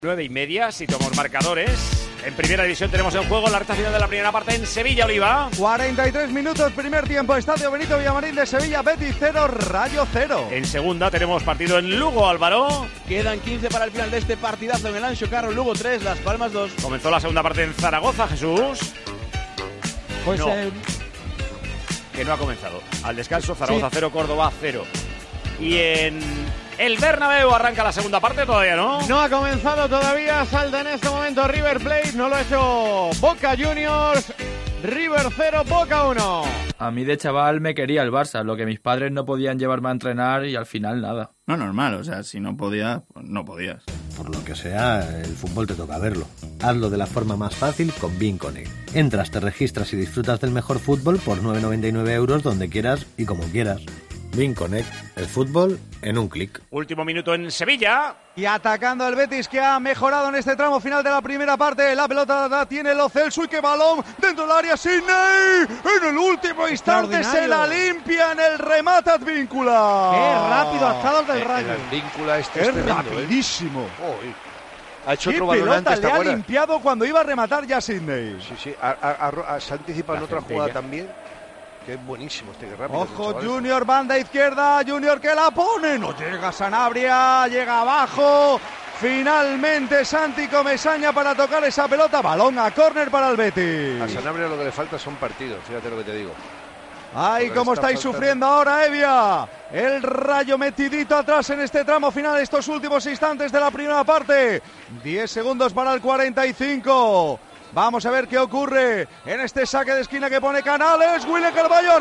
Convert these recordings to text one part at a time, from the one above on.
9:30, si tomamos marcadores. En primera división tenemos en juego la recta final de la primera parte en Sevilla, Oliva. 43 minutos, primer tiempo, Estadio Benito Villamarín de Sevilla, Betis 0, Rayo 0. En segunda tenemos partido en Lugo, Álvaro. Quedan 15 para el final de este partidazo en el Anxo Carro, Lugo 3, Las Palmas 2. Comenzó la segunda parte en Zaragoza, Jesús. Pues no, que no ha comenzado. Al descanso, Zaragoza 0, Córdoba 0. Y en el Bernabéu arranca la segunda parte, todavía no. No ha comenzado todavía, salta en este momento River Plate, no lo ha hecho Boca Juniors. River 0, Boca 1. A mí de chaval me quería el Barça, lo que mis padres no podían llevarme a entrenar y al final nada. No, normal, o sea, si no podías, pues no podías. Por lo que sea, el fútbol te toca verlo. Hazlo de la forma más fácil con Bein Connect. Entras, te registras y disfrutas del mejor fútbol por 9,99 euros donde quieras y como quieras. Bein Connect, el fútbol en un clic. Último minuto en Sevilla. Y atacando el Betis, que ha mejorado en este tramo final de la primera parte. La pelota la tiene Lo Celso y que balón dentro del área. Sidney en el último instante se la limpia en el remate Advíncula. Qué rápido ha estado el del Rayo. El Advíncula es rapidísimo. Ha hecho qué otro balón pelota antes, le ha limpiado cuando iba a rematar ya Sidney. Sí, se anticipa en otra jugada también. Que es buenísimo este, que rápido. Ojo, Junior, banda izquierda, Junior que la pone, no llega Sanabria, llega abajo. Finalmente Santi Comesaña para tocar esa pelota, balón a córner para el Betis. A Sanabria lo que le falta son partidos, fíjate lo que te digo. Ay, cómo estáis sufriendo ahora, Evia. El Rayo metidito atrás en este tramo final, estos últimos instantes de la primera parte. 10 segundos para el 45. Vamos a ver qué ocurre en este saque de esquina que pone Canales. William Carballo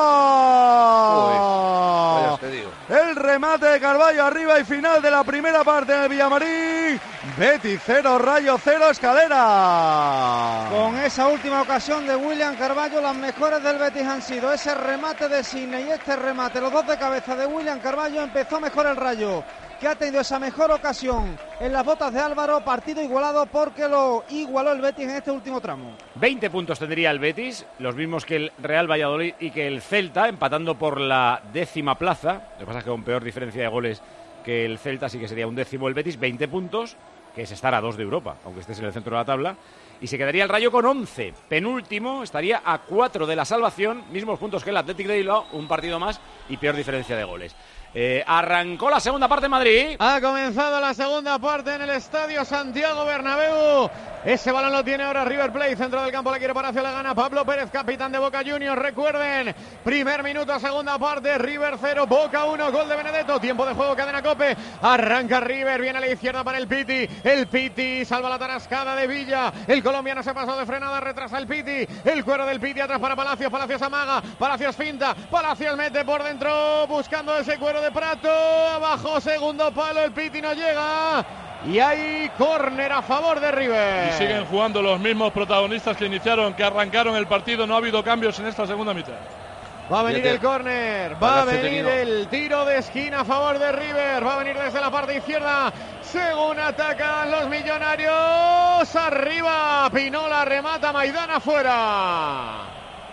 arriba. El remate de Carballo arriba y final de la primera parte en el Villamarín. Betis 0, Rayo 0, Escalera. Con esa última ocasión de William Carballo, las mejores del Betis han sido ese remate de Sidney y este remate, los dos de cabeza de William Carballo. Empezó mejor el Rayo, que ha tenido esa mejor ocasión en las botas de Álvaro. Partido igualado porque lo igualó el Betis en este último tramo. 20 puntos tendría el Betis, los mismos que el Real Valladolid y que el Celta, empatando por la 10ª plaza. Lo que pasa es que con peor diferencia de goles que el Celta, sí que sería un 10º el Betis. 20 puntos, que es estar a 2 de Europa, aunque estés en el centro de la tabla. Y se quedaría el Rayo con 11. Penúltimo, estaría a 4 de la salvación, mismos puntos que el Athletic de Bilbao, un partido más y peor diferencia de goles. Arrancó la segunda parte en Madrid. Ha comenzado la segunda parte en el Estadio Santiago Bernabéu. Ese balón lo tiene ahora River Plate. Centro del campo la quiere Palacio, la gana Pablo Pérez, capitán de Boca Juniors. Recuerden, primer minuto, segunda parte. River 0, Boca 1, gol de Benedetto. Tiempo de juego, cadena COPE. Arranca River, viene a la izquierda para el Piti. El Piti salva la tarascada de Villa. El colombiano se pasó de frenada, retrasa el Piti. El cuero del Piti atrás para Palacios. Palacios amaga, Palacios finta. Palacios mete por dentro, buscando ese cuero de Prato. Abajo, segundo palo, el Piti no llega. Y hay córner a favor de River. Y siguen jugando los mismos protagonistas que iniciaron, que arrancaron el partido. No ha habido cambios en esta segunda mitad. Va a venir el córner, va a venir el tiro de esquina a favor de River. Va a venir desde la parte izquierda. Según atacan los millonarios. Arriba, Pinola remata, Maidana fuera.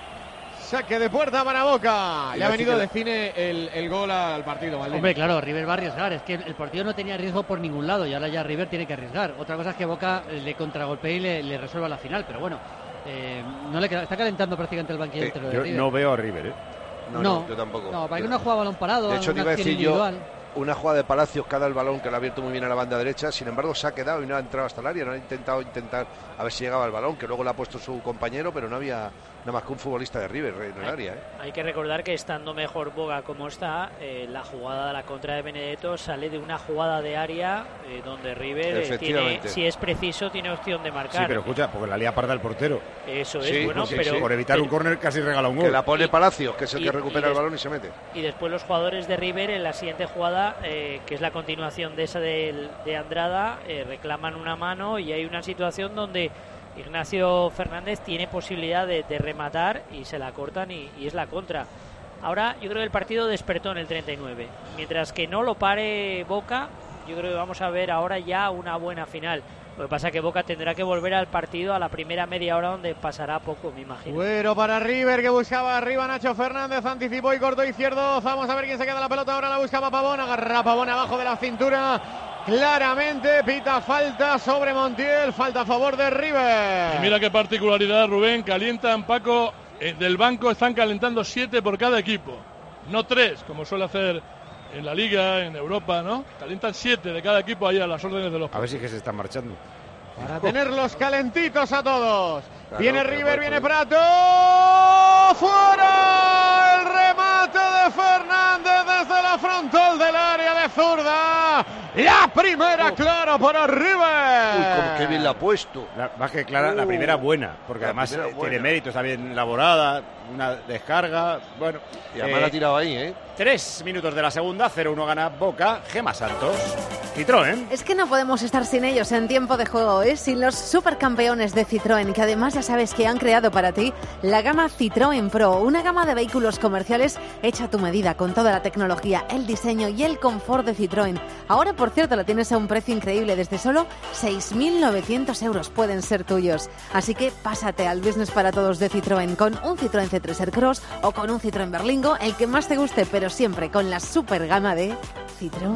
Saque de puerta para Boca. Le ha venido de cine el gol al partido, Maldini. Hombre, claro, River va a arriesgar. Es que el partido no tenía riesgo por ningún lado y ahora ya River tiene que arriesgar. Otra cosa es que Boca le contragolpee y le resuelva la final, pero bueno, no le queda, está calentando prácticamente el banquillo de Yo River. No veo a River, No, yo tampoco. No, para que no juega balón parado, de hecho, una te iba a decir individual. Una jugada de Palacios que ha dado el balón, que lo ha abierto muy bien a la banda derecha. Sin embargo, se ha quedado y no ha entrado hasta el área. No ha intentado a ver si llegaba el balón, que luego le ha puesto su compañero, pero no había nada más que un futbolista de River en el área. Hay que recordar que estando mejor Boga como está, la jugada de la contra de Benedetto sale de una jugada de área donde River tiene, si es preciso, tiene opción de marcar. Sí, pero escucha, porque la lía parda el portero. Eso es, bueno, pero por evitar un córner casi regala un gol. Que la pone Palacios, que es el que recupera el balón y se mete. Y después los jugadores de River en la siguiente jugada, que es la continuación de esa de Andrada, reclaman una mano y hay una situación donde Ignacio Fernández tiene posibilidad de rematar y se la cortan y es la contra. Ahora yo creo que el partido despertó en el 39. Mientras que no lo pare Boca, yo creo que vamos a ver ahora ya una buena final. Lo que pasa es que Boca tendrá que volver al partido a la primera media hora donde pasará poco, me imagino. Bueno, para River, que buscaba arriba Nacho Fernández, anticipó y cortó izquierdo. Vamos a ver quién se queda la pelota, ahora la buscaba Pavón, agarra Pavón abajo de la cintura. claramente, pita falta sobre Montiel, falta a favor de River. Y mira qué particularidad, Rubén, calientan, Paco, del banco están calentando 7 por cada equipo, no 3, como suele hacer en la Liga, en Europa, ¿no? Calientan 7 de cada equipo ahí a las órdenes de los... A ver si es que se están marchando. Para tenerlos calentitos a todos. Claro, viene River, viene Prato. ¡Fuera! El remate de Fernández desde la frontal del área de zurda. La primera clara para River. Uy, como que bien la ha puesto. Más que clara, la primera buena, porque además tiene mérito, está bien elaborada, una descarga, bueno. Y además la ha tirado ahí, ¿eh? 3 minutos de la segunda, 0-1 gana Boca, Gemma Santos. Citroën. Es que no podemos estar sin ellos en tiempo de juego, ¿eh? Sin los supercampeones de Citroën, que además ya sabes que han creado para ti la gama Citroën Pro, una gama de vehículos comerciales hecha a tu medida, con toda la tecnología, el diseño y el confort de Citroën. Ahora, por cierto, lo tienes a un precio increíble, desde solo 6.900 euros pueden ser tuyos. Así que pásate al business para todos de Citroën, con un Citroën C3 Aircross o con un Citroën Berlingo, el que más te guste, pero siempre con la super gama de Citroën.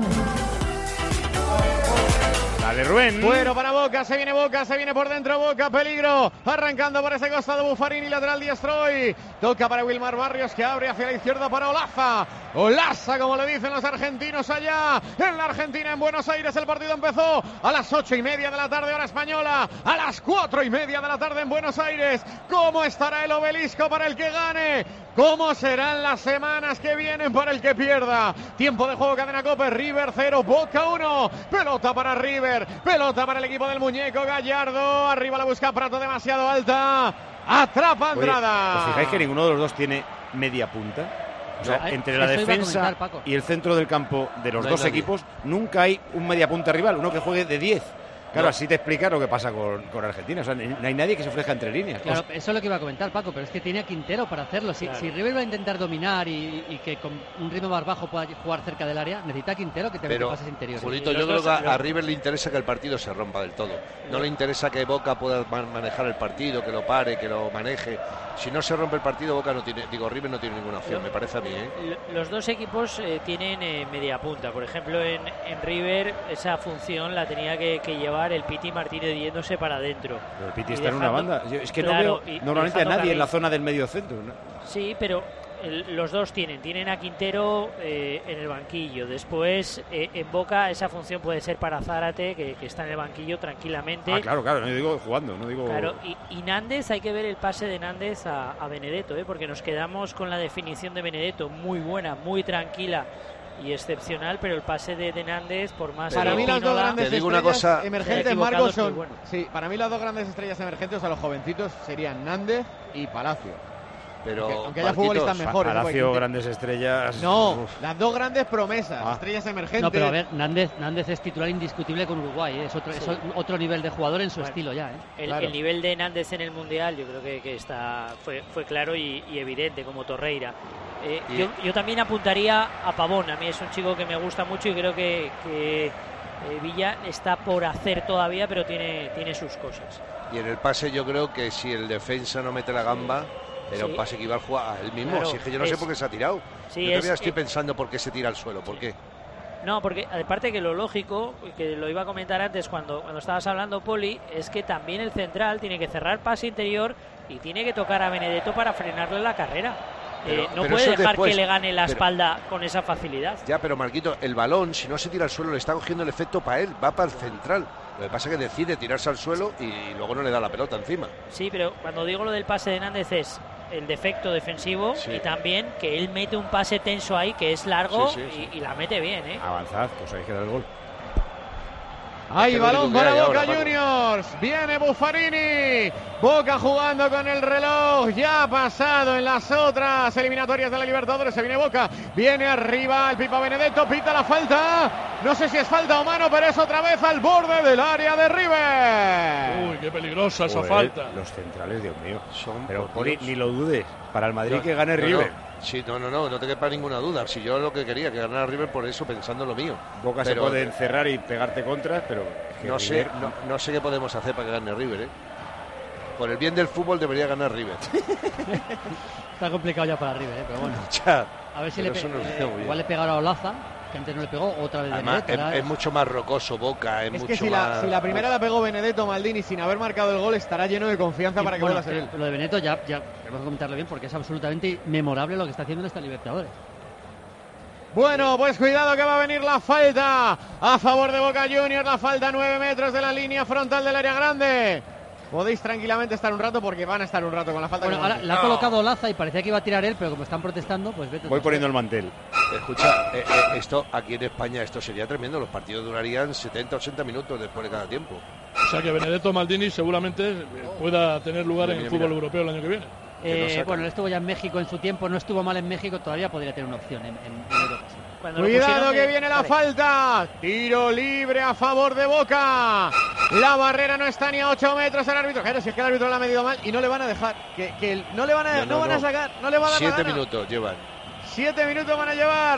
Dale, Rubén. Bueno para Boca, se viene por dentro Boca, peligro, arrancando por ese costado Buffarini, lateral diestro hoy. Toca para Wilmar Barrios, que abre hacia la izquierda para Olaza, como le dicen los argentinos allá en la Argentina, en Buenos Aires. El partido empezó a las 8:30 de la tarde, hora española, a las 4:30 de la tarde en Buenos Aires. ¿Cómo estará el obelisco para el que gane? ¿Cómo serán las semanas que vienen para el que pierda? Tiempo de juego, cadena COPE, River 0, Boca 1. Pelota para River, pelota para el equipo del muñeco Gallardo. Arriba la busca Prato, demasiado alta. Atrapa Andrada. ¿Os fijáis que ninguno de los dos tiene media punta? O sea, entre la defensa y el centro del campo de los dos equipos nunca hay un media punta rival, uno que juegue de 10. Claro, así te explica lo que pasa con Argentina. O sea, no hay nadie que se ofrezca entre líneas. Claro, eso es lo que iba a comentar, Paco, pero es que tiene a Quintero para hacerlo. Si River va a intentar dominar y que con un ritmo más bajo pueda jugar cerca del área, necesita a Quintero que te mete pases interiores. Julito, yo creo que a River le interesa que el partido se rompa del todo. No le interesa que Boca pueda manejar el partido, que lo pare, que lo maneje. Si no se rompe el partido, River no tiene ninguna opción, me parece a mí, ¿eh? Los dos equipos tienen media punta. Por ejemplo, en River esa función la tenía que llevar el Piti Martínez yéndose para adentro. Pero el Piti está en una banda. Es que no veo normalmente a nadie en la zona del medio centro, ¿no? Sí, pero los dos tienen a Quintero en el banquillo. Después en Boca esa función puede ser para Zárate, que está en el banquillo tranquilamente. Claro, no digo jugando, no digo. Claro, y Nández, hay que ver el pase de Nández a Benedetto, porque nos quedamos con la definición de Benedetto muy buena, muy tranquila y excepcional, pero el pase de Nández, por más para mí las dos grandes estrellas emergentes, Marcos, son bueno. Sí, para mí las dos grandes estrellas emergentes a los jovencitos serían Nández y Palacio. Pero aunque haya futbolistas mejores. Palacio, grandes estrellas. No, las dos grandes promesas, estrellas emergentes. No, pero a ver, Nández es titular indiscutible con Uruguay, es otro nivel de jugador en su estilo ya. El nivel de Nández en el Mundial yo creo que fue claro y evidente, como Torreira. Yo también apuntaría a Pavón. A mí es un chico que me gusta mucho y creo que Villa está por hacer todavía, pero tiene sus cosas. Y en el pase yo creo que si el defensa no mete la gamba, era un pase que iba a jugar él mismo. Claro, si es que yo no sé por qué se ha tirado. Sí, yo todavía estoy pensando por qué se tira al suelo. ¿Por qué? No, porque aparte que lo lógico, que lo iba a comentar antes cuando estabas hablando, Poli, es que también el central tiene que cerrar pase interior y tiene que tocar a Benedetto para frenarle la carrera. No puede dejar que le gane la espalda con esa facilidad. Ya, pero Marquito, el balón, si no se tira al suelo, le está cogiendo el efecto para él, va para el central. Lo que pasa es que decide tirarse al suelo y luego no le da la pelota encima. Sí, pero cuando digo lo del pase de Nández es el defecto defensivo y también que él mete un pase tenso ahí que es largo y la mete bien, Avanzad, que os habéis quedado el gol. Hay balón para Boca Juniors. Viene Buffarini. Boca jugando con el reloj. Ya ha pasado en las otras eliminatorias de la Libertadores. Se viene Boca. Viene arriba el Pipa Benedetto. Pita la falta. No sé si es falta o mano, pero es otra vez al borde del área de River. Uy, qué peligrosa esa falta. Los centrales, Dios mío. Pero Poli, ni lo dudes. Para el Madrid que gane River. Sí, no te quepa ninguna duda. Si yo lo que quería, que ganara River, por eso pensando lo mío. Boca se puede encerrar y pegarte contras, pero no sé qué podemos hacer para que gane River, Por el bien del fútbol debería ganar River. Está complicado ya para River, pero bueno. Ya, a ver si igual le pegaron a Olaza. que antes no le pegó, otra vez Además, Benedetto. es mucho más rocoso Boca, es Es mucho que si más... la primera la pegó Benedetto, Maldini sin haber marcado el gol, estará lleno de confianza para que vuelva a ser él. Lo de Benedetto ya tenemos que comentarlo bien porque es absolutamente memorable lo que está haciendo en esta Libertadores. Bueno, pues cuidado que va a venir la falta a favor de Boca Juniors, la falta a 9 metros de la línea frontal del área grande. Podéis tranquilamente estar un rato porque van a estar un rato con la falta. Bueno, ahora la ha colocado Olaza y parecía que iba a tirar él, pero como están protestando, pues vete. Voy poniendo el mantel. Escucha, esto aquí en España esto sería tremendo, los partidos durarían 70-80 minutos después de cada tiempo. O sea que Benedetto Maldini seguramente pueda tener lugar en el fútbol europeo el año que viene. Bueno, él estuvo ya en México en su tiempo, no estuvo mal en México, todavía podría tener una opción en Europa. Cuidado que viene la falta. Tiro libre a favor de Boca. La barrera no está ni a 8 metros el árbitro. Claro, si es que el árbitro lo ha medido mal y no le van a dejar. No le van a, no van a sacar, no le van a dar 7 minutos llevan. 7 minutos van a llevar.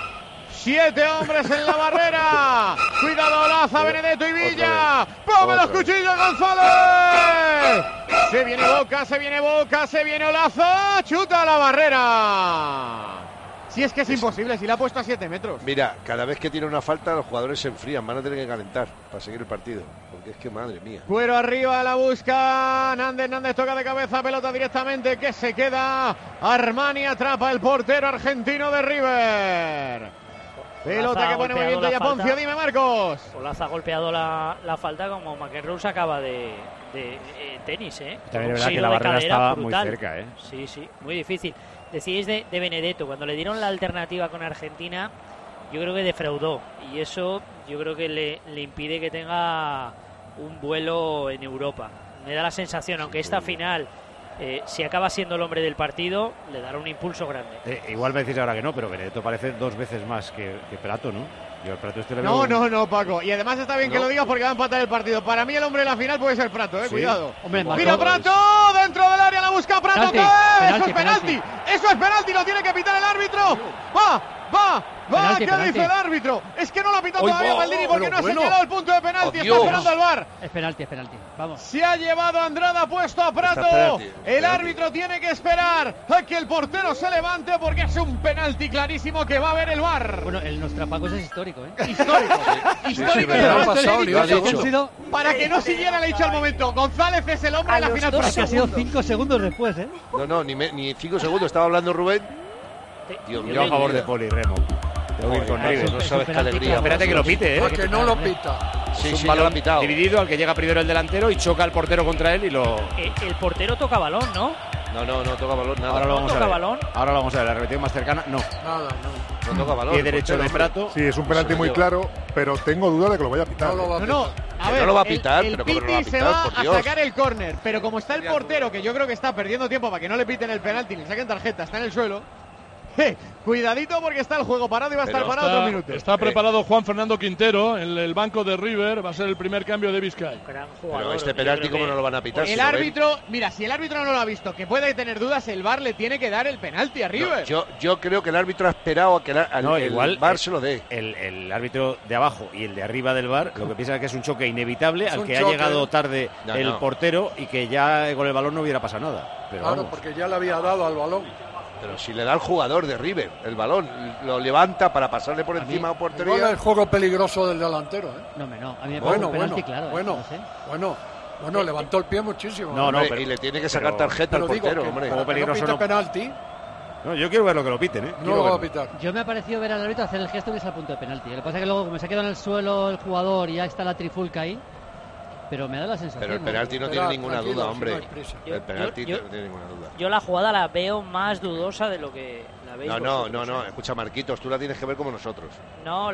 7 hombres en la barrera. Cuidado, Olaza, Benedetto y Villa. ¡Ponme los cuchillos, González! Se viene Boca, se viene Boca, se viene Olaza. Chuta la barrera. Si es que es imposible, si la ha puesto a 7 metros. Mira, cada vez que tiene una falta los jugadores se enfrían, van a tener que calentar para seguir el partido. Porque es que madre mía. Cuero arriba, la busca Nández toca de cabeza, pelota directamente que se queda. Armani atrapa el portero argentino de River. Pelota que pone movimiento ya Poncio, dime Marcos. Olaza ha golpeado la falta como McEnroe acaba de tenis, También es verdad que la barrera estaba muy cerca, Sí, muy difícil. Decíais de Benedetto, cuando le dieron la alternativa con Argentina, yo creo que defraudó. Y eso yo creo que le impide que tenga un vuelo en Europa. Me da la sensación, aunque esta final, si acaba siendo el hombre del partido, le dará un impulso grande. Igual me decís ahora que no, pero Benedetto parece 2 veces más que Prato, ¿no? Yo el Prato este le veo... No, Paco. Y además está bien que lo digas porque va a empatar el partido. Para mí el hombre de la final puede ser Prato, ¿Sí? Cuidado. Hombre, mira Prato, dentro del área la busca Prato. Eso es penalti. Eso es penalti, lo tiene que pitar el árbitro. Va. Penalti, ¿Qué dice el árbitro? Es que no lo ha pitado todavía Maldini porque no ha señalado el punto de penalti. Está esperando al VAR. Es penalti. Vamos. Se ha llevado a Andrada, ha puesto a Prato. El árbitro tiene que esperar a que el portero se levante porque es un penalti clarísimo que va a ver el VAR. Bueno, el Nostrapacos es histórico, Histórico. Para que no siguiera, le he dicho al momento. González es el hombre de la final. Que ha sido 5 segundos después, No, ni 5 segundos. Estaba hablando Rubén. Dios mío. Yo a favor de Poli, Remo. Con River. No sabes qué alegría. Espérate que lo pite, A que no lo pita. Sí, un ya balón lo ha pitado. dividido al que llega primero el delantero y choca al portero contra él y lo... El portero toca balón, ¿no? No toca balón, nada. Ahora lo vamos a toca ver. balón. Ahora lo vamos a ver. La repetición más cercana, no. Nada, No toca balón. Pie derecho de Prato. Sí, es un penalti muy claro, pero tengo duda de que lo vaya a pitar. No lo va a pitar. A ver, no lo va a pitar, el pero ¿cómo no lo va a Piti se pitar? va Por a Dios. sacar el córner, pero como está el portero, que yo creo que está perdiendo tiempo para que no le piten el penalti, le saquen tarjeta, está en el suelo. Cuidadito porque está el juego parado y va a estar parado otros minutos. Está preparado Juan Fernando Quintero en el banco de River. Va a ser el primer cambio de Vizcay. Pero este penalti, ¿cómo no lo van a pitar? El árbitro, mira, si el árbitro no lo ha visto, que puede tener dudas, el VAR le tiene que dar el penalti a River. Yo creo que el árbitro ha esperado a que el VAR se lo dé. El árbitro de abajo y el de arriba del VAR lo que piensa es que es un choque inevitable al que ha choque. llegado tarde el portero y que ya con el balón no hubiera pasado nada. Pero Claro, vamos. porque ya le había dado al balón. Pero si le da al jugador de River el balón, lo levanta para pasarle por encima a portería. Igual el juego peligroso del delantero, No, a mí me parece un penalti claro. Bueno, levantó el pie muchísimo. Pero, y le tiene que sacar tarjeta al portero, hombre. Como peligroso no penalti. No, yo quiero ver lo que lo piten, No lo va a pitar. Yo me ha parecido ver al árbitro hacer el gesto que es al punto de penalti. Lo que pasa es que luego, como se ha quedado en el suelo el jugador y ya está la trifulca ahí, pero me da la sensación. Pero el penalti no tiene ninguna duda, hombre. El penalti yo- no tiene ninguna duda. Yo la jugada la veo más dudosa de lo que la veis vosotros, No. Escucha, Marquitos, tú la tienes que ver como nosotros. No,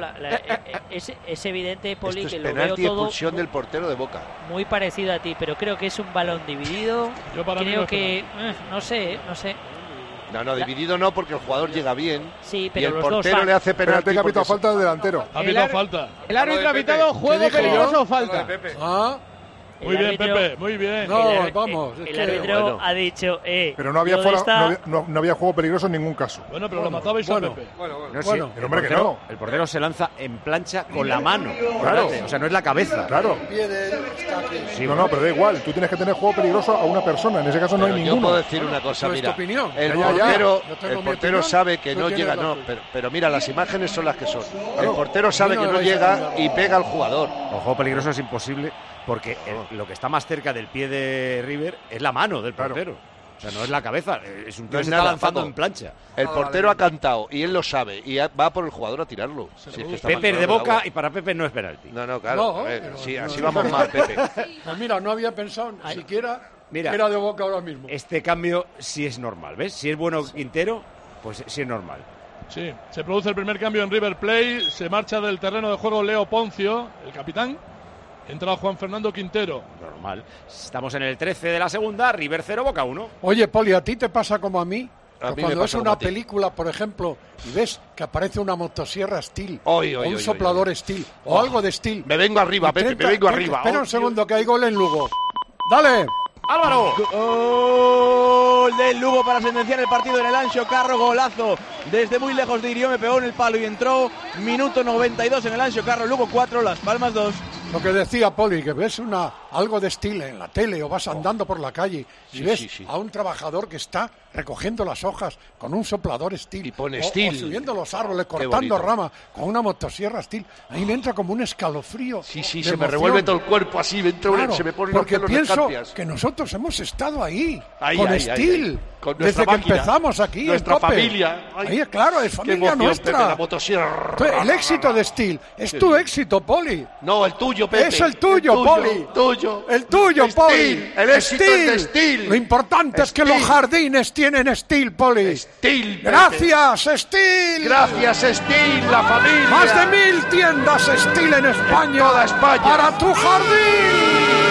es evidente, Poli, Esto que es lo veo penalti y todo expulsión del portero de Boca. muy parecido a ti, pero creo que es un balón dividido. Yo para mí no Creo es que no sé. No, dividido no, porque el jugador llega bien. Sí, y pero el los dos portero van. le hace penalti. Penalti que ha pitado porque falta del delantero. Ha pitado falta. El árbitro ha pitado juego peligroso o falta. Muy bien, Pepe, muy bien. No, vamos. El árbitro ha dicho, pero no había, no había juego peligroso en ningún caso. Bueno, pero lo matabais a Pepe. Pero hombre, que no. El portero se lanza en plancha con la mano. Claro. O sea, no es la cabeza. Claro. Sí, no, pero da igual. Tú tienes que tener juego peligroso a una persona. En ese caso no hay ninguno. Yo puedo decir una cosa, mira. El portero sabe que no llega, pero mira, las imágenes son las que son. El portero sabe que no llega y pega al jugador. El juego peligroso es imposible porque lo que está más cerca del pie de River es la mano del portero. O sea, no es la cabeza, es un tío que se está lanzando en plancha. El portero ha cantado y él lo sabe y va por el jugador a tirarlo. Si es que Pepe de Boca y para Pepe no es penalti. No, claro. Sí, así vamos mal, Pepe. Pues mira, no había pensado ni siquiera que era de Boca ahora mismo. Este cambio sí es normal, ¿ves? Si es bueno Quintero, pues sí es normal. Sí, se produce el primer cambio en River Plate, se marcha del terreno de juego Leo Poncio, el capitán. Entra Juan Fernando Quintero. Normal. Estamos en el 13 de la segunda, River 0, Boca 1. Oye, Poli, ¿a ti te pasa como a mí? Cuando ves pasa una película, por ejemplo, y ves que aparece una motosierra Steel, o un soplador Steel, o algo de Steel. Me vengo arriba, Pepe, me vengo arriba. Espera un segundo, que hay gol en Lugo. ¡Dale! ¡Álvaro! Gol del Lugo para sentenciar el partido en el Anxo Carro. Golazo desde muy lejos de Irió, me pegó en el palo y entró. Minuto 92 en el Anxo Carro. Lugo 4, Las Palmas 2. Lo que decía Poli, que ves algo de Steel en la tele o vas andando por la calle y ves a un trabajador que está recogiendo las hojas con un soplador Steel y pone o subiendo los árboles, cortando ramas con una motosierra Steel. Ahí me entra como un escalofrío. Se me revuelve todo el cuerpo así, se me ponen porque los pelos pienso de escarpias. Que nosotros hemos estado ahí con Steel. Con desde que máquina, empezamos aquí nuestra en Cope. familia. Ahí, claro, es familia nuestra. Pepe, la motosierra. El éxito de Steel es tu éxito, Poli. No, el tuyo, Pepe. Es el tuyo, Poli. El tuyo, Poli. El éxito es de Steel. Lo importante es que los jardines tienen Steel, Poli. Steel. Gracias, Steel. Gracias, Steel, la familia. Más de 1000 tiendas Steel en España. En toda España. Para tu jardín.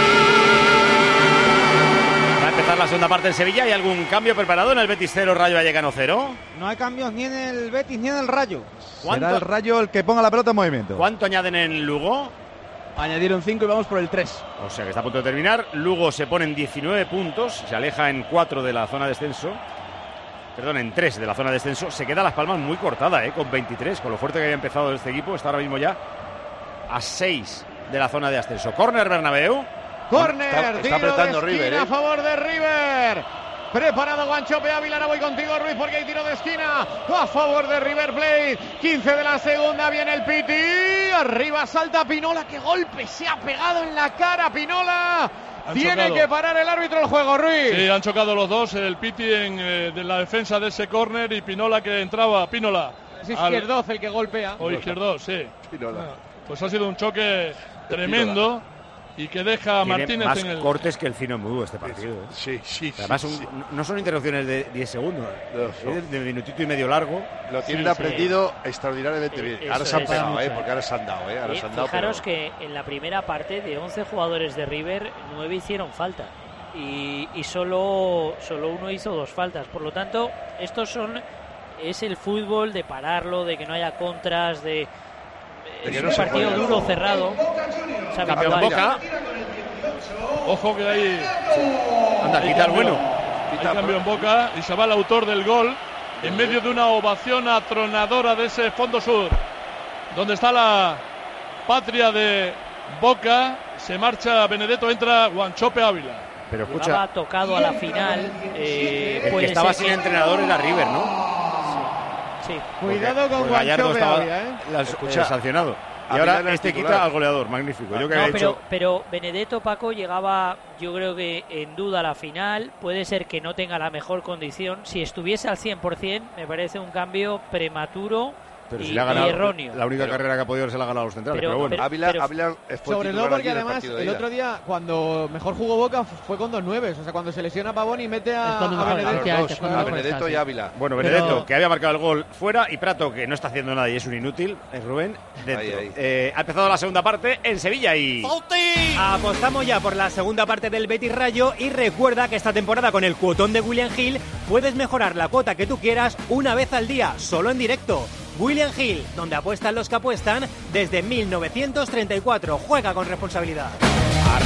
Empezar la segunda parte en Sevilla. ¿Hay algún cambio preparado en el Betis 0, Rayo Vallecano 0? No hay cambios ni en el Betis ni en el Rayo. Será el Rayo el que ponga la pelota en movimiento. ¿Cuánto añaden en Lugo? Añadieron 5 y vamos por el 3. O sea que está a punto de terminar. Lugo se pone en 19 puntos, se aleja en 4 de la zona de descenso. Perdón, en 3 de la zona de descenso. Se queda Las Palmas muy cortada, con 23. Con lo fuerte que había empezado este equipo, está ahora mismo ya a 6 de la zona de ascenso. Córner, Bernabéu. Córner, está apretando de esquina River, a favor de River. Preparado Guanchope Ávila, ahora voy contigo, Ruiz, porque hay tiro de esquina a favor de River Plate. 15 de la segunda, viene el Piti. Arriba salta Pinola, qué golpe se ha pegado en la cara Pinola. Tiene que parar el árbitro el juego, Ruiz. Sí, han chocado los dos, el Piti de la defensa de ese córner y Pinola que entraba. Pinola. Es Izquierdoz el que golpea. O Izquierdoz, sí. Pinola. Pues ha sido un choque tremendo. Y que deja a Martínez más en el... cortes que el Cino Mudo este partido. Sí. Además, no son interrupciones de 10 segundos, de minutito y medio largo. Lo tienen aprendido extraordinariamente bien. Ahora se han pegado, porque ahora se han dado. Fijaros que en la primera parte, de 11 jugadores de River, 9 hicieron falta. Y solo uno hizo 2 faltas. Por lo tanto, es el fútbol de pararlo, de que no haya contras, es un partido duro, cerrado. Cambio en Boca. Ojo que ahí. Anda, quita el bueno. Hay cambio en Boca y se va el autor del gol en medio de una ovación atronadora de ese fondo sur. Donde está la patria de Boca. Se marcha Benedetto, entra Guanchope Ávila. Pero escucha. Estaba tocado a la final. El que estaba sin entrenador era River, ¿no? Sí. Cuidado con Guanchope Ávila, sancionado. Y ahora quita al goleador, magnífico. Pero Benedetto, Paco, llegaba, yo creo que en duda a la final. Puede ser que no tenga la mejor condición. Si estuviese al 100%, me parece un cambio prematuro. Pero si le ha ganado, erróneo. La única carrera que ha podido se la ha ganado a los centrales. Pero bueno, Ávila sobre todo porque además el otro día, cuando mejor jugó Boca, fue con 2 9. O sea, cuando se lesiona Pavón y mete a Benedetto y Ávila. Bueno, Benedetto, que había marcado el gol fuera, y Prato, que no está haciendo nada y es un inútil, es Rubén, dentro. Ha empezado la segunda parte en Sevilla y... Apostamos ya por la segunda parte del Betis Rayo y recuerda que esta temporada con el cuotón de William Hill puedes mejorar la cuota que tú quieras una vez al día, solo en directo. William Hill, donde apuestan los que apuestan desde 1934. Juega con responsabilidad. Arranca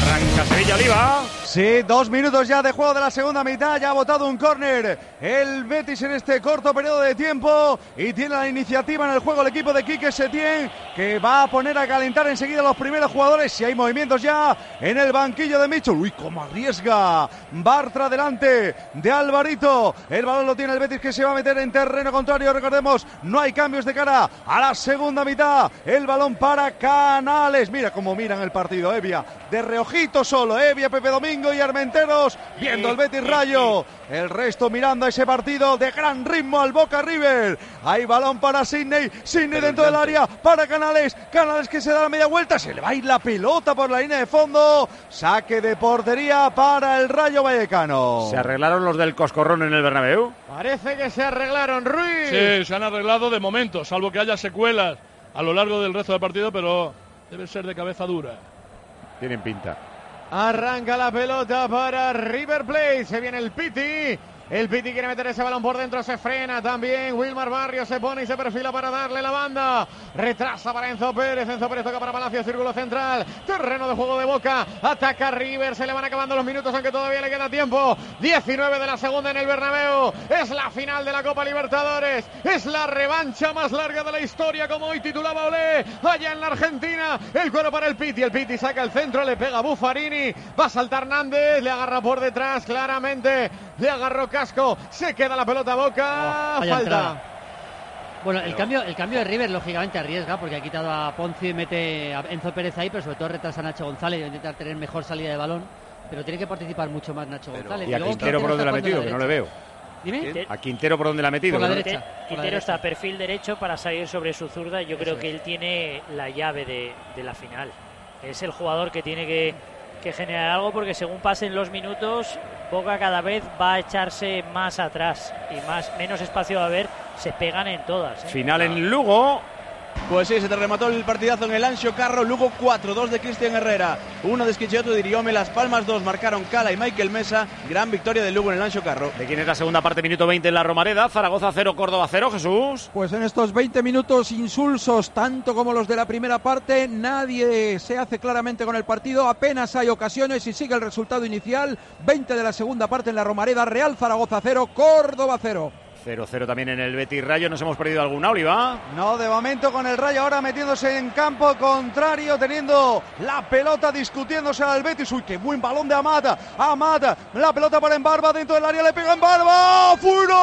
Venga, Sevilla, Oliva. Sí, 2 minutos ya de juego de la segunda mitad. Ya ha botado un córner el Betis en este corto periodo de tiempo. Y tiene la iniciativa en el juego el equipo de Quique Setién, que va a poner a calentar enseguida los primeros jugadores. Si hay movimientos ya en el banquillo de Michel. Uy, cómo arriesga Bartra delante de Alvarito. El balón lo tiene el Betis, que se va a meter en terreno contrario. Recordemos, no hay cambios de cara a la segunda mitad. El balón para Canales. Mira cómo miran el partido, Evia. De reojito solo, Evia, Pepe Domingo y Armenteros viendo el Betis Rayo. El resto mirando a ese partido de gran ritmo al Boca River. Hay balón para Sidney dentro del área para Canales. Canales que se da la media vuelta. Se le va a ir la pelota por la línea de fondo. Saque de portería para el Rayo Vallecano. ¿Se arreglaron los del Coscorrón en el Bernabéu? Parece que se arreglaron, Ruiz. Sí, se han arreglado de momento, salvo que haya secuelas a lo largo del resto del partido, pero debe ser de cabeza dura. Tienen pinta. Arranca la pelota para River Plate. Se viene el Piti. El Piti quiere meter ese balón por dentro, se frena también. Wilmar Barrios se pone y se perfila para darle la banda. Retrasa para Enzo Pérez. Enzo Pérez toca para Palacio, círculo central. Terreno de juego de Boca. Ataca River. Se le van acabando los minutos, aunque todavía le queda tiempo. 19 de la segunda en el Bernabéu. Es la final de la Copa Libertadores. Es la revancha más larga de la historia, como hoy titulaba Olé. Allá en la Argentina. El cuero para el Piti. El Piti saca el centro, le pega Buffarini. Va a saltar Nández. Le agarra por detrás claramente. Le agarró Casco, se queda la pelota a Boca, falta. Entrada. Bueno, el cambio de River lógicamente arriesga, porque ha quitado a Ponzi y mete a Enzo Pérez ahí, pero sobre todo retrasa a Nacho González y intentar tener mejor salida de balón, pero tiene que participar mucho más Nacho González. ¿Y a Quintero por dónde la ha metido? Que no le veo. Dime. ¿A Quintero por dónde la ha metido? Por la derecha. Quintero está a perfil derecho para salir sobre su zurda y yo creo que él tiene la llave de la final. Es el jugador que tiene que generar algo, porque según pasen los minutos Boca cada vez va a echarse más atrás y menos espacio va a haber, se pegan en todas. Final en Lugo. Pues sí, se te remató el partidazo en el Anxo Carro. Lugo 4, 2 de Cristian Herrera, 1 de Schicchiotto de Iriome. Las Palmas 2 marcaron Cala y Michael Mesa. Gran victoria del Lugo en el Anxo Carro. ¿De quién es la segunda parte? Minuto 20 en la Romareda. Zaragoza 0, Córdoba 0, Jesús. Pues en estos 20 minutos insulsos, tanto como los de la primera parte, nadie se hace claramente con el partido. Apenas hay ocasiones y sigue el resultado inicial. 20 de la segunda parte en la Romareda. Real Zaragoza 0, Córdoba 0. 0-0 también en el Betis Rayo. ¿Nos hemos perdido alguna, Oliva? No, de momento con el Rayo ahora metiéndose en campo contrario, teniendo la pelota, discutiéndose al Betis. Uy, qué buen balón de Amata. Amata, la pelota para Embarba dentro del área, le pega Embarba. ¡Fuera!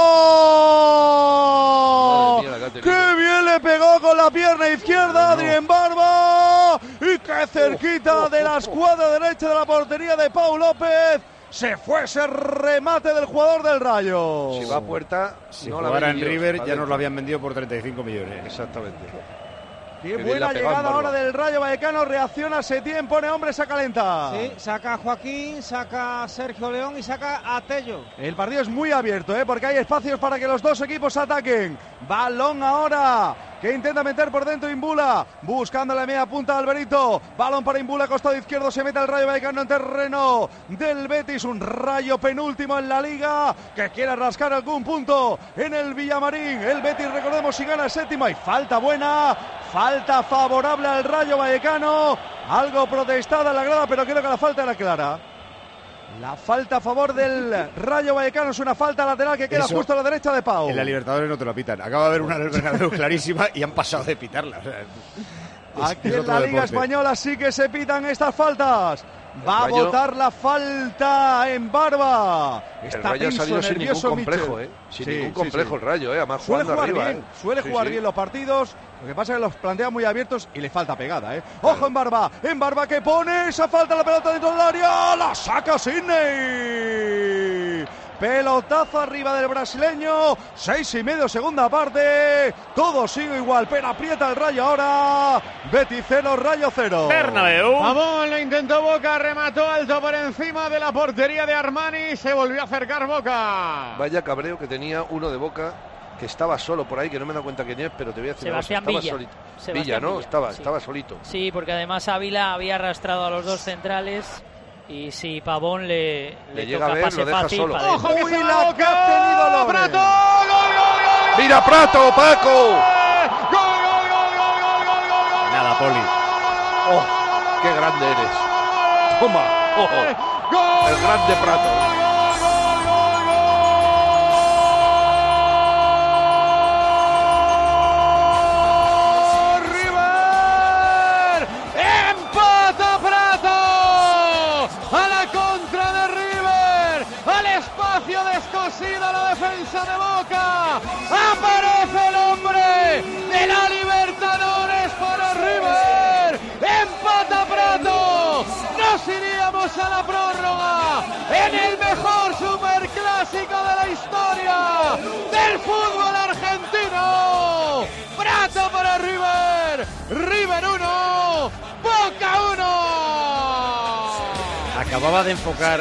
¡Qué bien le pegó con la pierna izquierda Adri Embarba! Y qué cerquita de la escuadra derecha de la portería de Pau López. Se fue ese remate del jugador del Rayo. Si va a puerta, si no jugara en River ya nos lo habían vendido por 35 millones. Exactamente. Qué buena llegada ahora del Rayo Vallecano. Reacciona Setién, pone hombres a calentar. Sí, saca a Joaquín, saca a Sergio León y saca a Tello. El partido es muy abierto, porque hay espacios para que los dos equipos ataquen. Balón ahora que intenta meter por dentro Imbula, buscando la media punta de Alberito. Balón para Imbula, costado izquierdo, se mete el Rayo Vallecano en terreno del Betis. Un Rayo penúltimo en la Liga, que quiere rascar algún punto en el Villamarín. El Betis, recordemos, si gana el séptimo. Y falta buena, falta favorable al Rayo Vallecano. Algo protestada en la grada, pero creo que la falta era clara. La falta a favor del Rayo Vallecano es una falta lateral que queda justo a la derecha de Pau. En la Libertadores no te lo pitan. Acaba de haber una en el Bernabéu clarísima y han pasado de pitarla. O sea, aquí en la Liga Española sí que se pitan estas faltas. Va a votar la falta en Barba. El Rayo ha salido sin ningún complejo, sin ningún complejo el Rayo, además jugando arriba. Suele jugar bien los partidos. Lo que pasa es que los plantea muy abiertos y le falta pegada, Ojo en Barba que pone esa falta, la pelota dentro del área, la saca Sidney. Pelotazo arriba del brasileño, 6:30 segunda parte, todo sigue igual, pero aprieta el Rayo ahora. Betis 0, Rayo 0. Bernabéu. Vamos, lo intentó Boca, remató alto por encima de la portería de Armani, se volvió a acercar Boca. Vaya cabreo que tenía uno de Boca, que estaba solo por ahí, que no me he dado cuenta quién es, pero te voy a decir Sebastián una cosa, Villa. Solito. Sebastián Villa, ¿no? Villa, estaba solito. Sí, porque además Ávila había arrastrado a los dos centrales. Y si Pavón le llega toca a ver, pase lo deja fácil, solo. ¡Ojo que se la va que ha tenido Lore! ¡Prato! ¡Gol! ¡Mira Prato, Paco! Nada, Poli. ¡Oh, qué grande eres! Toma. ¡Gol! El grande Prato. Descosida la defensa de Boca, aparece el hombre de la Libertadores para River, empata Prato, nos iríamos a la prórroga en el mejor superclásico de la historia del fútbol argentino. Prato para River, River 1, Boca 1. Acababa de enfocar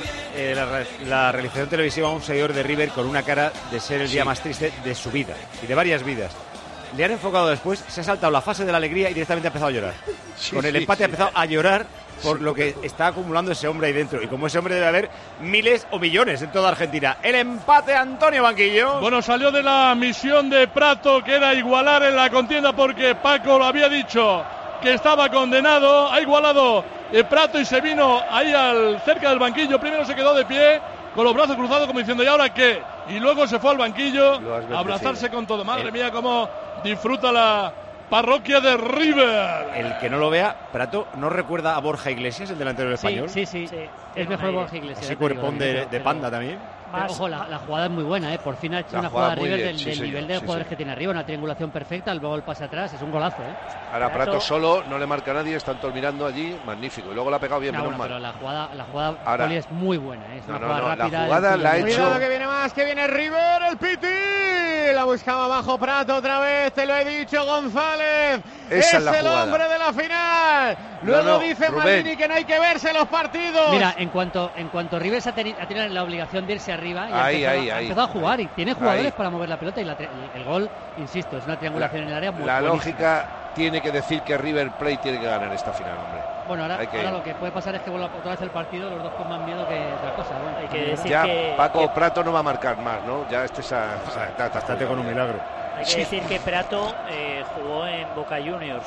la realización televisiva a un seguidor de River con una cara de ser el día más triste de su vida y de varias vidas. Le han enfocado después, se ha saltado la fase de la alegría y directamente ha empezado a llorar. Con el empate ha empezado a llorar por lo que está acumulando ese hombre ahí dentro. Y como ese hombre debe haber miles o millones en toda Argentina. El empate, Antonio Banquillo. Bueno, salió de la misión de Prato, que era igualar en la contienda, porque Paco lo había dicho que estaba condenado, ha igualado Prato y se vino ahí cerca del banquillo. Primero se quedó de pie con los brazos cruzados como diciendo ¿y ahora qué? Y luego se fue al banquillo a abrazarse con todo. Madre mía, cómo disfruta la parroquia de River. El que no lo vea, Prato, ¿no recuerda a Borja Iglesias, el delantero del Español? Sí. Es mejor Borja Iglesias. Así cuerpón de panda también. Pero, ojo, la jugada es muy buena, ¿eh? Por fin ha hecho una jugada River del nivel de jugadores que tiene arriba, una triangulación perfecta, luego el pase atrás, es un golazo, ¿eh? Ahora Prato solo, no le marca a nadie, están todos mirando allí, magnífico. Y luego la ha pegado bien, menos mal. Pero la jugada Poli es muy buena, ¿eh? Es una jugada rápida. La jugada la ha hecho... Cuidado que viene más, que viene River, el Piti. La buscaba abajo Prato otra vez, te lo he dicho, González. Esa es la el jugada. Hombre de la final. Luego dice Maldini que no hay que verse los partidos. Mira, en cuanto River ha tenido la obligación de irse arriba y ha empezado a jugar y tiene jugadores para mover la pelota y el gol, insisto, es una triangulación en el área muy La buenísima. lógica tiene que decir que River Plate tiene que ganar esta final, hombre. Bueno, ahora lo que puede pasar es que vuelva otra vez el partido, los dos con más miedo que otra cosa. Bueno, hay que decir ya que Paco Prato no va a marcar más, ¿no? Ya estate con un milagro. Hay que decir que Prato jugó en Boca Juniors.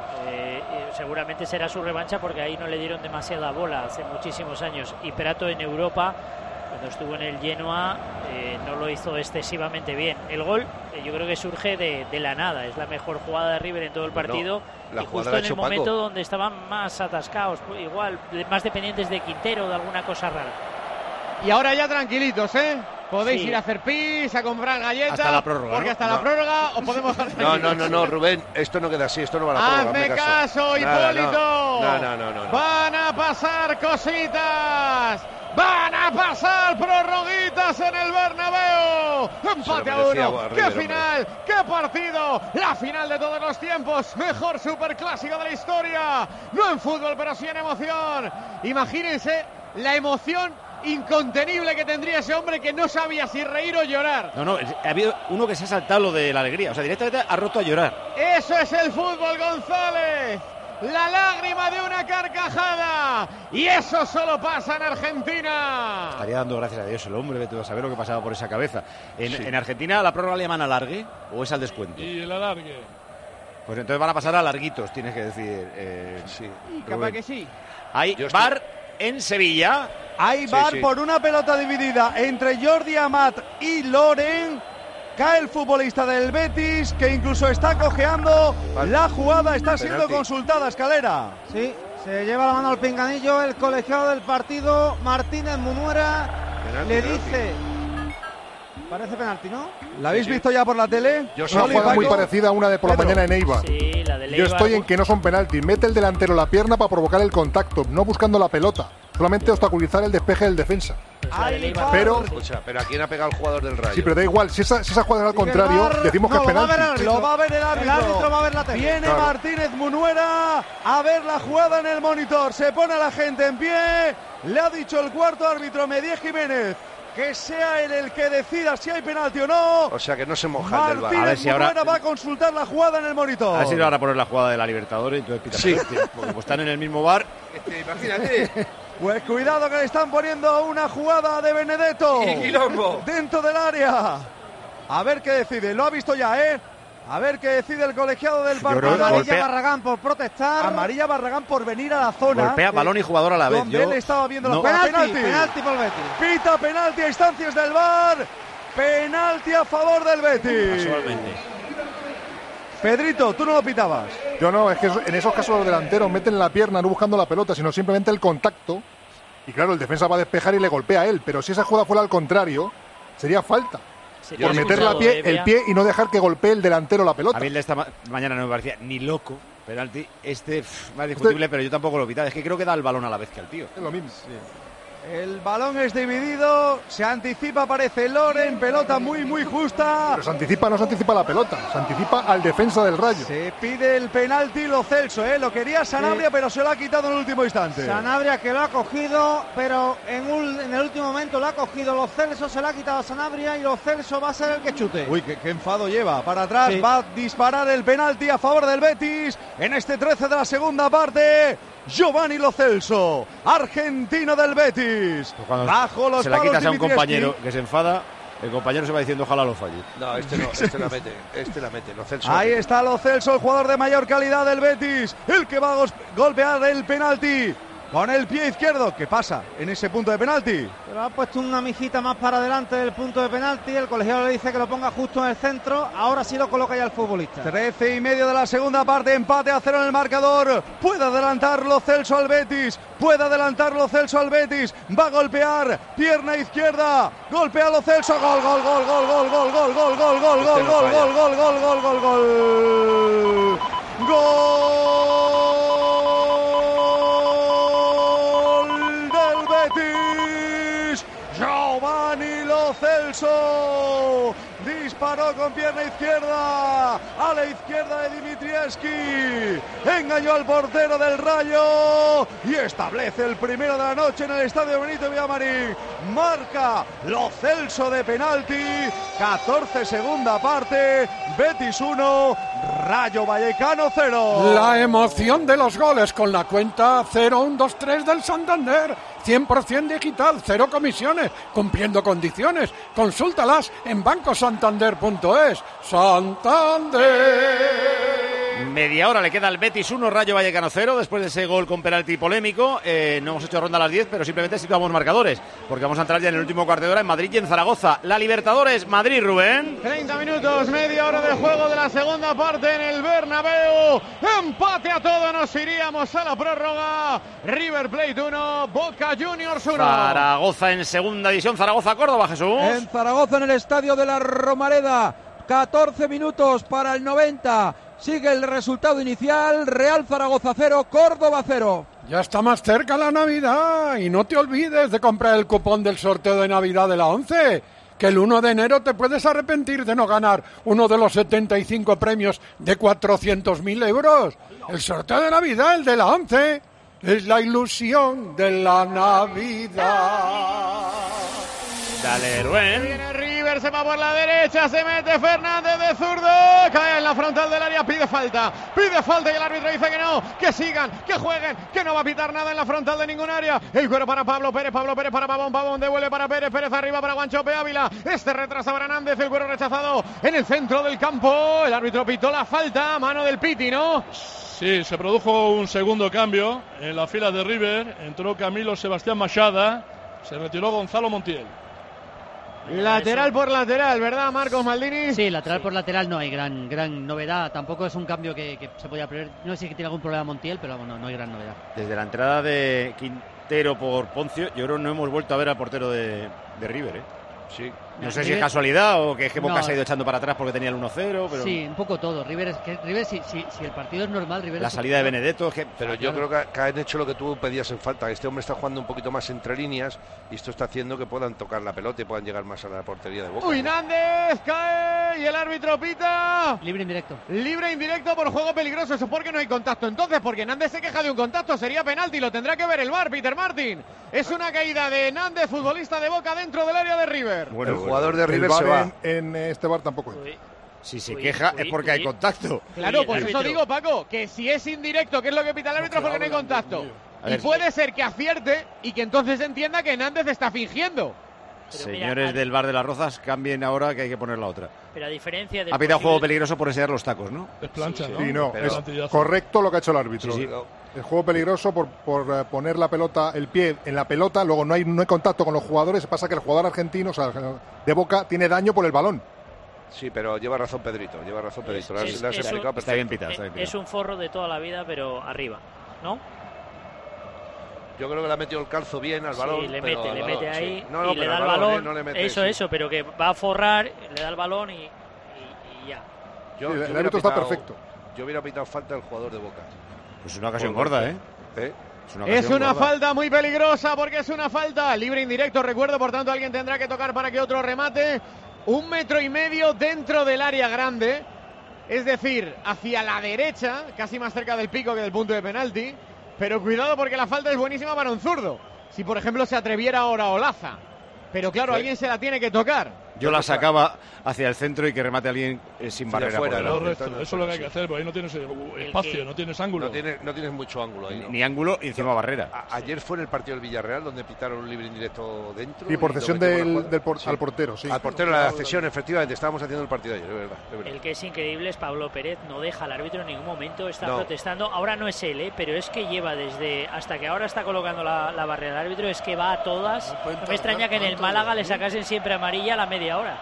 Seguramente será su revancha porque ahí no le dieron demasiada bola hace muchísimos años. Y Prato en Europa, cuando estuvo en el Genoa, no lo hizo excesivamente bien. El gol yo creo que surge de la nada, es la mejor jugada de River en todo el partido, y justo en el momento donde estaban más atascados, igual más dependientes de Quintero, de alguna cosa rara. Y ahora ya tranquilitos, podéis ir a hacer pis, a comprar galletas, hasta la prórroga, porque hasta la prórroga os podemos dejar tranquilos. No, Rubén, esto no queda así, esto no va a la prórroga. Hazme caso, Hipólito. No. Van a pasar cositas. Van a pasar prorroguitas en el Bernabéu. Empate a 1. ¡Qué final! ¡Qué partido! La final de todos los tiempos. Mejor superclásico de la historia. No en fútbol, pero sí en emoción. Imagínense la emoción incontenible que tendría ese hombre que no sabía si reír o llorar. No, ha habido uno que se ha saltado lo de la alegría. O sea, directamente ha roto a llorar. Eso es el fútbol, González. La lágrima de una carcajada. Y eso solo pasa en Argentina. Estaría dando gracias a Dios el hombre, de todo saber lo que pasaba por esa cabeza. En Argentina, ¿la prórroga le llaman alargue o es al descuento? Y el alargue. Pues entonces van a pasar a larguitos, tienes que decir. Sí. Capaz que sí. Hay VAR en Sevilla. Hay VAR por una pelota dividida entre Jordi Amat y Loren. Cae el futbolista del Betis, que incluso está cojeando. La jugada está siendo consultada, Escalera. Sí, se lleva la mano al pinganillo el colegiado del partido, Martínez Munuera. Le dice... Parece penalti, ¿no? ¿La habéis visto ya por la tele? Es una jugada muy parecida a una de por la mañana en Eibar. Sí, la de Yo estoy en que no son penaltis. Mete el delantero la pierna para provocar el contacto, no buscando la pelota. Solamente obstaculizar el despeje del defensa. Pero ¿a quién ha pegado el jugador del Rayo? Sí, pero da igual. Si esa jugada era al contrario, decimos que es penalti. Lo va a ver el árbitro. El árbitro va a ver la tele. Viene Martínez Munuera a ver la jugada en el monitor. Se pone a la gente en pie. Le ha dicho el cuarto árbitro, Medie Jiménez, que sea él el que decida si hay penalti o no. O sea, que no se moja el del VAR. A ver si ahora va a consultar la jugada en el monitor. A ver si ahora a poner la jugada de la Libertadores. Entonces porque como están en el mismo VAR. Imagínate. Pues cuidado que le están poniendo una jugada de Benedetto dentro del área. A ver qué decide. Lo ha visto ya, A ver qué decide el colegiado del partido. Amarilla Barragán por protestar. Amarilla Barragán por venir a la zona. Golpea balón y jugador a la vez. Donde él estaba viendo la penalti por Betis. Pita penalti a instancias del VAR. Penalti a favor del Betis. Casualmente. Pedrito, tú no lo pitabas. Yo no, es que en esos casos los delanteros meten la pierna no buscando la pelota, sino simplemente el contacto. Y claro, el defensa va a despejar y le golpea a él. Pero si esa jugada fuera al contrario, sería falta. Por meter el pie y no dejar que golpee el delantero la pelota. A mí el de esta mañana no me parecía ni loco. Penalti, más discutible, pero yo tampoco lo pitaba. Es que creo que da el balón a la vez que al tío. Es lo mismo. Sí. El balón es dividido, se anticipa, aparece Loren, pelota muy justa. Pero no se anticipa la pelota, se anticipa al defensa del Rayo. Se pide el penalti Lo Celso, lo quería Sanabria, pero se lo ha quitado en el último instante. Sanabria que lo ha cogido, pero en el último momento lo ha cogido Lo Celso, se lo ha quitado a Sanabria y Lo Celso va a ser el que chute. Uy, qué enfado lleva, para atrás, va a disparar el penalti a favor del Betis en este 13 de la segunda parte. Giovanni Lo Celso, argentino del Betis. Pues bajo los se la quitas a un Dimitrievski. Compañero que se enfada, el compañero se va diciendo ojalá lo falle. No, este la mete, Lo Celso. Ahí está Lo Celso, el jugador de mayor calidad del Betis, el que va a golpear el penalti con el pie izquierdo. ¿Qué pasa en ese punto de penalti? Pero ha puesto una mijita más para adelante del punto de penalti. El colegiado le dice que lo ponga justo en el centro. Ahora sí lo coloca ya el futbolista. 13:30 de la segunda parte, empate a 0 en el marcador. Puede adelantar Lo Celso al Betis. Va a golpear, pierna izquierda. Golpea Lo Celso. Gol. Giovanni Lo Celso disparó con pierna izquierda a la izquierda de Dimitrievski, engañó al portero del Rayo y establece el primero de la noche en el estadio Benito Villamarín. Marca Lo Celso de penalti. 14 segunda parte, Betis 1, Rayo Vallecano 0. La emoción de los goles con la cuenta 0-1-2-3 del Santander. 100% digital, 0 comisiones, cumpliendo condiciones. Consúltalas en bancosantander.es. ¡Santander! Media hora le queda al Betis 1, Rayo Vallecano 0, después de ese gol con penalti polémico. No hemos hecho ronda a las 10, pero simplemente situamos marcadores, porque vamos a entrar ya en el último cuarto de hora en Madrid y en Zaragoza. La Libertadores, Madrid, Rubén. 30 minutos, media hora de juego de la segunda parte en el Bernabéu. Empate a todo, nos iríamos a la prórroga. River Plate 1, Boca Juniors 1. Zaragoza en segunda división, Zaragoza-Córdoba, Jesús. En Zaragoza, en el estadio de la Romareda, 14 minutos para el 90. Sigue el resultado inicial, Real Zaragoza 0, Córdoba 0. Ya está más cerca la Navidad y no te olvides de comprar el cupón del sorteo de Navidad de la 11, que el 1 de enero te puedes arrepentir de no ganar uno de los 75 premios de 400.000 euros. El sorteo de Navidad, el de la 11, es la ilusión de la Navidad. Dale, Rubén. Viene River, se va por la derecha, se mete Fernández de zurdo, cae en la frontal del área, pide falta y el árbitro dice que no, que sigan, que jueguen, que no va a pitar nada en la frontal de ningún área. El cuero para Pablo Pérez para Pavón devuelve para Pérez arriba para Guanchope Ávila, retrasa para Hernández, el cuero rechazado en el centro del campo, el árbitro pitó la falta, mano del Piti, ¿no? Sí, se produjo un segundo cambio en la fila de River, entró Camilo Sebastián Machada, se retiró Gonzalo Montiel. Lateral por lateral, ¿verdad, Marcos Maldini? Sí, lateral por lateral no hay gran novedad. Tampoco es un cambio que se podía prever. No sé si tiene algún problema Montiel, pero bueno, no hay gran novedad. Desde la entrada de Quintero por Poncio, yo creo que no hemos vuelto a ver al portero de River, Sí. No sé si es casualidad o que es que Boca se ha ido echando para atrás porque tenía el 1-0. Pero... Sí, un poco todo. River si el partido es normal, River... La salida de Benedetto... Pero yo creo que han hecho lo que tú pedías en falta. Este hombre está jugando un poquito más entre líneas y esto está haciendo que puedan tocar la pelota y puedan llegar más a la portería de Boca. Uy, Nández cae y el árbitro pita. Libre indirecto. Libre indirecto por juego peligroso. Eso porque no hay contacto. Entonces, porque Nández se queja de un contacto, sería penalti. Lo tendrá que ver el VAR, Peter Martin. Es una caída de Nández, futbolista de Boca, dentro del área de River. Bueno, el jugador de River se va. En este VAR tampoco entra. Si se queja es porque hay contacto. Claro, por eso digo, Paco, que si es indirecto, que es lo que pita el árbitro, porque no hay contacto. Y puede ser que acierte y que entonces entienda que Nández está fingiendo. Señores del Bar de las Rozas, cambien ahora que hay que poner la otra. Pero a diferencia del Ha pitado juego peligroso por enseñar los tacos, ¿no? Es plancha, Sí, ¿no? sí, no, Pero- es correcto lo que ha hecho el árbitro. Sí, sí. El juego peligroso por poner la pelota, el pie en la pelota, luego no hay contacto con los jugadores. Pasa que el jugador argentino, o sea, de Boca, tiene daño por el balón. Sí, pero lleva razón Pedrito, lleva razón Pedrito. Lo has explicado perfecto. Está bien pitado, está bien pitado. Es un forro de toda la vida, pero arriba, ¿no? Yo creo que le ha metido el calzo bien al balón. Sí, le pero mete, al le balón, mete ahí sí. No, y le pero da al el balón, balón. no le mete, Eso, sí. pero que va a forrar, le da el balón y ya. Yo Sí, el hubiera árbitro está pitado- perfecto. Yo hubiera pitado falta al jugador de Boca. Pues una ocasión Por gorda, golpe. ¿eh? Es una falta muy peligrosa porque es una falta libre indirecto, recuerdo, por tanto alguien tendrá que tocar para que otro remate. 1,5 metros dentro del área grande, es decir, hacia la derecha, casi más cerca del pico que del punto de penalti. Pero cuidado porque la falta es buenísima para un zurdo. Si por ejemplo se atreviera ahora Olaza. Pero claro, alguien se la tiene que tocar. Yo la sacaba hacia el centro y que remate a alguien sin barrera. fuera, por ¿no? delante. Correcto, eso es lo que hay que hacer, porque ahí no tienes espacio, no tienes ángulo. No tienes mucho ángulo ahí, ¿no? Ni ángulo y encima barrera. Ayer fue en el partido del Villarreal donde pitaron un libre indirecto dentro. Y por lo cesión metieron a la cuadra. al portero, sí. Al portero, la cesión, efectivamente. Estábamos haciendo el partido ayer, es verdad. El que es increíble es Pablo Pérez, no deja al árbitro en ningún momento, está No. protestando. Ahora no es él, pero es que lleva hasta que ahora está colocando la barrera del árbitro, es que va a todas. No me extraña que en el Málaga le sacasen siempre amarilla a la media hora.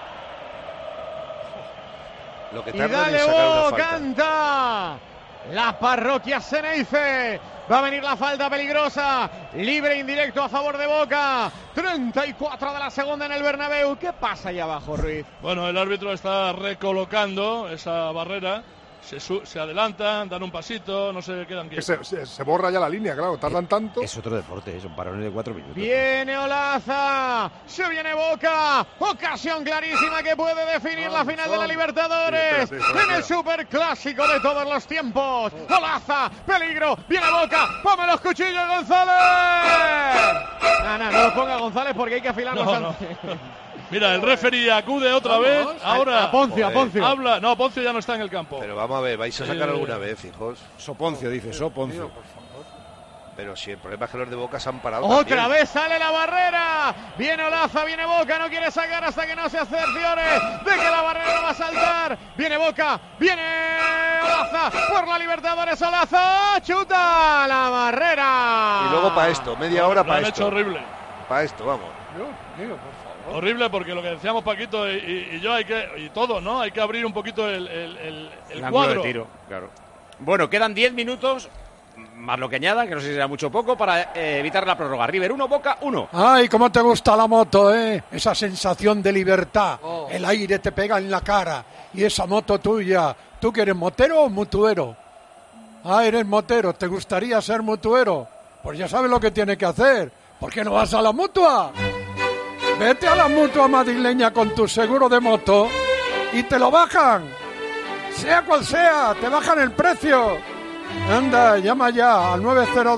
Lo que Y tardan dale, en sacar una falta. canta la parroquia Ceneice. Va a venir la falta peligrosa, libre indirecto a favor de Boca. 34 de la segunda en el Bernabéu. ¿Qué pasa ahí abajo, Ruiz? Bueno, el árbitro está recolocando esa barrera, se adelantan, dan un pasito, no se quedan Que quietos. se borra ya la línea, claro, tardan tanto. Es otro deporte, son parones de 4 minutos. Viene Olaza, se viene Boca, ocasión clarísima que puede definir la final de la Libertadores, Sí, espera, en el superclásico de todos los tiempos. Olaza, peligro, viene Boca, ponme los cuchillos, González. No los ponga González porque hay que afilarlos No. antes. Mira, el referee acude otra vez. Ahora A Poncio. habla. No, Poncio ya no está en el campo. Pero vamos a ver, vais a sacar alguna vez, hijos. Soponcio, dice, Soponcio. Pero si el problema es que los de Boca se han parado. Otra también. vez sale la barrera. Viene Olaza, viene Boca. No quiere sacar hasta que no se cerciore de que la barrera no va a saltar. Viene Boca, viene Olaza por la Libertadores. Olaza, chuta la barrera. Y luego para esto, media hora Lo para han esto. hecho horrible. Para esto, vamos. Horrible porque lo que decíamos Paquito y yo y todos, ¿no? Hay que abrir un poquito el ángulo cuadro. de tiro, claro. Bueno, quedan 10 minutos, más lo que añada, que no sé si será mucho o poco, para evitar la prórroga. River 1, Boca 1. Ay, cómo te gusta la moto, ¿eh? Esa sensación de libertad. El aire te pega en la cara. Y esa moto tuya. ¿Tú que eres motero o mutuero? Ah, eres motero. ¿Te gustaría ser mutuero? Pues ya sabes lo que tienes que hacer. ¿Por qué no vas a la Mutua? Vete a la Mutua madrileña con tu seguro de moto y te lo bajan. Sea cual sea, te bajan el precio. Anda, llama ya al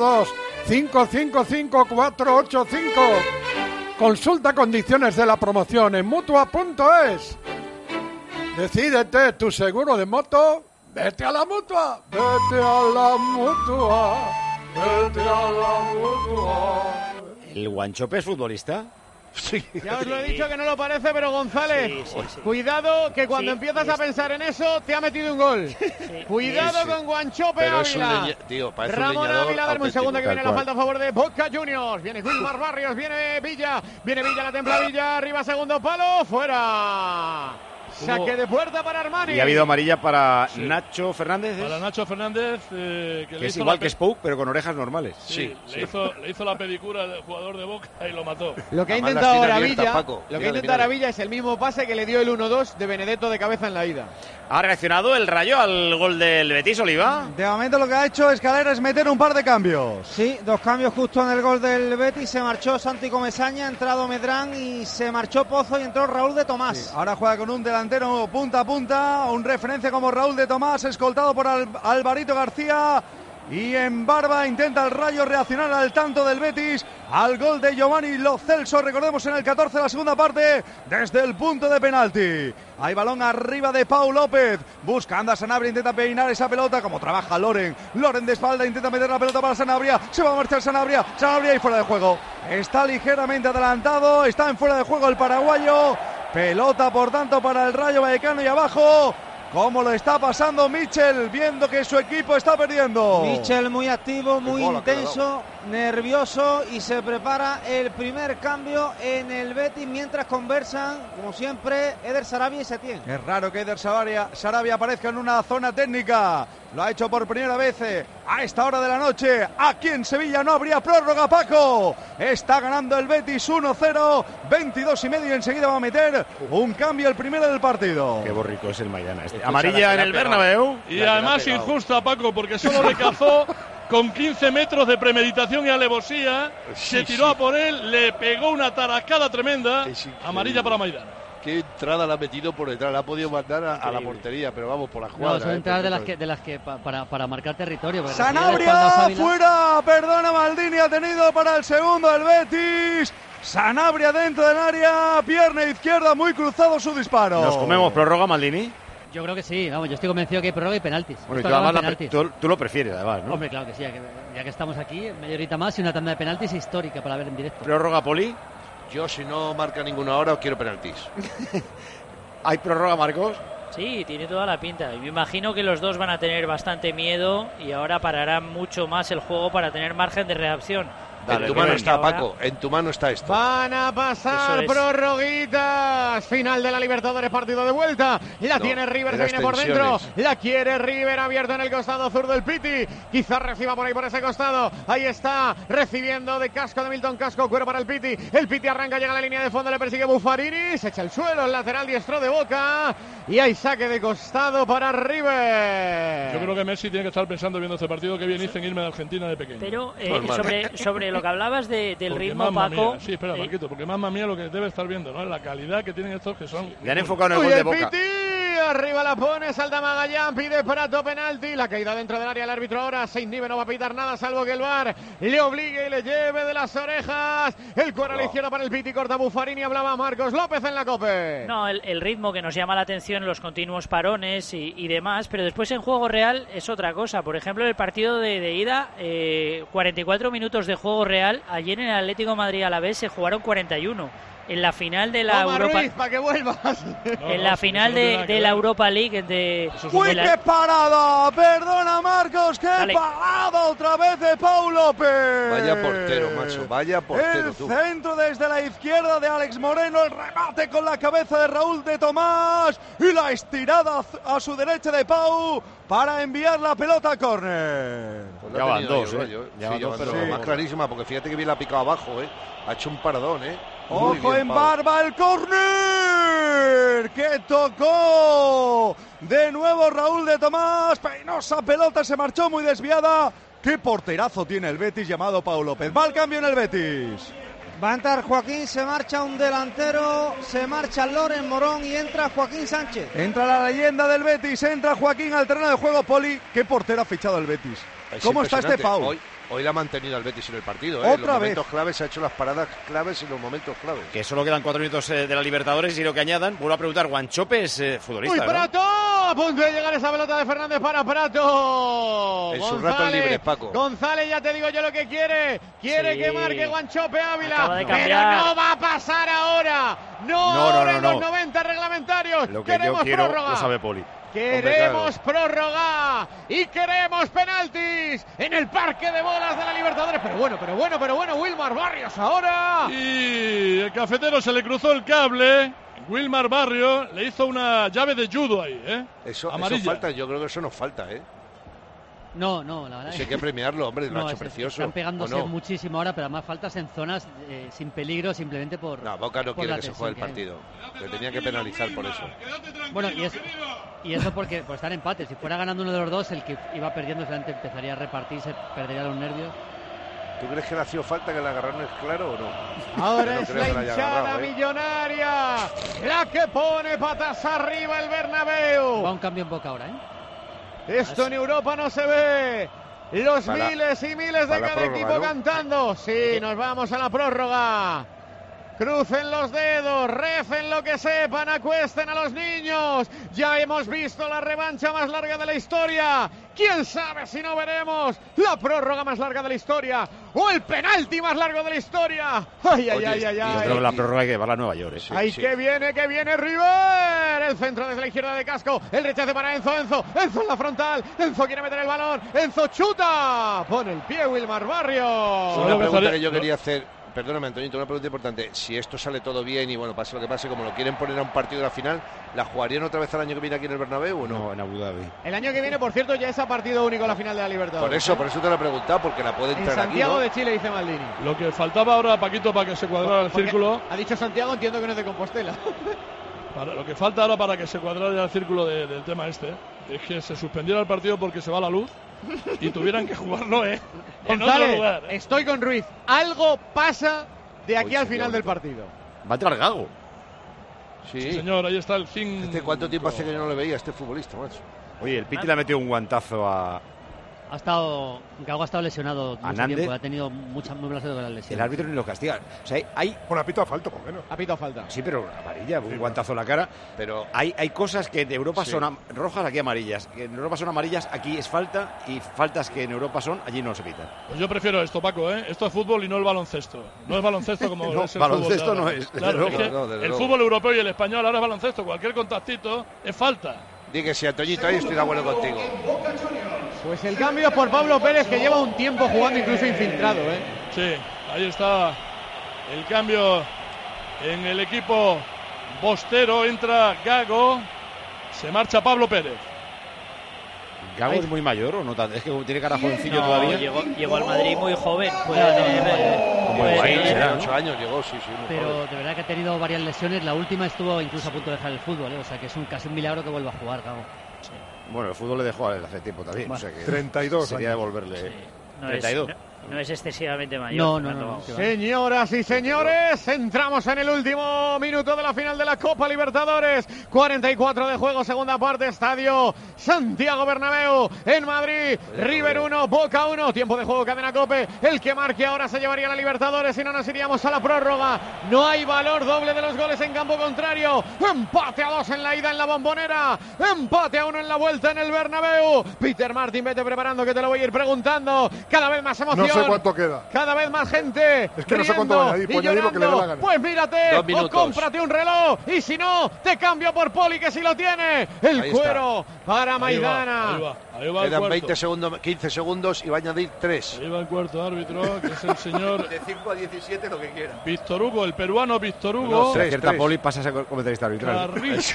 902-555-485. Consulta condiciones de la promoción en Mutua.es. Decídete, tu seguro de moto, vete a la Mutua. Vete a la Mutua. Vete a la Mutua. ¿El Guanchope es futbolista? Sí. Ya os lo he dicho que no lo parece, pero González, cuidado que cuando empiezas a pensar en eso te ha metido un gol. Cuidado con Guanchope Pero es un Ávila. tío, parece un Ramón leñador Ávila, dame un segundo que auténtico, viene tal la cual. falta a favor de Boca Juniors. Viene Wilmar Barrios, viene Villa, la templa Villa, arriba segundo palo, fuera. Saque de puerta para Armani. Y ha habido amarilla para Nacho Fernández. Para Nacho Fernández, que Que le es hizo igual la que Spoke, pero con orejas normales. Sí, le hizo la pedicura del jugador de Boca y lo mató. Lo que ha Además, intentado la ahora tiene abierta, Villa, Paco. lo que ha Mírale, intentado ahora mírale. Villa es el mismo pase que le dio el 1-2 de Benedetto de cabeza en la ida. ¿Ha reaccionado el Rayo al gol del Betis, Oliva? De momento lo que ha hecho Escalera es meter un par de cambios. Sí, 2 cambios justo en el gol del Betis. Se marchó Santi Comesaña, ha entrado Medrán y se marchó Pozo y entró Raúl de Tomás. Sí, ahora juega con un delantero punta a punta, un referencia como Raúl de Tomás, escoltado por Alvarito García. y en Barba intenta el Rayo reaccionar al tanto del Betis, al gol de Giovanni Lo Celso, recordemos en el 14 de la segunda parte, desde el punto de penalti. Hay balón arriba de Pau López, buscando a Sanabria, intenta peinar esa pelota, como trabaja Loren de espalda, intenta meter la pelota para Sanabria, se va a marchar Sanabria y fuera de juego. Está ligeramente adelantado, está en fuera de juego el paraguayo, pelota por tanto para el Rayo Vallecano y abajo. ¿Cómo lo está pasando Michel, viendo que su equipo está perdiendo? Michel muy activo, muy intenso, nervioso, y se prepara el primer cambio en el Betis mientras conversan, como siempre, Eder Sarabia y Setién. Es raro que Eder Sarabia aparezca en una zona técnica. Lo ha hecho por primera vez a esta hora de la noche. Aquí en Sevilla no habría prórroga, Paco. Está ganando el Betis 1-0, 22:30, y enseguida va a meter un cambio, el primero del partido. Qué borrico es el Maidana este. Amarilla en el Bernabéu. Y además injusta, Paco, porque solo le cazó con 15 metros de premeditación y alevosía. Se tiró a por él, le pegó una tarascada tremenda. Amarilla para Maidana. Qué entrada la ha metido por detrás, la ha podido mandar a la portería, pero vamos, por la jugada. No, son entradas de las que para marcar territorio. Sanabria fuera, perdona Maldini, ha tenido para el segundo el Betis. Sanabria dentro del área, pierna izquierda, muy cruzado su disparo. ¿Nos comemos prórroga, Maldini? Yo creo que sí, vamos, yo estoy convencido que hay prórroga y penaltis. Bueno, y tú, además tú lo prefieres, además, ¿no? Hombre, claro que sí, ya que estamos aquí, media horita más y una tanda de penaltis histórica para ver en directo. ¿Prórroga, Poli? Yo, si no marca ninguna hora, quiero penaltis. ¿Hay prórroga, Marcos? Sí, tiene toda la pinta. Y me imagino que los dos van a tener bastante miedo y ahora pararán mucho más el juego para tener margen de reacción. En tu mano está, Paco, en tu mano está esto. Van a pasar prorroguitas. Final de la Libertadores, partido de vuelta. La tiene River, se viene por dentro. La quiere River, abierto en el costado zurdo el Piti. Quizás reciba por ahí, por ese costado. Ahí está, recibiendo de casco de Milton Casco, cuero para el Piti. El Piti arranca, llega a la línea de fondo, le persigue Buffarini. Se echa al suelo, el lateral diestro de Boca. Y hay saque de costado para River. Yo creo que Messi tiene que estar pensando, viendo este partido, que bien hice en irme de Argentina de pequeño. Pero sobre lo que hablabas del porque ritmo, Paco. Mía. Sí, espera, Marquito, porque mamma mía lo que debe estar viendo, ¿no? La calidad que tienen estos que son. Le han enfocado en el gol de Boca. Arriba la pone, salta Magallán, pide Prato penalti, la caída dentro del área, el árbitro ahora se inhibe, no va a pitar nada salvo que el VAR le obligue y le lleve de las orejas. El cuero a la izquierda para el Piti, corta Buffarini, hablaba Marcos López en la COPE. No, el ritmo que nos llama la atención, los continuos parones y demás, pero después en juego real es otra cosa. Por ejemplo, el partido de ida, 44 minutos de juego real, ayer en el Atlético Madrid Alavés se jugaron 41. En la final de la Europa Ruiz, para que vuelvas. En la final de la Europa League ¡Uy, qué parada! Perdona, Marcos, qué parada otra vez de Pau López. Vaya portero, macho, vaya portero. El centro desde la izquierda de Alex Moreno, el remate con la cabeza de Raúl de Tomás y la estirada a su derecha de Pau para enviar la pelota a córner. Pues ya van dos, pero más clarísima, porque fíjate que bien la ha picado abajo, ha hecho un paradón, Ojo en Barba, el córner que tocó de nuevo Raúl de Tomás, peinosa pelota, se marchó muy desviada. Qué porterazo tiene el Betis llamado Pau López. Va al cambio en el Betis. Va a entrar Joaquín, se marcha un delantero, se marcha Loren Morón y entra Joaquín Sánchez. Entra la leyenda del Betis, entra Joaquín al terreno de juego. Poli, qué portero ha fichado el Betis. ¿Cómo está este Pau? Hoy la ha mantenido al Betis en el partido. Otra en los momentos vez. claves, ha hecho las paradas claves en los momentos claves. Que solo quedan 4 minutos de la Libertadores y lo que añadan, vuelvo a preguntar, Guanchope es futbolista. ¡Uy, Prato! A punto de llegar esa pelota de Fernández para Prato. Es un rato libre, Paco. González, ya te digo yo lo que quiere. Quiere que marque Guanchope Ávila. Pero no va a pasar ahora. No, en los 90 reglamentarios. Lo que queremos yo quiero prórroga. lo sabe Poli. Queremos prórroga y queremos penaltis en el parque de bolas de la Libertadores. Pero bueno, Wilmar Barrios ahora. Y el cafetero se le cruzó el cable. Wilmar Barrios le hizo una llave de judo ahí, Eso falta, yo creo que eso nos falta, No, la verdad. Hay que premiarlo, hombre, lo ha hecho precioso. Están pegándose muchísimo ahora, pero además faltas en zonas sin peligro, simplemente por. No, Boca no quiere que se juegue el partido. Le tenía que penalizar por eso. Bueno, y eso porque por estar en empate. Si fuera ganando uno de los dos, el que iba perdiendo solamente empezaría a repartirse, perdería los nervios. ¿Tú crees que le ha sido falta que la agarraron es claro o no? Ahora es la hinchada millonaria la que pone patas arriba el Bernabéu. Va un cambio en Boca ahora, Esto en Europa no se ve. Los miles y miles de cada equipo, ¿no?, cantando. Sí, nos vamos a la prórroga. Crucen los dedos, recen lo que sepan, acuesten a los niños. Ya hemos visto la revancha más larga de la historia. ¿Quién sabe si no veremos la prórroga más larga de la historia o el penalti más largo de la historia? ¡Ay, ay, ay, ay! Yo creo que la prórroga hay que llevarla a Nueva York. Sí, ¡ay, sí! que viene River! El centro desde la izquierda de Casco. El rechace para Enzo en la frontal. Enzo quiere meter el balón. Enzo chuta. Pone el pie Wilmar Barrios. Una pregunta que yo quería hacer. Perdóname, Antonito, una pregunta importante. Si esto sale todo bien y bueno, pase lo que pase, como lo quieren poner a un partido de la final, ¿la jugarían otra vez el año que viene aquí en el Bernabéu o no? No, en Abu Dhabi. El año que viene, por cierto, ya es a partido único la final de la Libertadores. Por eso te lo he preguntado, porque la puede entrar en Santiago aquí, ¿no? de Chile, dice Maldini. Lo que faltaba ahora, Paquito, para que se cuadrara el círculo. Ha dicho Santiago, entiendo que no es de Compostela. Lo que falta ahora para que se cuadrara el círculo del tema es que se suspendiera el partido porque se va la luz y tuvieran que jugarlo, en González, otro lugar. Estoy con Ruiz. Algo pasa de aquí al final del partido. Va a entrar Gago. Sí, señor, ahí está el fin. ¿Cuánto tiempo hace que yo no le veía a este futbolista, macho? Oye, el Piti le ha metido un guantazo a... Gago ha estado lesionado mucho tiempo, ha tenido muy buena suerte con las lesiones. El árbitro ni lo castiga. O sea, hay... Bueno, ha pitado falta, por lo menos. Ha pitado falta. Sí, pero amarilla, un guantazo en la cara. Pero hay cosas que en Europa son rojas, aquí amarillas. Que en Europa son amarillas, aquí es falta. Y faltas que en Europa son, allí no se pitan. Pues yo prefiero esto, Paco, Esto es fútbol y no el baloncesto. No es baloncesto como no, es el baloncesto fútbol. No es. Claro, el fútbol europeo y el español ahora es baloncesto. Cualquier contactito es falta. Di que sí, Antoñito, ahí estoy de acuerdo contigo. Pues el cambio por Pablo Pérez, que lleva un tiempo jugando incluso infiltrado, Sí, ahí está el cambio en el equipo bostero. Entra Gago, se marcha Pablo Pérez. ¿Gago es muy mayor o no? Es que tiene cara jovencillo todavía. Llegó al Madrid muy joven. Puede 8 años llegó, sí. Pero joven. de verdad que ha tenido varias lesiones. La última estuvo incluso a punto de dejar el fútbol, O sea que es casi un milagro que vuelva a jugar, Gago. Sí. Bueno, el fútbol le dejó hace tiempo también. Bueno, o sea que 32 sería devolverle. Sí. 32. No es excesivamente mayor. No. Señoras y señores, entramos en el último minuto de la final de la Copa Libertadores. 44 de juego, segunda parte, estadio Santiago Bernabéu en Madrid. River 1, Boca 1, tiempo de juego, cadena COPE. El que marque ahora se llevaría la Libertadores y no nos iríamos a la prórroga. No hay valor doble de los goles en campo contrario. Empate a 2 en la ida en la Bombonera. Empate a 1 en la vuelta en el Bernabéu. Peter Martin, vete preparando que te lo voy a ir preguntando. Cada vez más emoción. No sé cuánto queda. Cada vez más gente. Es que no sé cuánto va a añadir. Pues añadir lo que le dé la gana. Pues mírate o cómprate un reloj. Y si no, te cambio por Poli, que si lo tiene. El ahí cuero está para Maidana. Ahí va Quedan 20 segundos, 15 segundos y va a añadir 3. Ahí va el cuarto árbitro, que es el señor. De 5 a 17, lo que quiera. Víctor Hugo, el peruano Víctor Hugo. Si acierta Poli, pasas a comentarista arbitral.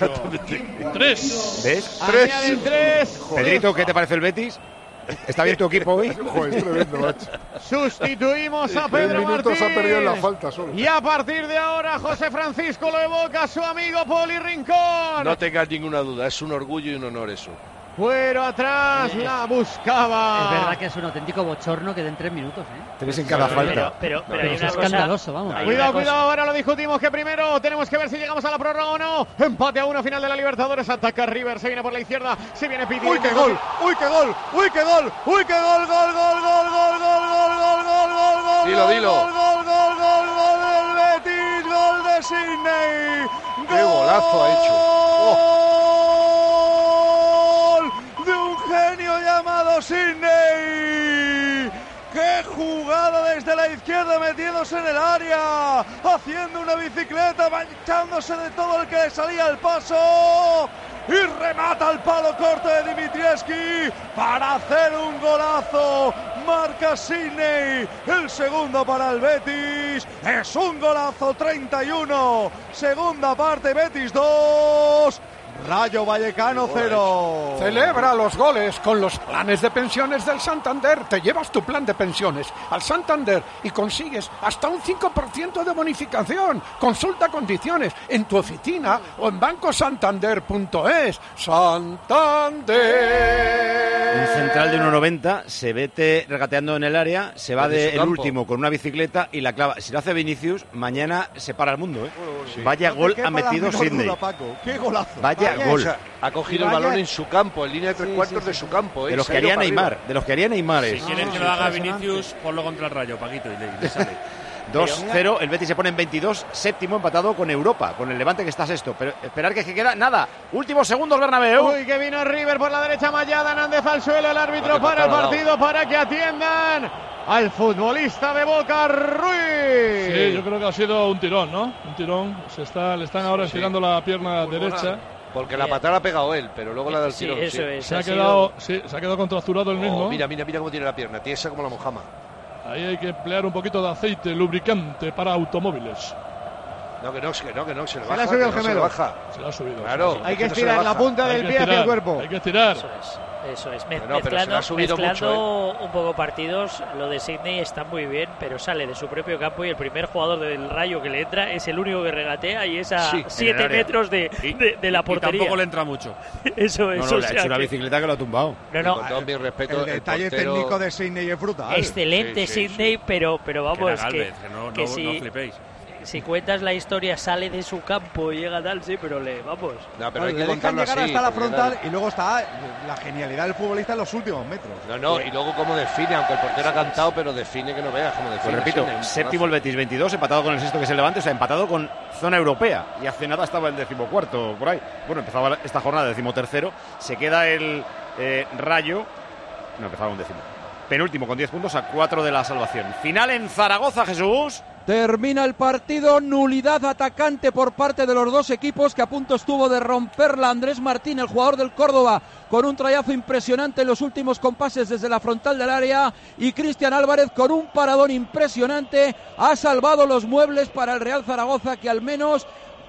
3. ¿Ves? Añaden 3. Pedrito, ¿qué te parece el Betis? ¿Está bien tu equipo hoy? Joder, es tremendo, macho. Sustituimos a Pedro minutos Martín. ha perdido en la falta solo. Y a partir de ahora José Francisco lo evoca a su amigo Poli Rincón. No tengas ninguna duda, es un orgullo y un honor eso. Cuero atrás, la buscaba. Es verdad que es un auténtico bochorno que den 3 minutos, 3 en cada falta. Pero hay una escandaloso, vamos. Cuidado, ahora lo discutimos, que primero tenemos que ver si llegamos a la prórroga o no. Empate a 1, final de la Libertadores, ataca River, se viene por la izquierda, se viene Piti. ¡Uy, qué gol! ¡Uy, qué gol! ¡Uy, qué gol! ¡Uy, qué gol! Dilo. Gol del Betis, gol de Sidney. ¡Qué golazo ha hecho! De un genio llamado Sidney. ¡Qué jugada desde la izquierda, metiéndose en el área! Haciendo una bicicleta, manchándose de todo el que le salía al paso. Y remata al palo corto de Dimitrievski para hacer un golazo. Marca Sidney, el segundo para el Betis. Es un golazo, 31. Segunda parte, Betis 2. Rayo Vallecano 0. Celebra los goles con los planes de pensiones del Santander. Te llevas tu plan de pensiones al Santander y consigues hasta un 5% de bonificación. Consulta condiciones en tu oficina o en bancosantander.es. Santander. Un central de 1,90 se vete regateando en el área, se va del último con una bicicleta y la clava. Si lo hace Vinicius, mañana se para el mundo, ¿eh? Sí. Vaya gol ha metido Sidney. Qué golazo. Vaya O sea, ha cogido el balón en su campo, en línea de 3/4 de su campo. De los que haría Neymar. De los que haría Neymar. Si quieres que lo haga Vinicius, ponlo contra el Rayo, Paquito, y le sale. 2-0, el Betis se pone en 22, séptimo, empatado con Europa, con el Levante que está sexto. Pero esperar que queda nada. Últimos segundos, Bernabéu. Uy, que vino River por la derecha, Mallada, Nández al suelo, el árbitro para el partido para que atiendan al futbolista de Boca, Ruiz. Sí, yo creo que ha sido un tirón, ¿no? Un tirón. Le están ahora estirando la pierna derecha. Porque la patada la ha pegado él, pero luego la del tirón. Eso es. Se ha quedado contracturado el mismo. Mira cómo tiene la pierna, tiesa como la mojama. Ahí hay que emplear un poquito de aceite lubricante para automóviles. No, que no, se le baja. Se le ha subido el gemelo. Se le ha subido. Claro. Hay que estirar la punta del pie hacia el cuerpo. Hay que estirar. Eso es. Mezclando mucho, un poco partidos, lo de Sidney está muy bien, pero sale de su propio campo y el primer jugador del Rayo que le entra es el único que regatea y es a 7 metros de la portería. Y tampoco le entra mucho. Eso es. No, le ha hecho una bicicleta que lo ha tumbado. No. Con todo mi respeto, el detalle técnico de Sidney es brutal. Excelente Sidney, pero vamos, no flipéis. Si cuentas la historia, sale de su campo y llega tal, sí, pero vamos. No, pero hay que dejan contarlo llegar así, hasta la frontal y luego está la genialidad del futbolista en los últimos metros. No, y luego cómo define, aunque el portero ha cantado, pero define que no veas cómo define. Pues repito, séptimo el Betis, 22, empatado con el sexto que es el Levante, o sea, empatado con zona europea. Y hace nada estaba el 14º por ahí. Bueno, empezaba esta jornada 13º, se queda el Rayo, no, empezaba un 10º. Penúltimo con 10 puntos a 4 de la salvación. Final en Zaragoza, Jesús. Termina el partido, nulidad atacante por parte de los dos equipos, que a punto estuvo de romperla Andrés Martín, el jugador del Córdoba, con un trayazo impresionante en los últimos compases desde la frontal del área, y Cristian Álvarez con un paradón impresionante ha salvado los muebles para el Real Zaragoza, que al menos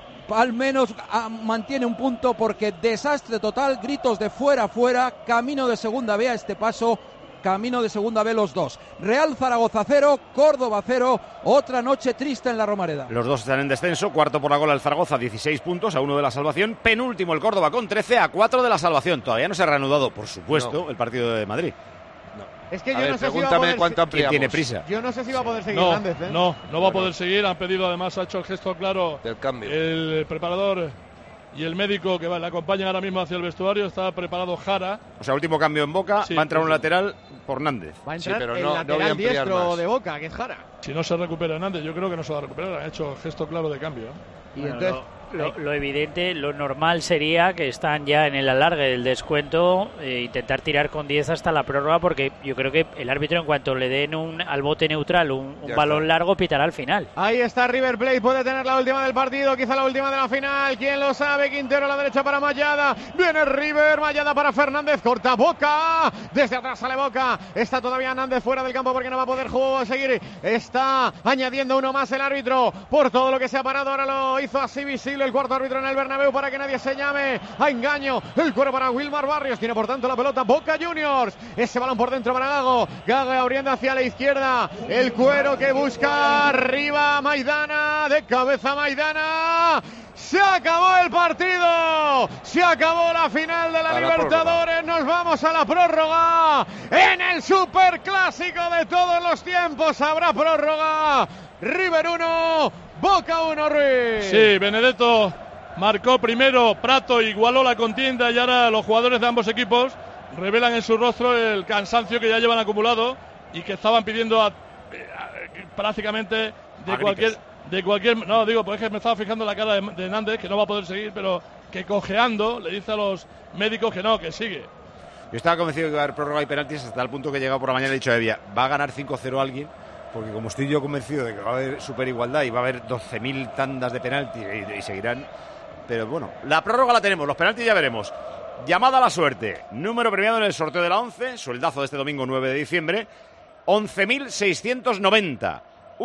mantiene un punto, porque desastre total, gritos de fuera, camino de segunda B a este paso. Camino de segunda B los dos. Real Zaragoza 0, Córdoba 0. Otra noche triste en la Romareda. Los dos están en descenso. Cuarto por la gola el Zaragoza, 16 puntos, a 1 de la salvación. Penúltimo el Córdoba con 13, a 4 de la salvación. Todavía no se ha reanudado, por supuesto, el partido de Madrid. Es que yo no sé si va a poder... cuánto ampliamos. ¿Quién tiene prisa? Yo no sé si va a poder seguir Nández. No va a poder seguir. Han pedido, además, ha hecho el gesto claro del cambio. El preparador y el médico que le acompañan ahora mismo hacia el vestuario. Está preparado Jara. O sea, último cambio en Boca. Va a entrar un lateral por Nández. Va a entrar el lateral diestro de Boca, que es Jara. Si no se recupera Nández, yo creo que no se va a recuperar. Han hecho gesto claro de cambio. Y entonces... Lo evidente, lo normal sería que están ya en el alargue del descuento, intentar tirar con 10 hasta la prórroga, porque yo creo que el árbitro, en cuanto le den al bote neutral un balón largo, pitará al final. Ahí está River Plate, puede tener la última del partido, quizá la última de la final, quién lo sabe. Quintero a la derecha para Mallada, viene River, Mallada para Fernández, corta Boca, desde atrás sale Boca, está todavía Nández fuera del campo porque no va a poder seguir, está añadiendo uno más el árbitro por todo lo que se ha parado. Ahora lo hizo así visible el cuarto árbitro en el Bernabéu para que nadie se llame a engaño. El cuero para Wilmar Barrios, tiene por tanto la pelota Boca Juniors, ese balón por dentro para Gago abriendo hacia la izquierda, el cuero que busca arriba Maidana, de cabeza Maidana. Se acabó el partido, se acabó la final de la Libertadores, nos vamos a la prórroga. En el superclásico de todos los tiempos habrá prórroga. River 1, Boca 1, Ruiz. Sí, Benedetto marcó primero, Prato igualó la contienda y ahora los jugadores de ambos equipos revelan en su rostro el cansancio que ya llevan acumulado y que estaban pidiendo prácticamente de cualquier... No, digo, pues es que me estaba fijando la cara de Nández, que no va a poder seguir, pero que cojeando le dice a los médicos que no, que sigue. Yo estaba convencido de que iba a haber prórroga y penaltis hasta el punto que he llegado por la mañana y he dicho a Evia, va a ganar 5-0 alguien, porque como estoy yo convencido de que va a haber super igualdad y va a haber 12.000 tandas de penalti y seguirán, pero bueno, la prórroga la tenemos, los penaltis ya veremos. Llamada a la suerte, número premiado en el sorteo de la 11, sueldazo de este domingo 9 de diciembre, 11.690,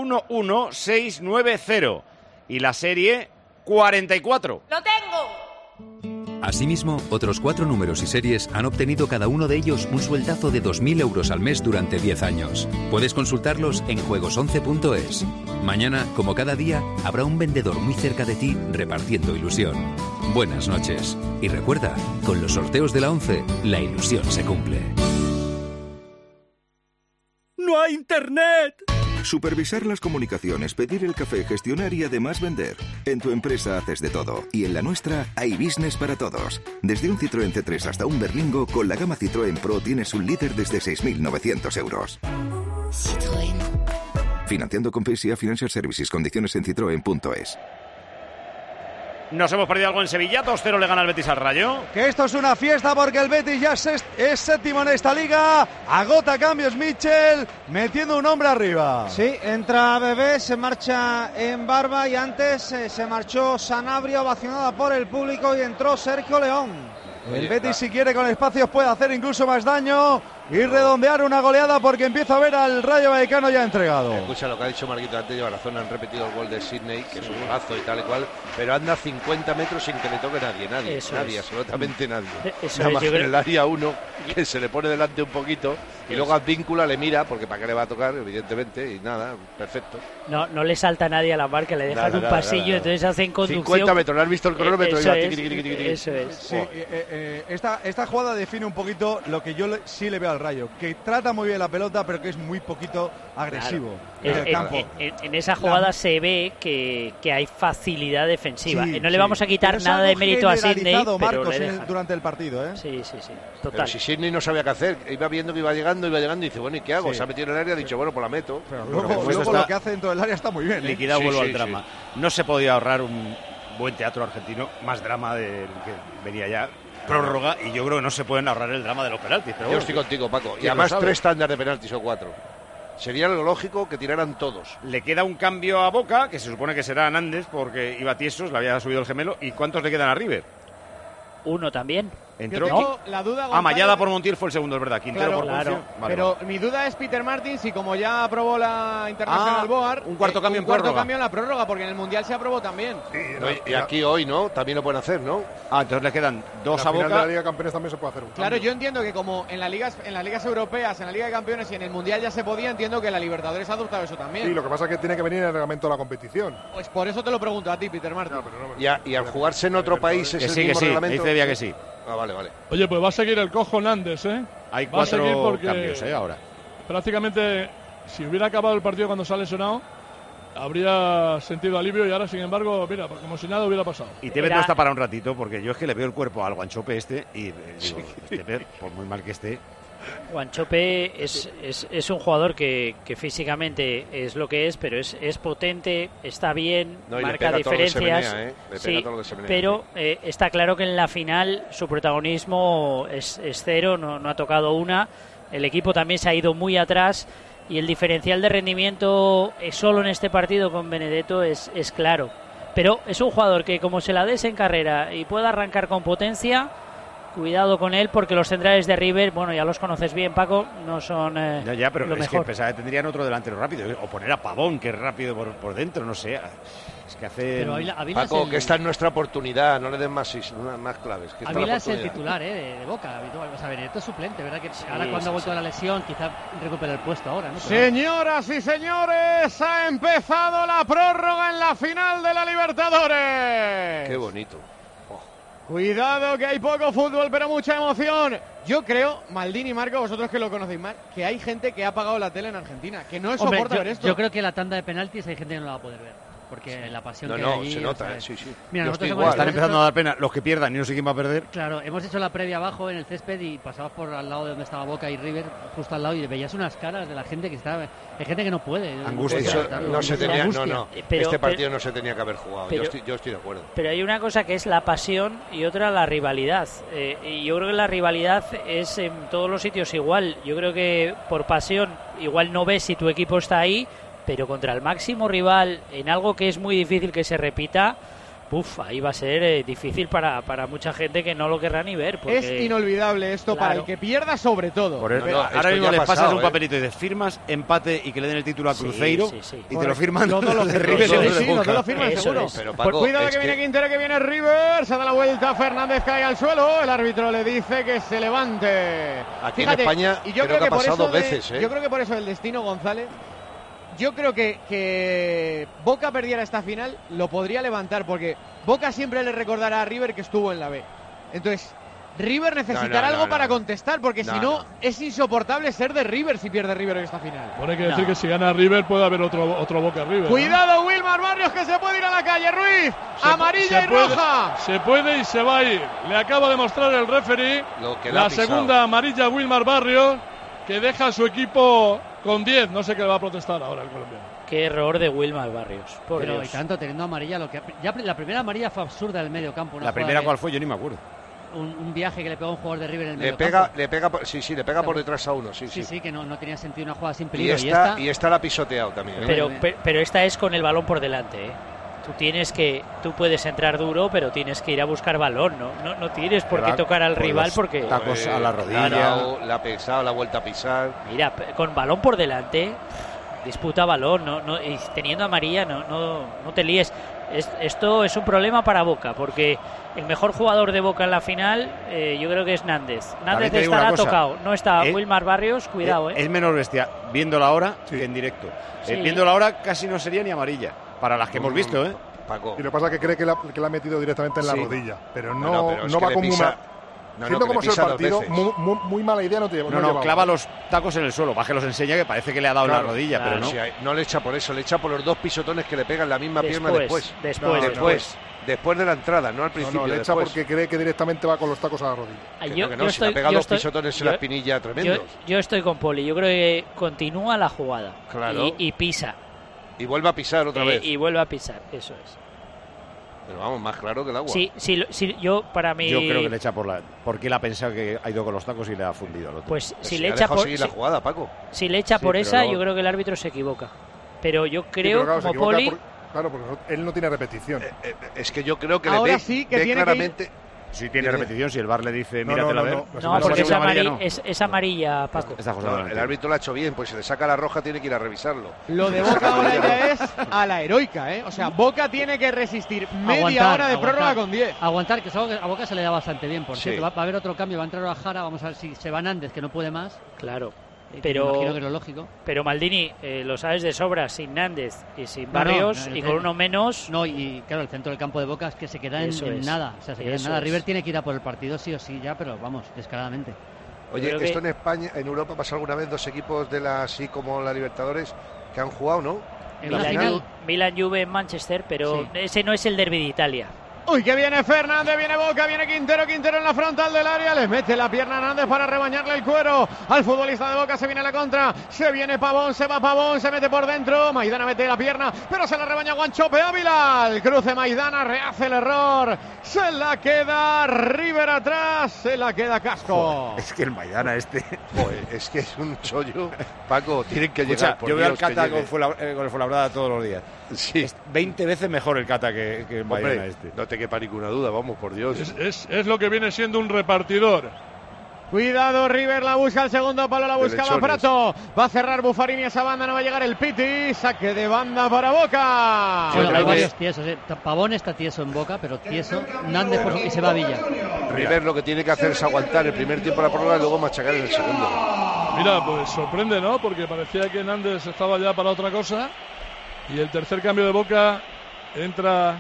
11690 y la serie 44. ¡Lo tengo! Asimismo, otros 4 números y series han obtenido cada uno de ellos un sueldazo de 2.000 euros al mes durante 10 años. Puedes consultarlos en juegos11.es. Mañana, como cada día, habrá un vendedor muy cerca de ti repartiendo ilusión. Buenas noches. Y recuerda, con los sorteos de la 11, la ilusión se cumple. ¡No hay internet! Supervisar las comunicaciones, pedir el café, gestionar y además vender. En tu empresa haces de todo. Y en la nuestra hay business para todos. Desde un Citroën C3 hasta un Berlingo, con la gama Citroën Pro tienes un líder desde 6.900 euros. Citroën. Financiando con PSA Financial Services. Condiciones en citroen.es. Nos hemos perdido algo en Sevilla. 2-0 le gana el Betis al Rayo. Que esto es una fiesta porque el Betis ya es séptimo en esta liga. Agota cambios Mitchell, metiendo un hombre arriba. Sí, entra Bebé, se marcha en Barba y antes se marchó Sanabria, ovacionada por el público, y entró Sergio León. El Betis, si quiere con espacios, puede hacer incluso más daño y redondear una goleada, porque empieza a ver al Rayo Vallecano ya entregado. Escucha lo que ha dicho Marquito antes, lleva razón, han repetido el gol de Sidney, que es un golazo y tal y cual, pero anda 50 metros sin que le toque nadie, absolutamente nadie. Nada más que en el área 1, que se le pone delante un poquito, y luego Advíncula le mira, porque para qué le va a tocar, evidentemente, y nada, perfecto. No le salta nadie a la marca, le dejan un pasillo, entonces hacen conducción. 50 metros, ¿le has visto el cronómetro? Eso es. Sí, esta jugada define un poquito lo que yo sí le veo al Rayo, que trata muy bien la pelota, pero que es muy poquito agresivo en el campo. En esa jugada se ve que hay facilidad defensiva. No le vamos a quitar nada de mérito a Sidney, pero Marcos durante el partido, ¿eh? Sí, total. Pero si Sidney no sabía qué hacer, iba viendo que iba llegando y dice, bueno, ¿y qué hago? Se ha metido en el área, ha dicho, bueno, pues la meto. Pero luego lo que hace dentro del área está muy bien. Liquidado, vuelvo al drama. No se podía ahorrar un buen teatro argentino, más drama del que venía ya. Prórroga, y yo creo que no se pueden ahorrar el drama de los penaltis. Pero yo estoy contigo, Paco. Y además 3 tandas de penaltis o 4. Sería lo lógico que tiraran todos. Le queda un cambio a Boca, que se supone que será Nández, porque iba tiesos, le había subido el gemelo. ¿Y cuántos le quedan a River? 1 también. Entró la duda, Gonzalo, Mallada por Montiel fue el segundo, es verdad. Quintero por Poncio. Pero mi duda es Peter Martins, y como ya aprobó la Internacional Boar, un cuarto cambio en la prórroga, porque en el Mundial se aprobó también. Y aquí hoy, ¿no? También lo pueden hacer, ¿no? Entonces le quedan 2 a Boca. En la Liga de Campeones también se puede hacer un cambio. Claro, yo entiendo que como en las ligas europeas, en la Liga de Campeones y en el Mundial ya se podía, entiendo que la Libertadores ha adoptado eso también. Sí, lo que pasa es que tiene que venir en el reglamento de la competición. Pues por eso te lo pregunto a ti, Peter Martins. Y al jugarse en otro país es el mismo reglamento. Dice que sí. Vale. Oye, pues va a seguir el cojo Nández, ¿eh? Hay 4 cambios, ahora. Prácticamente, si hubiera acabado el partido cuando se ha lesionado, habría sentido alivio, y ahora, sin embargo, mira, como si nada hubiera pasado. Y Tevez no está para un ratito, porque yo es que le veo el cuerpo al Guanchope y digo, Tevez, por muy mal que esté. Guanchope es un jugador que físicamente es lo que es, pero es potente, está bien, marca diferencias. Pero está claro que en la final su protagonismo es cero, no ha tocado una. El equipo también se ha ido muy atrás, y el diferencial de rendimiento solo en este partido con Benedetto es claro. Pero es un jugador que, como se la des en carrera y pueda arrancar con potencia, cuidado con él, porque los centrales de River, bueno, ya los conoces bien, Paco, no son pero lo es mejor. Que pensaba que tendrían otro delantero rápido, o poner a Pavón, que es rápido por dentro, no sé. Es que hace... Paco, que esta es nuestra oportunidad, no le den más claves. Que Ávila es el titular de Boca habitual. O sea, Benedetto es suplente, ¿verdad? Que ahora cuando ha vuelto de la lesión, quizá recupera el puesto ahora, ¿no? Señoras y señores, ha empezado la prórroga en la final de la Libertadores. Qué bonito. Cuidado, que hay poco fútbol, pero mucha emoción. Yo creo, Maldini y Marco, vosotros que lo conocéis más, que hay gente que ha apagado la tele en Argentina, que no soporta ver esto. Yo creo que la tanda de penaltis hay gente que no la va a poder ver, porque la pasión que hay allí, se nota, Mira, nosotros están empezando a dar pena los que pierdan y no sé quién va a perder. Claro, hemos hecho la previa abajo en el césped y pasabas por al lado de donde estaba Boca y River, justo al lado, y veías unas caras de la gente que estaba. Hay gente que no puede. Angustia. Este partido no se tenía que haber jugado. Yo estoy de acuerdo. Pero hay una cosa que es la pasión y otra la rivalidad. Y yo creo que la rivalidad es en todos los sitios igual. Yo creo que por pasión igual no ves si tu equipo está ahí, pero contra el máximo rival, en algo que es muy difícil que se repita, ahí va a ser difícil para mucha gente que no lo querrá ni ver. Porque, es inolvidable esto, para el que pierda sobre todo. Ahora mismo les pasas un papelito y de firmas, empate y que le den el título a Cruzeiro, y te lo firman los de River. No te lo firman seguro. Pero, Paco, cuidado que viene Quintero, que viene River, se da la vuelta, Fernández cae al suelo, el árbitro le dice que se levante. Aquí en España y yo creo que ha pasado 2 veces. Yo creo que por eso el destino, González, yo creo que Boca perdiera esta final, lo podría levantar, porque Boca siempre le recordará a River que estuvo en la B. Entonces, River necesitará algo para contestar, porque si no, no, es insoportable ser de River si pierde River en esta final. Bueno, hay que decir que si gana River puede haber otro Boca River. Cuidado, Wilmar Barrios, que se puede ir a la calle. Ruiz, amarilla y roja. Se puede y se va a ir. Le acaba de mostrar el referee la segunda amarilla a Wilmar Barrios, que deja a su equipo con 10. No sé qué le va a protestar ahora el colombiano. Qué error de Wilmar Barrios. Pero y tanto teniendo amarilla, ya la primera amarilla fue absurda en el medio campo. ¿La primera cuál fue? Yo ni me acuerdo. Un viaje que le pegó a un jugador de River en el medio campo. Le pega claro. por detrás a uno. Sí, que no tenía sentido una jugada sin peligro. Y esta la ha pisoteado también. Pero esta es con el balón por delante, ¿eh? Tú puedes entrar duro, pero tienes que ir a buscar balón, no tienes por qué tocar al rival porque tacos a la rodilla, la ha pesado, la ha vuelta a pisar. Mira, con balón por delante, disputa balón, y teniendo amarilla no te líes. Esto es un problema para Boca, porque el mejor jugador de Boca en la final, yo creo que es Nández. Nández estará tocado, no está Wilmar Barrios, cuidado. Es menos bestia viéndola ahora que en directo. Sí. Viéndola ahora casi no sería ni amarilla. Para las que hemos visto, Paco. Y lo que pasa es que cree que la ha metido directamente en la rodilla. Pero no va como una. Siendo como es el partido, muy mala idea no te lleva. No, clava los tacos en el suelo. Para que los enseña que parece que le ha dado en la rodilla, pero no. Si no le echa por eso, le echa por los dos pisotones que le pegan la misma pierna después. Después de la entrada, no al principio. No, le echa porque cree que directamente va con los tacos a la rodilla. Si le pega dos pisotones en la espinilla tremendos. Yo estoy con Poli. Yo creo que continúa la jugada. Claro. Y pisa. Y vuelve a pisar otra vez. Y vuelve a pisar, eso es. Pero vamos, más claro que el agua. Sí, yo para mí. Yo creo que le echa porque él ha pensado que ha ido con los tacos y le ha fundido al otro. Pues si le echa por la jugada, Paco. Si le echa por esa, yo creo que el árbitro se equivoca. Pero yo creo, como Poli. Claro, porque él no tiene repetición. Es que yo creo que ahora le ve, sí que ve tiene claramente. Si tiene repetición, si el VAR le dice, míratela a ver. No, porque es amarilla, Paco. El árbitro lo ha hecho bien, pues si le saca la roja tiene que ir a revisarlo. Lo de Boca ahora ya es a la heroica, ¿eh? O sea, Boca tiene que resistir media hora de prórroga con 10. Aguantar, que a Boca se le da bastante bien, por cierto. Va a haber otro cambio, va a entrar a Jara, vamos a ver si se va Nández, que no puede más. Claro. Pero imagino que es lo lógico. Pero Maldini, lo sabes de sobra, sin Nández y sin Barrios y con uno menos. No, y claro, el centro del campo de Boca es que se queda en nada. O sea, se queda en nada. River tiene que ir a por el partido sí o sí ya, pero vamos, descaradamente. Oye, esto en España, en Europa pasa alguna vez dos equipos de así como la Libertadores que han jugado, ¿no? Milan Juve en Manchester, pero ese no es el derbi de Italia. Uy, que viene Fernández, viene Boca, viene Quintero en la frontal del área, le mete la pierna a Nández para rebañarle el cuero al futbolista de Boca, se viene la contra, se viene Pavón, se va Pavón, se mete por dentro, Maidana mete la pierna, pero se la rebaña Guanchope Ávila, el cruce Maidana, rehace el error, se la queda River atrás, se la queda Casco. Joder, es que el Maidana Joder, es que es un chollo, Paco, tienen que llegar. Yo veo al Cata con el Fuenlabrada todos los días. Sí. Es 20 veces mejor el Cata que el Maidana No te quepa ninguna duda, vamos, por Dios. Es lo que viene siendo un repartidor. Cuidado, River la busca, el segundo palo la buscaba Prato. Va a cerrar Buffarini esa banda, no va a llegar el Piti. Saque de banda para Boca. Bueno, hay varios tiesos. Pavón está tieso en Boca, pero tieso Nández y se va a Villa. River lo que tiene que hacer es aguantar el primer tiempo de la prórroga y luego machacar en el segundo. Mira, pues sorprende, ¿no? Porque parecía que Nández estaba ya para otra cosa. Y el tercer cambio de Boca entra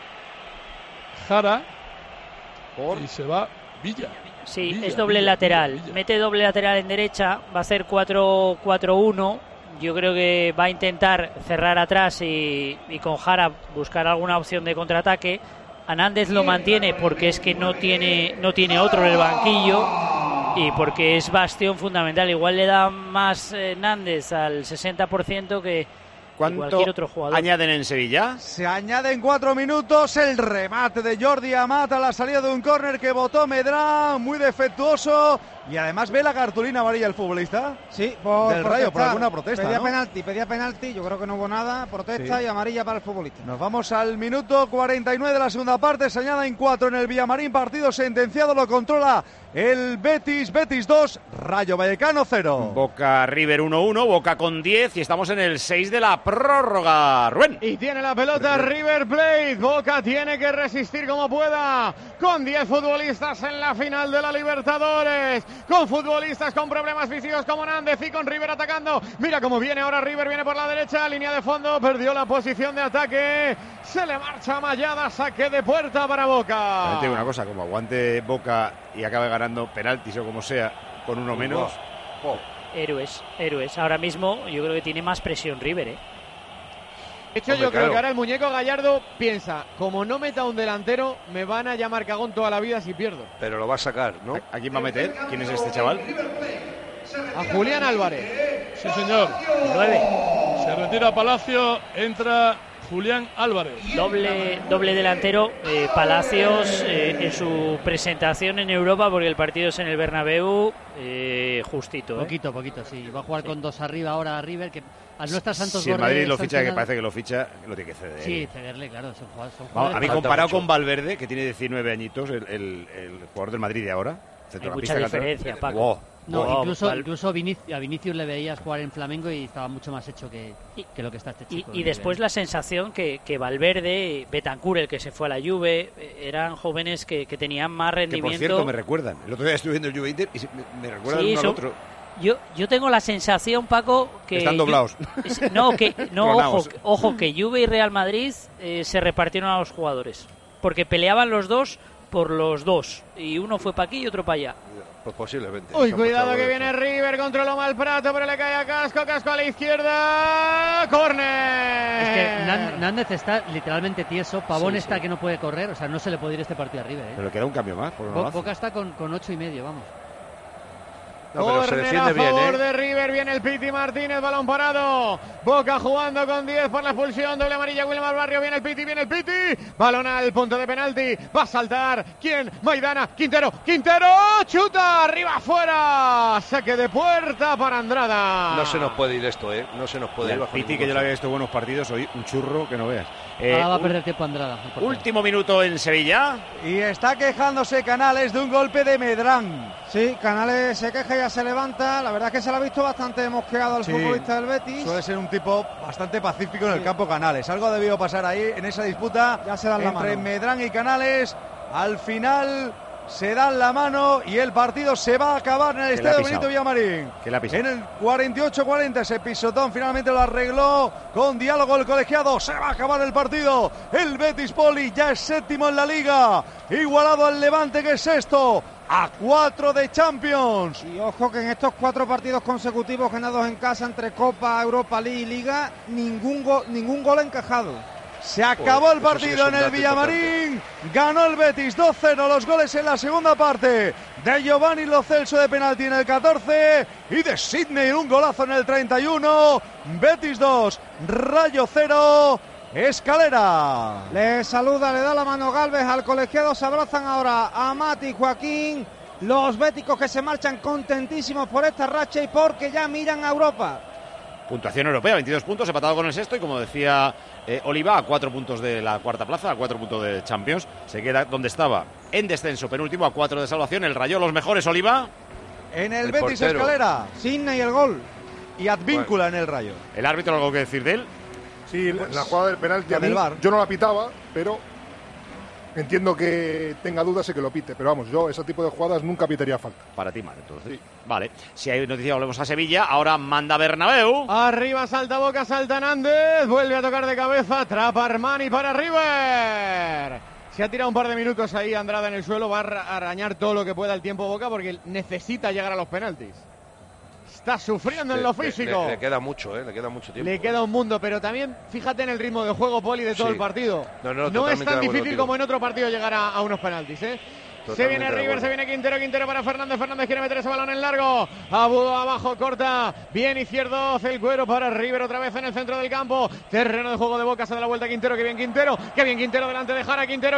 Jara y se va Villa. Sí, es doble lateral. Mete doble lateral en derecha, va a hacer 4-4-1. Yo creo que va a intentar cerrar atrás y con Jara buscar alguna opción de contraataque. A Nández lo mantiene porque es que no tiene otro en el banquillo y porque es bastión fundamental. Igual le da más Nández al 60% que cualquier otro jugador. ¿Añaden en Sevilla? Se añaden 4 minutos. El remate de Jordi Amat a la salida de un córner que botó Medrán, muy defectuoso. Y además ve la cartulina amarilla el futbolista. Sí, del Rayo, por alguna protesta. Pedía penalti, yo creo que no hubo nada. Protesta y amarilla para el futbolista. Nos vamos al minuto 49 de la segunda parte. Se añaden 4 en el Villamarín. Partido sentenciado, lo controla el Betis 2, Rayo Vallecano 0. Boca River 1-1, Boca con 10 y estamos en el 6 de la prórroga. Rubén. Y tiene la pelota River Plate. Boca tiene que resistir como pueda. Con 10 futbolistas en la final de la Libertadores. Con futbolistas con problemas físicos como Nández y con River atacando. Mira cómo viene ahora River. Viene por la derecha. Línea de fondo. Perdió la posición de ataque. Se le marcha Mayada. Saque de puerta para Boca. Te digo una cosa. Como aguante Boca y acabe ganando penaltis o como sea con uno menos. Héroes. Ahora mismo yo creo que tiene más presión River, ¿eh? De hecho, yo creo que ahora el muñeco Gallardo piensa, como no meta un delantero, me van a llamar cagón toda la vida si pierdo. Pero lo va a sacar, ¿no? ¿A quién va a meter? ¿Quién es este chaval? A Julián Álvarez. Sí, señor. 9. Se retira Palacio, entra Julián Álvarez. Doble delantero. Palacios en su presentación en Europa, porque el partido es en el Bernabéu, justito. Poquito, sí. Va a jugar con 2 arriba ahora River, que al no estar Santos si el Madrid lo ficha, que parece que lo ficha, lo tiene que ceder. Sí, cederle, claro. Son a mí, comparado con Valverde, que tiene 19 añitos, el jugador del Madrid de ahora, hay mucha diferencia, Paco. Incluso a Vinicius le veías jugar en Flamengo y estaba mucho más hecho que lo que está este chico. Y después la sensación que Valverde, Bentancur, el que se fue a la Juve, eran jóvenes que tenían más rendimiento. Que, por cierto, me recuerdan. El otro día estuve viendo el Juve Inter y me recuerdan uno al otro. Yo tengo la sensación, Paco, que... Están doblados. Ojo, que Juve y Real Madrid se repartieron a los jugadores. Porque peleaban los dos por los dos. Y uno fue para aquí y otro para allá. Pues posiblemente. Uy, cuidado que viene River, controló mal Prato, pero le cae a Casco a la izquierda. ¡Córner! Es que Nández está literalmente tieso, Pavón está que no puede correr, o sea, no se le puede ir este partido a River. Pero le queda un cambio más. Boca está con 8,5, vamos. No, pero se defiende bien, a favor bien, de River, viene el Piti Martínez, balón parado. Boca jugando con 10 por la expulsión, doble amarilla, Wilmar Barrio, viene el Piti, balón al punto de penalti, va a saltar, ¿quién? Maidana, Quintero, chuta, arriba, afuera, saque de puerta para Andrada. No se nos puede ir esto, no se nos puede ir. El Piti, que yo le había visto buenos partidos, hoy un churro que no veas. Ahora va a perder tiempo Andrada. Último minuto en Sevilla. Y está quejándose Canales de un golpe de Medrán. Sí, Canales se queja y ya se levanta. La verdad es que se lo ha visto bastante mosqueado al futbolista del Betis. Suele ser un tipo bastante pacífico en el campo Canales. Algo ha debido pasar ahí en esa disputa ya se dan entre Medrán y Canales. Al final se dan la mano y el partido se va a acabar en el estadio Benito Villamarín. En el 48-40 ese pisotón finalmente lo arregló con diálogo el colegiado. Se va a acabar el partido. El Betis Poli ya es séptimo en la liga, igualado al Levante, que es sexto, a 4 de Champions. Y ojo que en estos 4 partidos consecutivos ganados en casa entre Copa, Europa League y Liga, ningún gol encajado. Se acabó el partido en el Villamarín. Ganó el Betis 2-0. Los goles en la segunda parte de Giovanni Lo Celso de penalti en el 14 y de Sidney un golazo en el 31. Betis 2, Rayo 0. Escalera. Le saluda, le da la mano Galvez al colegiado. Se abrazan ahora Amat y Joaquín. Los béticos que se marchan contentísimos por esta racha y porque ya miran a Europa. Puntuación europea, 22 puntos, empatado con el sexto y, como decía Oliva, a 4 puntos de la cuarta plaza, a 4 puntos de Champions. Se queda donde estaba, en descenso, penúltimo, a 4 de salvación. El Rayo, los mejores, Oliva. En el Betis portero. Escalera. Sidney y el gol. Y Advíncula en el Rayo. ¿El árbitro algo que decir de él? Sí, la jugada del penalti, yo no la pitaba, pero entiendo que tenga dudas y que lo pite. Pero vamos, yo ese tipo de jugadas nunca pitaría falta. Para ti mal, entonces. Sí. Vale, si hay noticia volvemos a Sevilla. Ahora manda Bernabéu. Arriba salta Boca, salta Nández. Vuelve a tocar de cabeza, atrapa Armani para River. Se ha tirado un par de minutos ahí Andrada en el suelo. Va a arañar todo lo que pueda el tiempo Boca porque necesita llegar a los penaltis. Está sufriendo en lo físico. Le queda mucho, le queda mucho tiempo. Le queda un mundo, pero también fíjate en el ritmo de juego, Poli, de todo el partido. No es tan difícil como en otro partido llegar a unos penaltis, Se viene River, se viene Quintero para Fernández quiere meter ese balón en largo. Abajo corta, bien izquierdo, el cuero para River otra vez en el centro del campo. Terreno de juego de Boca, se da la vuelta Quintero, que bien Quintero delante de Jara, Quintero,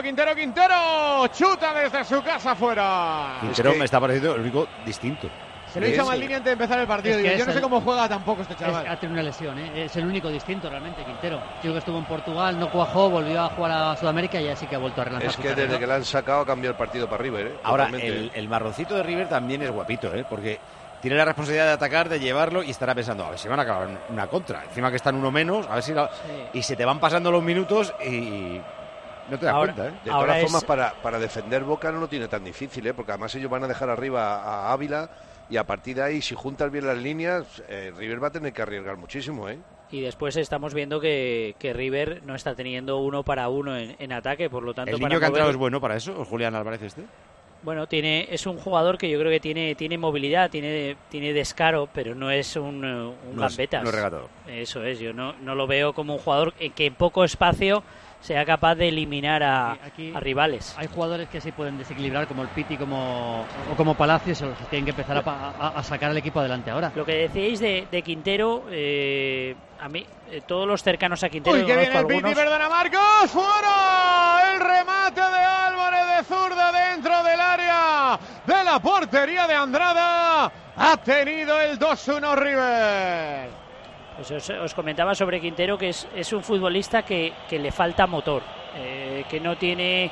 chuta desde su casa fuera. Quintero me está pareciendo el único distinto. Se lo hizo Maldini antes de empezar el partido. Yo no sé cómo juega tampoco este chaval. Ha tenido una lesión, es el único distinto realmente, Quintero. Creo que estuvo en Portugal, no cuajó, volvió a jugar a Sudamérica y así que ha vuelto a relanzar. Es que desde que la han sacado cambió el partido para River. Ahora, el marroncito de River también es guapito, porque tiene la responsabilidad de atacar, de llevarlo y estará pensando, a ver si van a acabar una contra. Encima que están uno menos, a ver si... Y se te van pasando los minutos y no te das cuenta, ¿eh? De todas formas, para defender Boca no lo tiene tan difícil, ¿eh? Porque además ellos van a dejar arriba a Ávila y a partir de ahí, si juntas bien las líneas, River va a tener que arriesgar muchísimo, ¿eh? Y después estamos viendo que River no está teniendo 1 para 1 en ataque, por lo tanto... ¿El niño que ha entrado es bueno para eso, Julián Álvarez este? Bueno, es un jugador que yo creo que tiene movilidad, tiene descaro, pero no es un gambetas. No es regatador. Eso es, yo no lo veo como un jugador que en poco espacio sea capaz de eliminar a rivales. Hay jugadores que sí pueden desequilibrar, como el Piti o como Palacios, los que tienen que empezar a sacar al equipo adelante ahora. Lo que decíais de Quintero, a mí, todos los cercanos a Quintero... ¡Uy, que viene el Piti, perdona Marcos! ¡Fuera! El remate de Álvarez de zurda dentro del área de la portería de Andrada. Ha tenido el 2-1 River. Pues os comentaba sobre Quintero que es un futbolista que le falta motor, que no tiene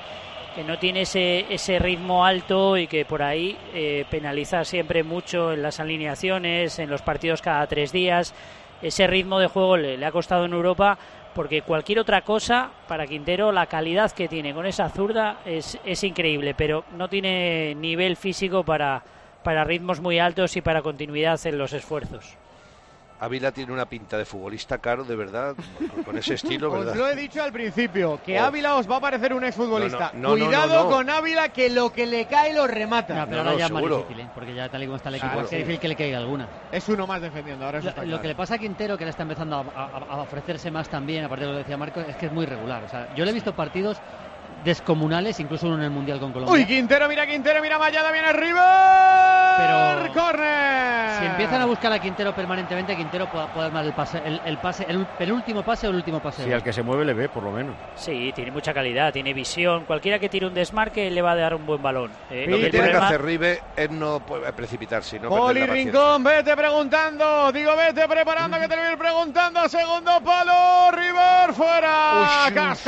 ese ritmo alto y que por ahí penaliza siempre mucho en las alineaciones, en los partidos cada 3 días. Ese ritmo de juego le ha costado en Europa, porque cualquier otra cosa para Quintero, la calidad que tiene con esa zurda es increíble, pero no tiene nivel físico para ritmos muy altos y para continuidad en los esfuerzos. Ávila tiene una pinta de futbolista caro, de verdad, con ese estilo, ¿verdad? Os lo he dicho al principio, que Ávila os va a parecer un exfutbolista. Cuidado con Ávila, que lo que le cae lo remata. No, pero ahora ya es más difícil, porque ya tal y como está el equipo, es difícil que le caiga alguna. Es uno más defendiendo, ahora eso está claro. Lo que le pasa a Quintero, que le está empezando a ofrecerse más también, aparte de lo que decía Marcos, es que es muy regular. O sea, yo le he visto partidos descomunales, incluso uno en el Mundial con Colombia. Uy, Quintero, mira Mallada, viene River. Pero córner. Si empiezan a buscar a Quintero permanentemente, Quintero puede dar el penúltimo pase o el último pase. Sí, al que se mueve le ve, por lo menos. Sí, tiene mucha calidad, tiene visión. Cualquiera que tire un desmarque le va a dar un buen balón. Lo que tiene que hacer River es no precipitarse. No Poli Rincón, vete preguntando. Vete preparando, que te lo voy a ir preguntando. Segundo palo, River fuera.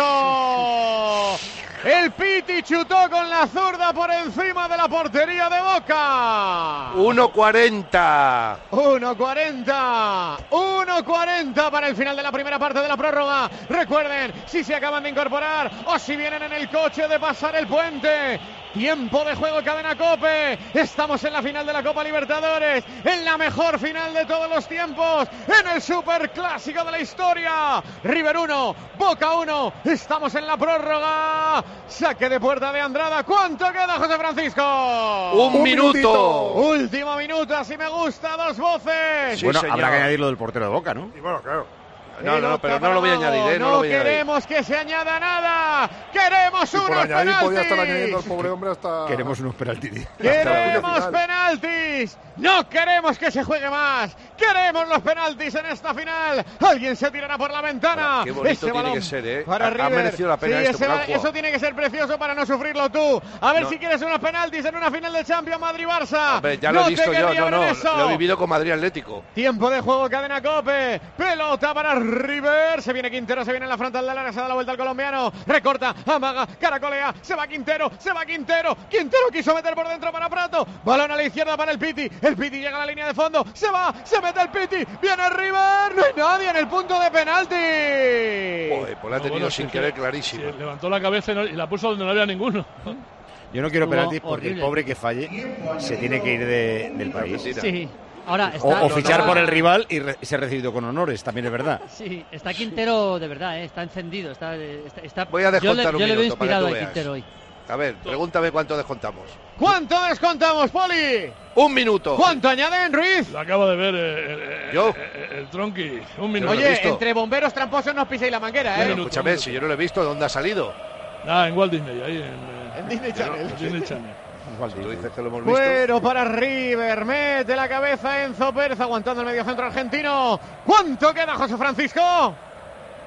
Casco. El Piti chutó con la zurda por encima de la portería de Boca. 1:40. 1:40 para el final de la primera parte de la prórroga. Recuerden, si se acaban de incorporar o si vienen en el coche de pasar el puente. Tiempo de juego, Cadena COPE. Estamos en la final de la Copa Libertadores, en la mejor final de todos los tiempos, en el superclásico de la historia. River 1, Boca 1. Estamos en la prórroga. Saque de puerta de Andrada. ¿Cuánto queda, José Francisco? Un minuto. Último minuto, así me gusta, 2 voces. Sí, bueno, habrá que añadir lo del portero de Boca, ¿no? Y bueno, claro. No, pero no lo voy a añadir, no queremos que se añada nada. Queremos unos penaltis. Podía estar añadiendo al pobre hombre hasta... Queremos unos penaltis. Queremos penaltis. No queremos que se juegue más. Queremos los penaltis en esta final. Alguien se tirará por la ventana. Qué bonito tiene que ser, ¿eh? Para ha merecido la pena eso tiene que ser precioso para no sufrirlo tú. A ver si quieres unos penaltis en una final de Champions Madrid-Barça. Hombre, ya lo he visto yo, lo he vivido con Madrid Atlético. Tiempo de juego, Cadena COPE. Pelota para River. Se viene Quintero, se viene en la frontal del área, se da la vuelta al colombiano. Recorta, amaga, caracolea. Se va Quintero. Quintero quiso meter por dentro para Prato. Balón a la izquierda para el Piti. El Piti llega a la línea de fondo. Se va, se mete el Piti. Viene River. No hay nadie en el punto de penalti. Joder, pues la ha tenido sin querer clarísimo. Levantó la cabeza y la puso donde no había ninguno. Yo no quiero penaltis porque el pobre que falle se tiene que ir del país. Sí. Ahora o fichar por el rival y ser recibido con honores, también es verdad. Sí, está Quintero de verdad, está encendido. Está, voy a descontar yo le veo inspirado a Quintero hoy. A ver, pregúntame cuánto descontamos. ¿Cuánto descontamos, Poli? 1 minuto. ¿Cuánto añaden, Ruiz? Lo acabo de ver el Tronqui. 1 minuto. Oye, entre bomberos tramposos no os piséis la manguera, ¿eh? Pero escúchame, si yo no lo he visto, ¿de dónde ha salido? En Walt Disney, ahí en Disney Channel. Disney Channel. Tú dices que lo hemos visto. Bueno, para River, mete la cabeza Enzo Pérez aguantando el mediocentro argentino. ¿Cuánto queda, José Francisco?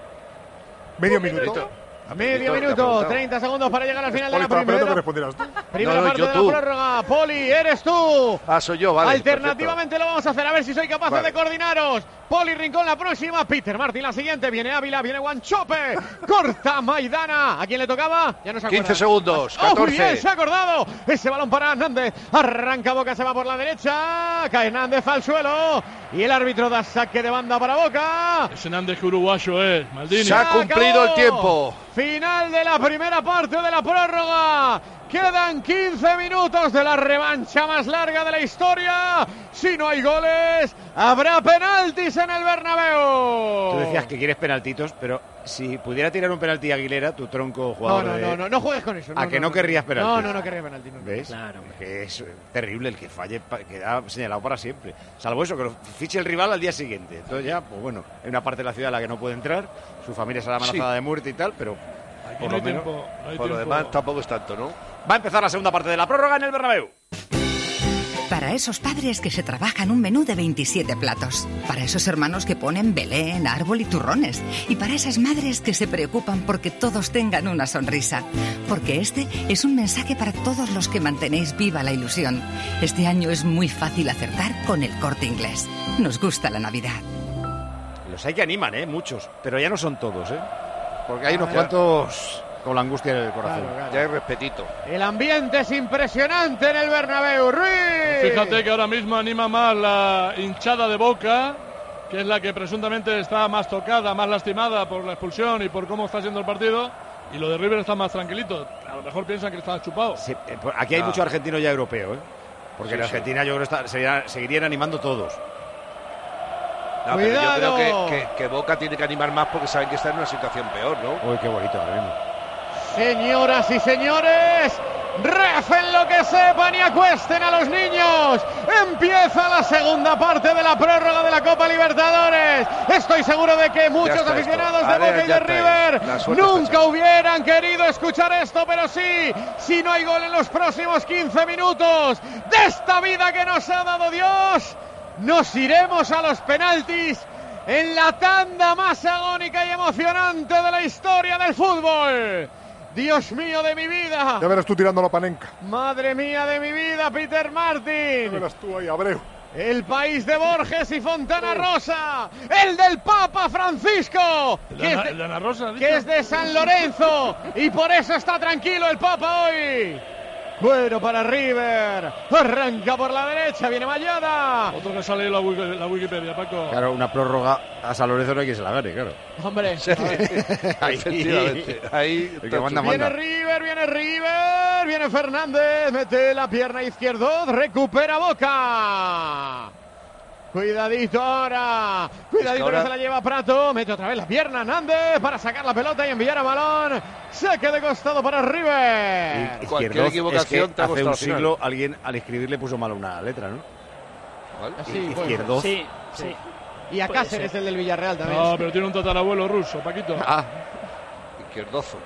Medio minuto. Medio minuto, 30 segundos para llegar al final de la primera. Primera parte de la prórroga. Poli, eres tú. Soy yo, vale. Alternativamente lo vamos a hacer, a ver si soy capaz de coordinaros. Poli Rincón la próxima, Peter Martin la siguiente, viene Ávila, viene Guanchope, corta Maidana. ¿A quién le tocaba? Ya no se acuerda. 15 segundos, 14. ¡Oh, bien, se ha acordado! Ese balón para Hernández, arranca Boca, se va por la derecha, cae Hernández al suelo y el árbitro da saque de banda para Boca. Ese Hernández que uruguayo es, Maldini. Se ha cumplido el tiempo. Final de la primera parte de la prórroga. Quedan 15 minutos de la revancha más larga de la historia. Si no hay goles, habrá penaltis en el Bernabéu. Tú decías que quieres penaltitos, pero si pudiera tirar un penalti a Aguilera, tu tronco jugador no juegues con eso. ¿A que no querrías penalti? No querría penalti. ¿Ves? Claro. Que es terrible el que falle, queda señalado para siempre. Salvo eso, que lo fiche el rival al día siguiente. Entonces ya, pues bueno, hay una parte de la ciudad a la que no puede entrar, su familia será amenazada de muerte y tal, pero por lo menos... Por lo demás tampoco es tanto, ¿no? Va a empezar la segunda parte de la prórroga en el Bernabéu. Para esos padres que se trabajan un menú de 27 platos. Para esos hermanos que ponen Belén, árbol y turrones. Y para esas madres que se preocupan porque todos tengan una sonrisa. Porque este es un mensaje para todos los que mantenéis viva la ilusión. Este año es muy fácil acertar con El Corte Inglés. Nos gusta la Navidad. Los hay que animan, muchos. Pero ya no son todos, porque hay unos cuantos... con la angustia en el corazón. Claro. Ya hay respetito. El ambiente es impresionante en el Bernabéu. Ruiz. Fíjate que ahora mismo anima más la hinchada de Boca, que es la que presuntamente está más tocada, más lastimada por la expulsión y por cómo está siendo el partido. Y lo de River está más tranquilito. A lo mejor piensan que está chupado. Sí, aquí hay mucho argentino ya europeo, porque en Argentina yo creo que seguirían animando todos. No, pero yo creo que Boca tiene que animar más porque saben que está en una situación peor, ¿no? Uy, qué bonito ahora mismo. Señoras y señores, recen lo que sepan y acuesten a los niños. Empieza la segunda parte de la prórroga de la Copa Libertadores. Estoy seguro de que muchos aficionados de Boca y de River nunca hubieran querido escuchar esto, pero sí, si no hay gol en los próximos 15 minutos de esta vida que nos ha dado Dios, nos iremos a los penaltis en la tanda más agónica y emocionante de la historia del fútbol. Dios mío de mi vida. Ya verás tú tirando la panenca. Madre mía de mi vida, Peter Martin. Ya verás tú ahí, Abreu. El país de Borges y Fontana Rosa. El del Papa Francisco. Que es de San Lorenzo. Y por eso está tranquilo el Papa hoy. Bueno para River. Arranca por la derecha, viene Mayada. Otro que sale la Wikipedia, Paco. Claro, una prórroga a San Lorenzo no hay quien se la gane, claro. Hombre. Efectivamente. Ahí viene River, viene Fernández, mete la pierna izquierda, recupera Boca. Cuidadito ahora. Cuidadito que se la lleva Prato. Mete otra vez la pierna Hernández para sacar la pelota y enviar a balón. Saque de costado para River. Y cualquier equivocación te ha costado. Hace un siglo alguien al escribirle puso mal una letra, ¿no? Sí, Izquierdo. Sí. Y a Cáceres, el del Villarreal también. No, pero tiene un tatarabuelo ruso, Paquito. Izquierdozo.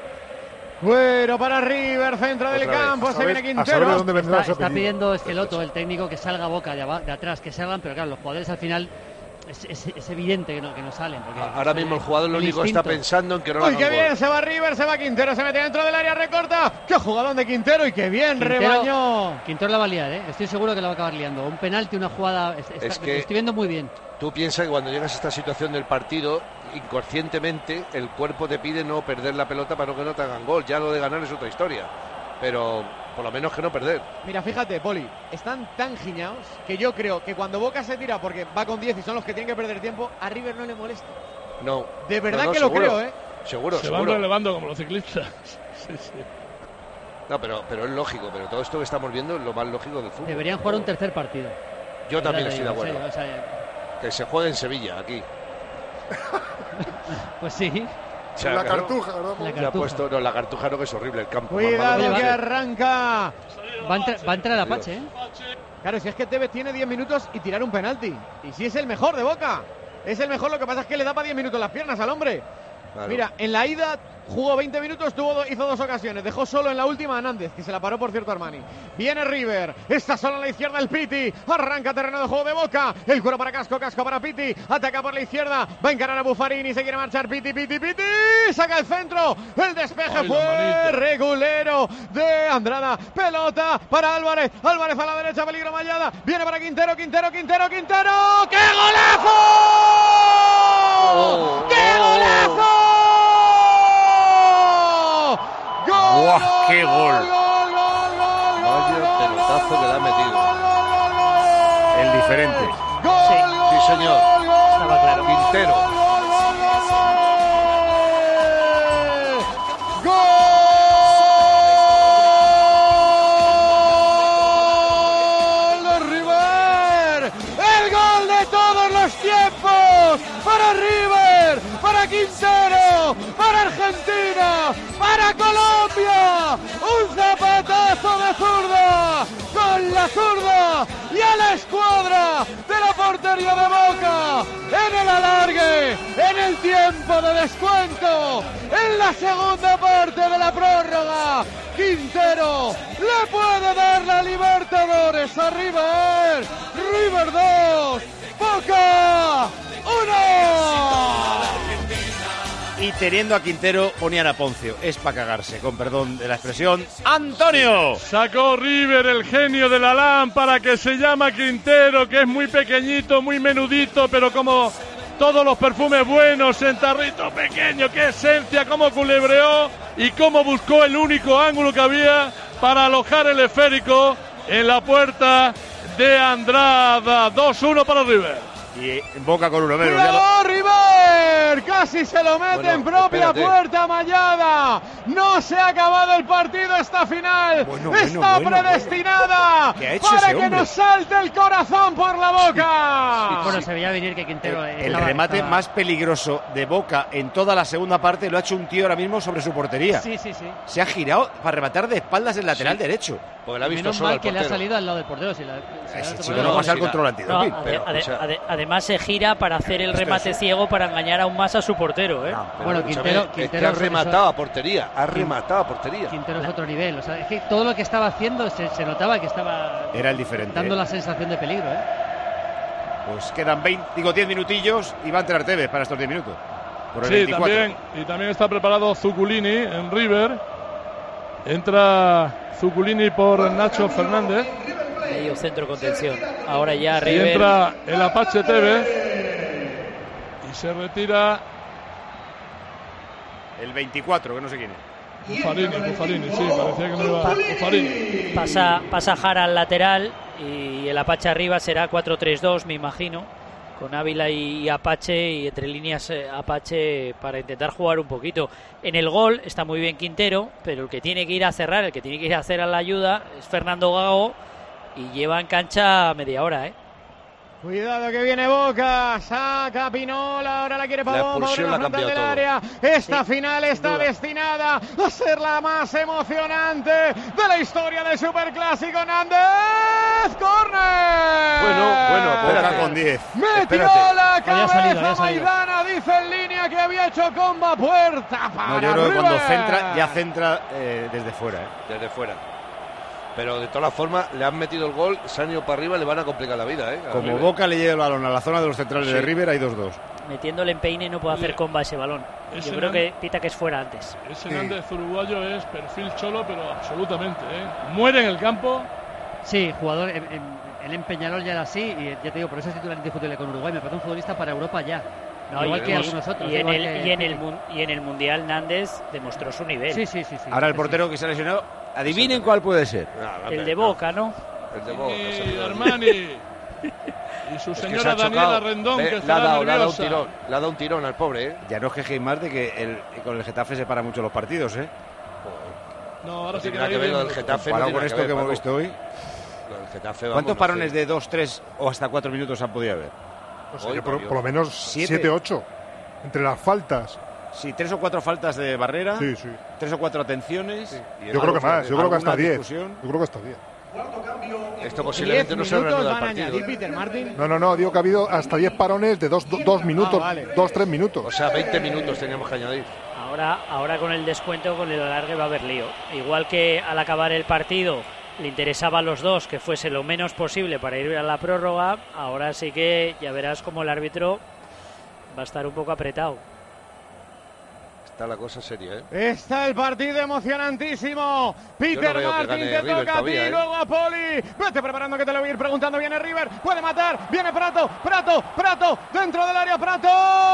Bueno, para River, centro del campo, se viene Quintero. Está pidiendo Esqueloto, el técnico, que salga Boca de atrás, que salgan, pero claro, los jugadores al final es evidente que no salen. Porque ahora mismo el jugador lo único está pensando en que no lo hagan. ¡Uy, qué bien! Se va River, se va Quintero, se mete dentro del área, recorta. ¡Qué jugadón de Quintero! ¡Y qué bien, rebañó! Quintero la va a liar, Estoy seguro que la va a acabar liando. Un penalti, una jugada, estoy viendo muy bien. Tú piensas que cuando llegas a esta situación del partido, inconscientemente el cuerpo te pide no perder la pelota para que no te hagan gol. Ya lo de ganar es otra historia, pero por lo menos que no perder. Mira, fíjate, Poli, están tan giñados que yo creo que cuando Boca se tira porque va con 10 y son los que tienen que perder tiempo, a River no le molesta. No. De verdad que seguro, lo creo, Seguro, se van relevando como los ciclistas. Sí. No, pero es lógico, pero todo esto que estamos viendo es lo más lógico del fútbol. Deberían jugar un tercer partido. Yo también estoy de acuerdo. Que se juegue en Sevilla, aquí. Pues sí. O sea, la Cartuja, ¿no? La Cartuja no, que es horrible el campo. Cuidado que arranca. Va a entrar el Apache, Claro, si es que Tevez tiene 10 minutos y tirar un penalti. Y si es el mejor de Boca. Es el mejor, lo que pasa es que le da para 10 minutos las piernas al hombre. Claro. Mira, en la ida jugó 20 minutos, hizo 2 ocasiones. Dejó solo en la última a Nández, que se la paró, por cierto, Armani. Viene River, está solo a la izquierda el Piti. Arranca terreno de juego de Boca. El cuero para Casco para Piti. Ataca por la izquierda, va a encarar a Buffarini. Se quiere marchar Piti. Saca el centro. El despeje fue regulero. Quintero de Andrada. Pelota para Álvarez. Álvarez a la derecha, peligro Mayada. Viene para Quintero. ¡Qué golazo! ¡Qué golazo! ¡Guau, qué gol! Vaya pelotazo que le ha metido. El diferente. Sí, señor. Estaba claro. Quintero. ¡Gol de River! ¡El gol de todos los tiempos! ¡Para River! ¡Para Quintero! ¡Para Argentina! ¡Para Colombia! ¡Un zapatazo de zurda! ¡Con la zurda! ¡Y a la escuadra de la portería de Boca! ¡En el alargue! ¡En el tiempo de descuento! ¡En la segunda parte de la prórroga! Quintero le puede dar la Libertadores a River. River 2, Boca 1. Y teniendo a Quintero, ponían a Poncio. Es para cagarse, con perdón de la expresión. ¡Antonio! Sacó River el genio de la lámpara que se llama Quintero, que es muy pequeñito, muy menudito, pero como todos los perfumes buenos, en tarrito pequeño, qué esencia, cómo culebreó y cómo buscó el único ángulo que había para alojar el esférico en la puerta de Andrada. 2-1 para River. Y Boca con uno menos. ¡Bravo, River! Casi se lo mete en propia puerta Mayada. No se ha acabado el partido, esta final está predestinada para que nos salte el corazón por la boca. Bueno, se veía venir que Quintero... El remate más peligroso de Boca en toda la segunda parte lo ha hecho un tío ahora mismo sobre su portería. Sí. Se ha girado para rematar de espaldas el lateral derecho. Porque la ha visto menos solo mal al que portero. le ha salido al lado del portero. Si no pasa el control antidoping. Además se gira para hacer el remate ciego para engañar aún más a su portero. Bueno, Quintero es que ha rematado a portería. Quintero es otro nivel. O sea, es que todo lo que estaba haciendo se notaba que estaba... Era el diferente. Dando la sensación de peligro. Pues quedan 10 minutillos y va a entrar Tevez para estos 10 minutos. Por el Sí, 24. también está preparado Zuculini en River. Entra Zuculini por Nacho Fernández. Medio centro contención. Ahora ya Y River. entra el Apache Tevez. Y se retira el 24, que no sé quién es. Buffarini, sí, parecía que no iba Buffarini. Pasa Jara al lateral y el Apache arriba será 4-3-2, me imagino, con Ávila y Apache, y entre líneas Apache para intentar jugar un poquito. En el gol está muy bien Quintero, pero el que tiene que ir a cerrar, el que tiene que ir a hacer a la ayuda es Fernando Gago, y lleva en cancha media hora, Cuidado que viene Boca, saca Pinola, ahora la quiere Pavón, La expulsión la ha cambiado del todo. área. Esta final está destinada a ser la más emocionante de la historia del Superclásico. Nández, córner. Bueno, Boca con 10. Metió la cabeza Maidana, dice en línea que había hecho comba puerta para No, yo creo que cuando River. centra desde fuera. Desde fuera. Pero de todas las formas le han metido el gol, se han ido para arriba, le van a complicar la vida. Como River. Boca le lleva el balón a la zona de los centrales de River, hay 2-2. Metiéndole en peine no puede hacer comba ese balón. Ese Yo creo Nández- que pita que es fuera antes. Ese Nández uruguayo es perfil cholo, pero absolutamente. Muere en el campo. Sí, jugador. El Peñarol ya era así, y ya te digo, por eso es titular indiscutible con Uruguay. Me parece un futbolista para Europa ya. No, igual que algunos otros. y en igual el que- y en el Mundial Nández demostró su nivel. Sí. Ahora el portero que se ha lesionado, adivinen cuál puede ser. El de Boca, ¿no? El de Boca. Y Armani. Y su Es que señora se ha Daniela chocado. Rendón, Le que ha estará dado un nerviosa. tirón. Le ha dado un tirón al pobre, Ya no os quejéis más de que con el Getafe se para mucho los partidos, No, ahora No sí tiene nada que ver lo del Getafe. Comparado no con tiene esto nada que hemos Paco. visto hoy. Lo del Getafe, vamos, ¿Cuántos no parones sé. de 2, 3 o hasta 4 minutos han podido haber? Pues por lo menos 7. 7, 8. Entre las faltas. Sí, 3 o 4 faltas de barrera. Sí. 3 o 4 atenciones. Yo creo que más. Yo creo que hasta ¿Alguna 10. discusión? Yo creo que hasta 10. Esto posiblemente no se reanuda el partido. Peter Martin. No, digo que ha habido hasta 10 parones de 2 minutos, vale. 2-3 minutos. O sea, 20 minutos teníamos que añadir. Ahora con el descuento, con el alargue va a haber lío. Igual que al acabar el partido le interesaba a los dos que fuese lo menos posible para ir a la prórroga, ahora sí que ya verás como el árbitro va a estar un poco apretado. Está la cosa seria, ¿eh? Está el partido emocionantísimo. Peter Martin, te toca a ti, luego a Poli. Vete preparando que te lo voy a ir preguntando. Viene River, puede matar. Viene Prato, dentro del área, Prato.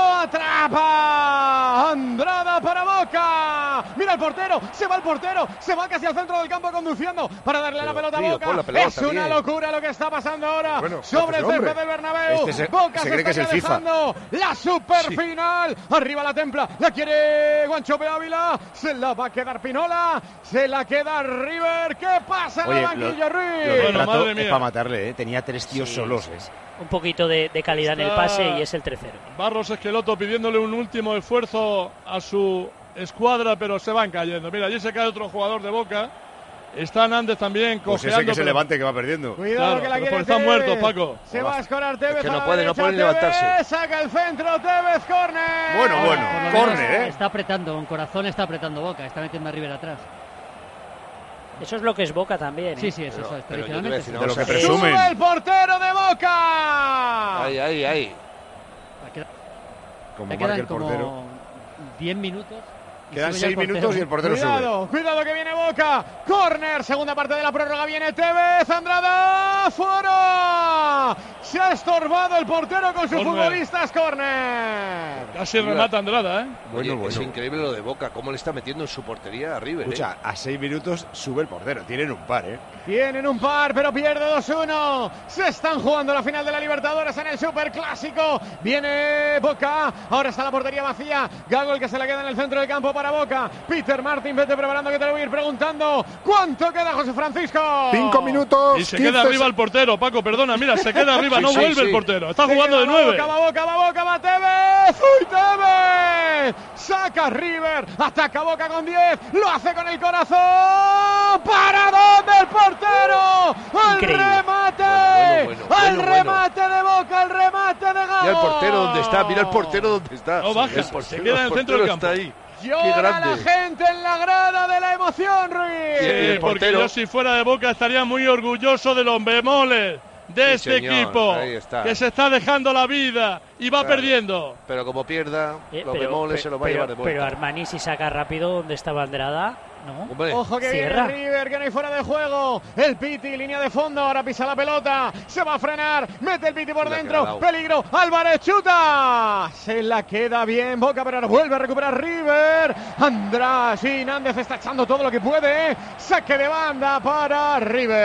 Atrapa Andrada para Boca. Mira el portero, se va casi al centro del campo conduciendo para darle la pelota a Boca. Es una locura lo que está pasando ahora sobre el césped del Bernabéu. Boca se cree está dejando la superfinal. Arriba la templa, la quiere Guanchope Ávila, se la va a quedar Pinola, se la queda River. ¿Qué pasa en el banquillo, Ruiz? Bueno, madre mía. Es para matarle, tenía 3 tíos solos. Un poquito de calidad en el pase y es el 3-0. Barros Esqueloto pidiéndole un último esfuerzo a su escuadra, pero se van cayendo. Mira, allí se cae otro jugador de Boca. Está Nández también cojeando. Pues ese que se levante, que va perdiendo. Cuidado, que la quiere están muertos, Paco. Se va a escorar Tevez. Es que no puede levantarse. Saca el centro, Tevez, córner. Bueno, córner, Está apretando, con corazón está apretando Boca. Está metiendo a River atrás. Eso es lo que es Boca también. Sí, eso es. Tradicionalmente. De lo que presumen. ¡Sube el portero de Boca! Ahí. Como marca el portero. 10 minutos. Quedan 6 minutos y el portero sube. Cuidado que viene Boca. Córner, segunda parte de la prórroga. Viene Tevez, Andrada, fuera. Se ha estorbado el portero con sus futbolistas. Córner. Casi remata Andrada, ¿eh? Bueno. Es increíble lo de Boca, cómo le está metiendo en su portería a River. Escucha, a 6 minutos sube el portero. Tienen un par, ¿eh? Tienen un par, pero pierde 2-1. Se están jugando la final de la Libertadores en el Superclásico. Viene Boca. Ahora está la portería vacía. Gago el que se la queda en el centro del campo para Boca. Peter Martin, vete preparando que te lo voy a ir preguntando. ¿Cuánto queda, José Francisco? 5 minutos. Y se queda arriba el portero, Paco, perdona. Mira, se queda arriba, no vuelve el portero. Está jugando de 9. Boca, va Tevez. ¡Uy, Tevez! Saca River. Ataca Boca con 10. Lo hace con el corazón. ¿Para dónde el portero? ¡El remate! ¡El remate de Boca! ¡El remate de Gago! Mira el portero dónde está. Mira el portero dónde está. No baja, se queda en el centro del campo. Está ahí. Llora la gente en la grada de la emoción, Ruiz. Sí, porque yo si fuera de Boca estaría muy orgulloso de los bemoles de este equipo que se está dejando la vida y va perdiendo. Pero como pierda, los bemoles se los va a llevar de vuelta. Pero Armani, si saca rápido donde estaba Andrada, ¿no? Hombre, ojo que cierra. Viene River, que no hay fuera de juego. El Piti, línea de fondo, ahora pisa la pelota, se va a frenar, mete el Piti por dentro, peligro, Álvarez chuta, se la queda bien Boca, pero ahora vuelve a recuperar River. András y Nández está echando todo lo que puede, saque de banda para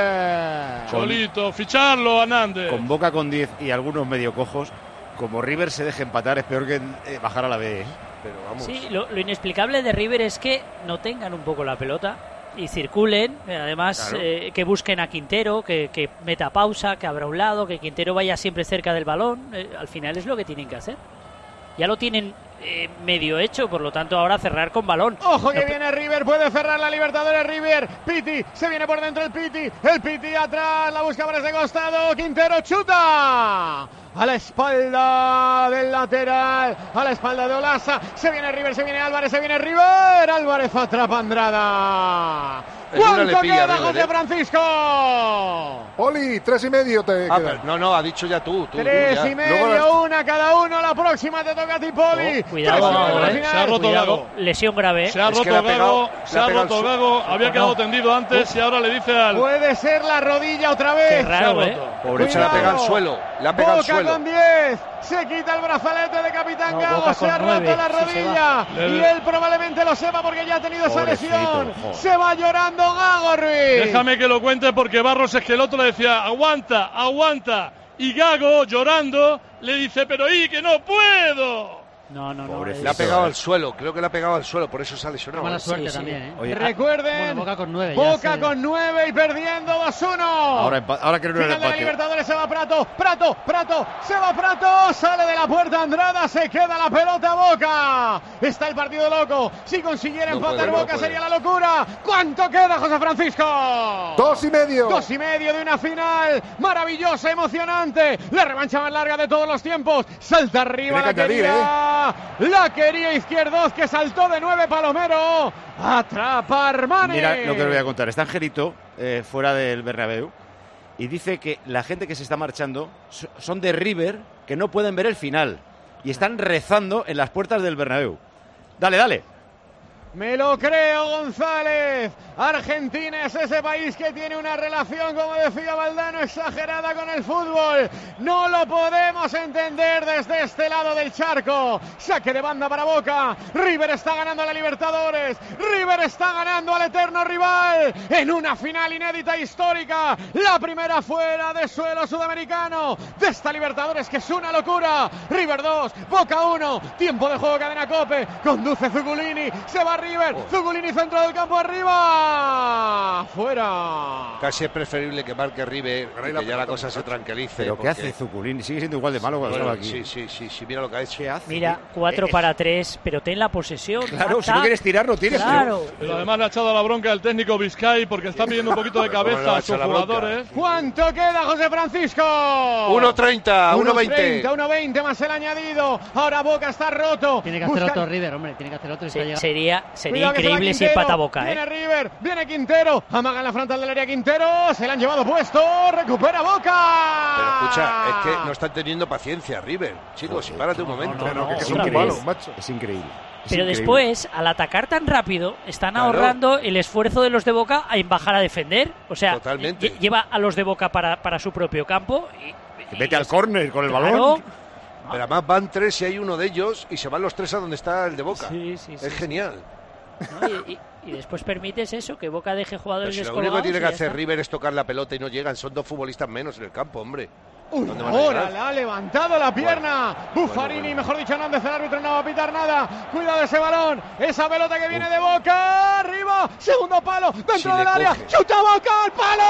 River. Solito, ficharlo a Nández. Con Boca con 10 y algunos medio cojos, como River se deje empatar, es peor que bajar a la B, ¿eh? Pero vamos. Sí, lo inexplicable de River es que no tengan un poco la pelota y circulen, además claro. Que busquen a Quintero, que meta pausa, que abra un lado, que Quintero vaya siempre cerca del balón, al final es lo que tienen que hacer. Ya lo tienen medio hecho, por lo tanto ahora cerrar con balón. Ojo que viene River, puede cerrar la Libertadores River. Piti, se viene por dentro el Piti atrás, la busca por ese costado, Quintero chuta a la espalda del lateral, a la espalda de Olasa, se viene River, se viene Álvarez, se viene River, Álvarez atrapa Andrada. ¿Cuánto queda, José Francisco? Poli, 3,5 te queda. No, ha dicho ya tú 3,5, una cada uno, la próxima te toca a ti, Poli. Cuidado, se ha roto Gago. Lesión grave. Se ha roto Gago, había quedado tendido antes y ahora le dice al... Puede ser la rodilla otra vez. Qué raro, Pobre, se la pega al suelo. Boca con 10, se quita el brazalete de capitán Gago, se ha roto la rodilla y él probablemente lo sepa porque ya ha tenido esa lesión. Se va llorando Gago, Ruiz. Déjame que lo cuente porque Barros Esqueloto le decía aguanta, y Gago llorando le dice pero que no puedo. No. Le ha pegado al suelo, creo que le ha pegado al suelo, por eso se ha lesionado. Mala suerte también, ¿eh? Oye, recuerden, Boca con 9. Boca con 9 y perdiendo 2-1. Ahora creo que final de la Libertadores se va Prato, se va Prato, sale de la puerta Andrada, se queda la pelota Boca. Está el partido loco. Si consiguiera empatar Boca sería la locura. ¿Cuánto queda, José Francisco? 2,5. 2,5 de una final maravillosa, emocionante. La revancha más larga de todos los tiempos. Salta arriba la quería Izquierdoz, que saltó de 9 Palomero. Atrapa Armani. Mira lo que os voy a contar. Está Angelito fuera del Bernabéu y dice que la gente que se está marchando son de River, que no pueden ver el final y están rezando en las puertas del Bernabéu. Dale. Me lo creo, González. Argentina es ese país que tiene una relación, como decía Valdano, exagerada con el fútbol. No lo podemos entender desde este lado del charco. Saque de banda para Boca. River está ganando a la Libertadores. River está ganando al eterno rival en una final inédita histórica. La primera fuera de suelo sudamericano de esta Libertadores, que es una locura. River 2, Boca 1. Tiempo de juego, Cadena COPE. Conduce Zuculini. Se va River. Zuculini, centro del campo, arriba. Fuera. Casi es preferible que marque River y que ya la cosa se tranquilice. ¿Pero qué hace Zuculini? Sigue siendo igual de malo cuando estaba aquí. Sí, mira lo que ha hecho. Mira, 4 para 3, pero ten la posesión. Claro, si no quieres tirar, no tires. Claro. Pero además le ha echado la bronca el técnico Vizcay porque está pidiendo un poquito de cabeza a sus jugadores. ¿Cuánto queda, José Francisco? 1.30, 1.20. 1.20 más el añadido. Ahora Boca está roto. Tiene que hacer otro River, hombre. Tiene que hacer otro. Sería increíble si empata Boca. Viene River, viene Quintero. Amaga en la frontal del área Quintero. Se la han llevado puesto. Recupera Boca. Pero escucha, es que no están teniendo paciencia River. Chicos, párate un momento. Es increíble. Es increíble. Pero después, al atacar tan rápido, están ahorrando el esfuerzo de los de Boca en bajar a defender. O sea, lleva a los de Boca para su propio campo. Y vete al córner con el balón. Pero además van 3 y hay uno de ellos y se van los 3 a donde está el de Boca. Es genial. ¿No? Y después permites eso, que Boca deje jugadores descolgados. Lo único que tiene que hacer River es tocar la pelota y no llegan. Son 2 futbolistas menos en el campo, hombre. Ahora la ha levantado la pierna. Buffarini, mejor dicho, Hernández, el árbitro no va a pitar nada. Cuidado ese balón. Esa pelota que viene de Boca. Arriba. Segundo palo. Dentro del área. Chuta Boca al palo.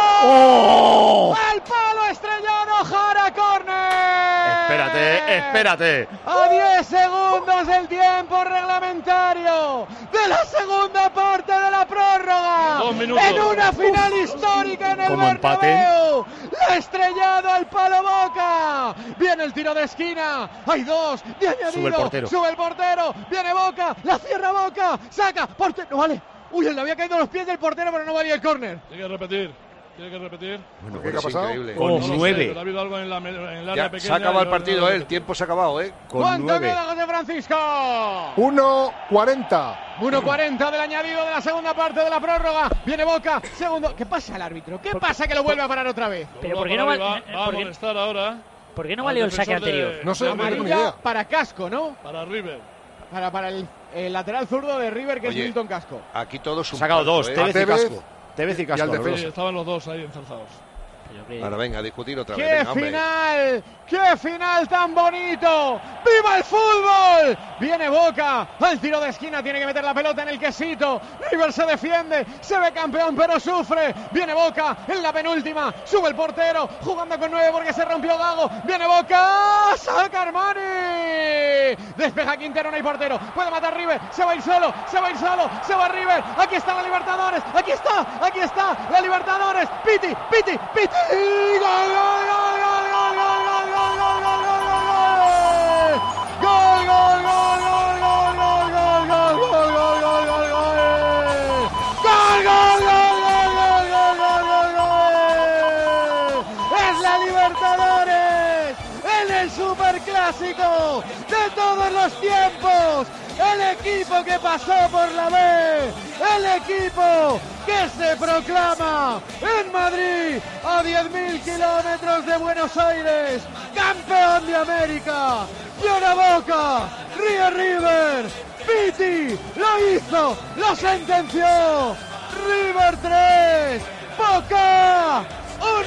¡El palo estrellado! Jara, córner. Espérate. A 10 segundos del tiempo reglamentario de la segunda parte de la prórroga. 2 minutos. En una final histórica en el Bernabéu. La ha estrellado al palo Boca. Viene el tiro de esquina. Hay 2 de añadido. Sube el portero. Viene Boca. La cierra Boca. Saca. Portero. No vale. Uy, le había caído los pies del portero, pero no valía el córner. Tiene que repetir. Bueno, ¿qué ha pasado? Con 9. Ha habido algo en el área pequeña. Se ha acabado el partido, el tiempo se ha acabado, Con ¿cuánto 9. queda, José Francisco? 1.40. 1.40 del añadido de la segunda parte de la prórroga. Viene Boca, segundo. ¿Qué pasa al árbitro? ¿Qué pasa que lo vuelve a parar otra vez? Pero ¿por qué no va a molestar ahora? ¿Por qué no valió el saque anterior? No sé, amarilla para Casco, ¿no? Para River. Para el lateral zurdo de River, que es Milton Casco. Aquí todos ha sacado 2, Tevez y Casco. Tevez y Casco. Sí, estaban los dos ahí enzarzados. Ahora venga, a discutir otra vez. ¡Qué final! ¡Qué final tan bonito! ¡Viva el fútbol! Viene Boca, al tiro de esquina, tiene que meter la pelota en el quesito. River se defiende, se ve campeón, pero sufre. Viene Boca en la penúltima, sube el portero, jugando con 9 porque se rompió Gago. Viene Boca, saca Armani. Despeja Quintero, no hay portero. Puede matar River, se va a ir solo, se va River. Aquí está la Libertadores, aquí está la Libertadores. Piti. ¡Gol, gol, gol, gol, gol, gol, gol, gol, gol, gol, gol! ¡Gol, gol, gol, gol, gol, gol, gol, gol, gol, gol, gol, gol, gol! ¡Gol, gol, gol, gol, gol, gol, gol! ¡Es la Libertadores! ¡En el Superclásico de todos los tiempos! El equipo que pasó por la B, el equipo que se proclama en Madrid, a 10.000 kilómetros de Buenos Aires, campeón de América. Llora Boca, ríe River, Piti lo hizo, lo sentenció. River 3, Boca 1.